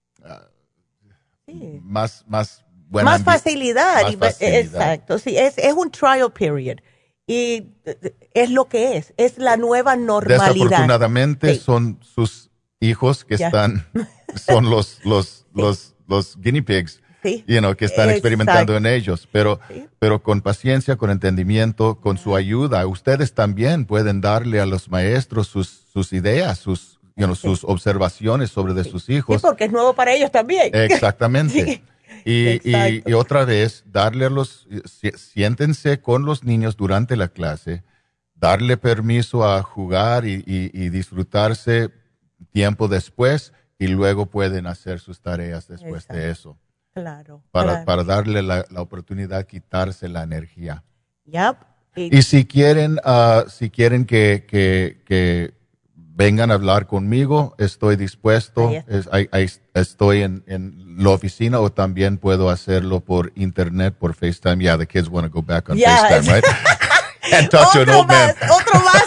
S16: uh, sí. más, más, buena
S4: más facilidad.
S16: Más facilidad.
S4: Exacto, sí, es, es un trial period. Y es lo que es, es la nueva normalidad.
S16: Desafortunadamente
S4: sí.
S16: son sus hijos que ya. están, son los, los, los, los guinea pigs.
S4: Sí.
S16: You know, que están
S4: Exacto.
S16: experimentando en ellos, pero,
S4: sí.
S16: pero con paciencia, con entendimiento, con su ayuda. Ustedes también pueden darle a los maestros sus, sus ideas, sus, you know, sí. sus observaciones sobre de
S4: sí.
S16: sus hijos.
S4: Sí, porque es nuevo para ellos también.
S16: Exactamente.
S4: sí.
S16: y, y, y otra vez, darle a los, siéntense con los niños durante la clase, darle permiso a jugar y, y, y disfrutarse tiempo después y luego pueden hacer sus tareas después
S4: Exacto.
S16: de eso.
S4: Claro.
S16: Para,
S4: claro.
S16: para darle la, la oportunidad de quitarse la energía.
S4: Yep.
S16: Y, y si quieren, uh, si quieren que, que, que vengan a hablar conmigo, estoy dispuesto.
S4: Ahí está.
S16: Es, ahí, ahí estoy en, en la oficina o también puedo hacerlo por internet, por FaceTime. Yeah, the kids want to go back on
S4: yes.
S16: FaceTime, right? can't touch an
S4: otro
S16: old man.
S4: más, otro más.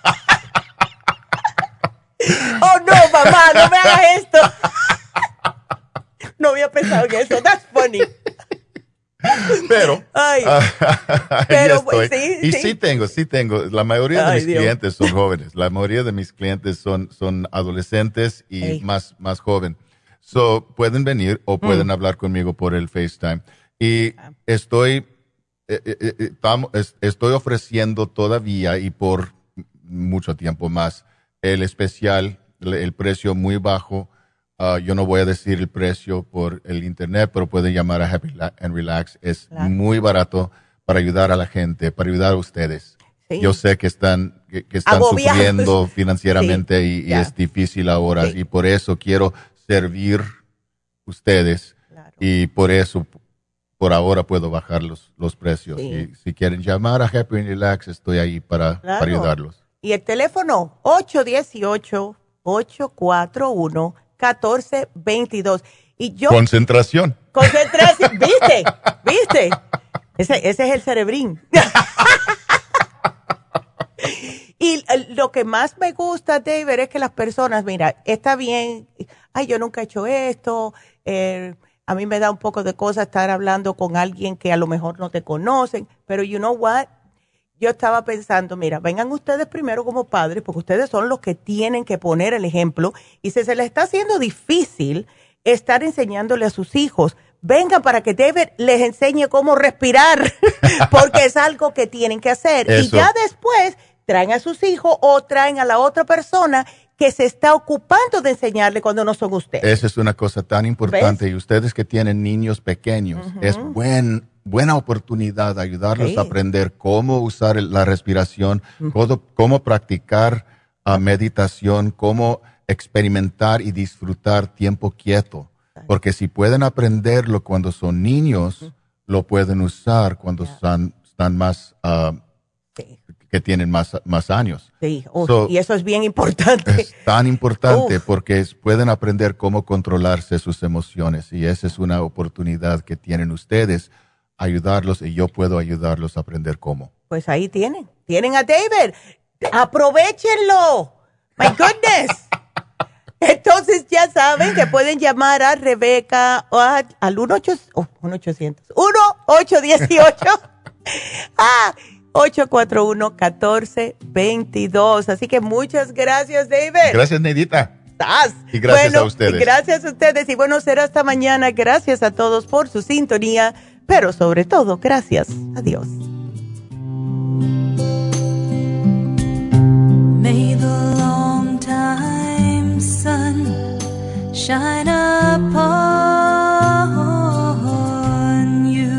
S4: Oh, no, mamá, no me hagas esto. No había pensado en eso. That's funny.
S16: Pero,
S4: Ay,
S16: uh,
S4: pero
S16: estoy.
S4: sí,
S16: y
S4: sí.
S16: sí tengo, sí tengo. La mayoría de
S4: Ay,
S16: mis
S4: Dios.
S16: clientes son jóvenes. La mayoría de mis clientes son, son adolescentes y
S4: Ey.
S16: más, más joven. So, pueden venir o pueden
S4: Mm.
S16: hablar conmigo por el FaceTime. Y estoy, eh, eh, eh, tam- es- estoy ofreciendo todavía y por mucho tiempo más el especial, el, el precio muy bajo. Uh, yo no voy a decir el precio por el internet, pero pueden llamar a Happy La- and Relax. Es
S4: Claro.
S16: muy barato para ayudar a la gente, para ayudar a ustedes.
S4: Sí.
S16: Yo sé que están, que, que están
S4: Agobiados.
S16: sufriendo financieramente
S4: Sí,
S16: y, y
S4: ya.
S16: es difícil ahora
S4: Sí.
S16: y por eso quiero servir ustedes y por eso por ahora puedo bajar los, los precios.
S4: Sí.
S16: Y si quieren llamar a Happy and Relax, estoy ahí para,
S4: Claro.
S16: para ayudarlos.
S4: Y el teléfono ocho uno ocho, ocho cuatro uno, uno cuatro dos dos. Y yo...
S16: Concentración.
S4: Concentración. ¿Viste? ¿Viste? Ese, ese es el cerebrín. Y eh, lo que más me gusta, David, es que las personas, mira, está bien, ay, yo nunca he hecho esto, eh, a mí me da un poco de cosa estar hablando con alguien que a lo mejor no te conocen, pero you know what? Yo estaba pensando, mira, vengan ustedes primero como padres, porque ustedes son los que tienen que poner el ejemplo, y si se les está haciendo difícil estar enseñándole a sus hijos, vengan para que David les enseñe cómo respirar, porque es algo que tienen que hacer.
S16: Eso.
S4: Y ya después traen a sus hijos o traen a la otra persona que se está ocupando de enseñarle cuando no son ustedes.
S16: Esa es una cosa tan importante. Y ustedes que tienen niños pequeños, es buen, buena oportunidad de ayudarlos
S4: Sí.
S16: a aprender cómo usar el- la respiración, cómo, cómo practicar ah, meditación, cómo experimentar y disfrutar tiempo quieto. Porque si pueden aprenderlo cuando son niños, lo pueden usar cuando están, están más, ah, que tienen más, más años.
S4: Sí, uf,
S16: So,
S4: y eso es bien importante.
S16: es tan importante
S4: Uf.
S16: porque es- pueden aprender cómo controlarse sus emociones y esa es una oportunidad que tienen ustedes, ayudarlos y yo puedo ayudarlos a aprender cómo.
S4: Pues ahí tienen, tienen a David. Aprovechenlo. My goodness. Entonces ya saben que pueden llamar a Rebeca o a- al uno ochocientos, uno ocho uno ocho ah, ocho cuatro uno, uno cuatro dos dos. Así que muchas gracias, David.
S16: Gracias, Neidita.
S4: Estás.
S16: Y gracias
S4: Bueno,
S16: a ustedes.
S4: Gracias a ustedes. Y bueno, será hasta mañana. Gracias a todos por su sintonía, pero sobre todo, gracias a Dios.
S17: May the long time sun shine upon you.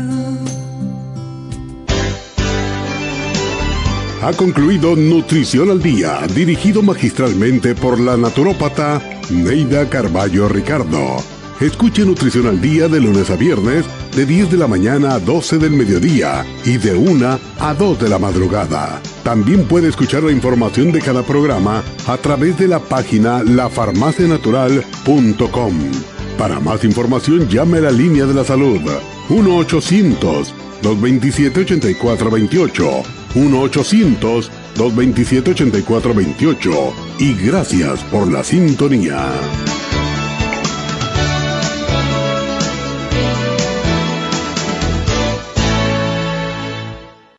S1: Ha concluido Nutrición al Día, dirigido magistralmente por la naturópata Neida Carballo Ricardo. Escuche Nutrición al Día de lunes a viernes, de diez de la mañana a doce del mediodía y de una a dos de la madrugada. También puede escuchar la información de cada programa a través de la página la farmacia natural punto com. Para más información, llame a la línea de la salud uno ochocientos, dos veintisiete, ochenta y cuatro veintiocho, uno ochocientos, dos veintisiete, ochenta y cuatro veintiocho y gracias por la sintonía.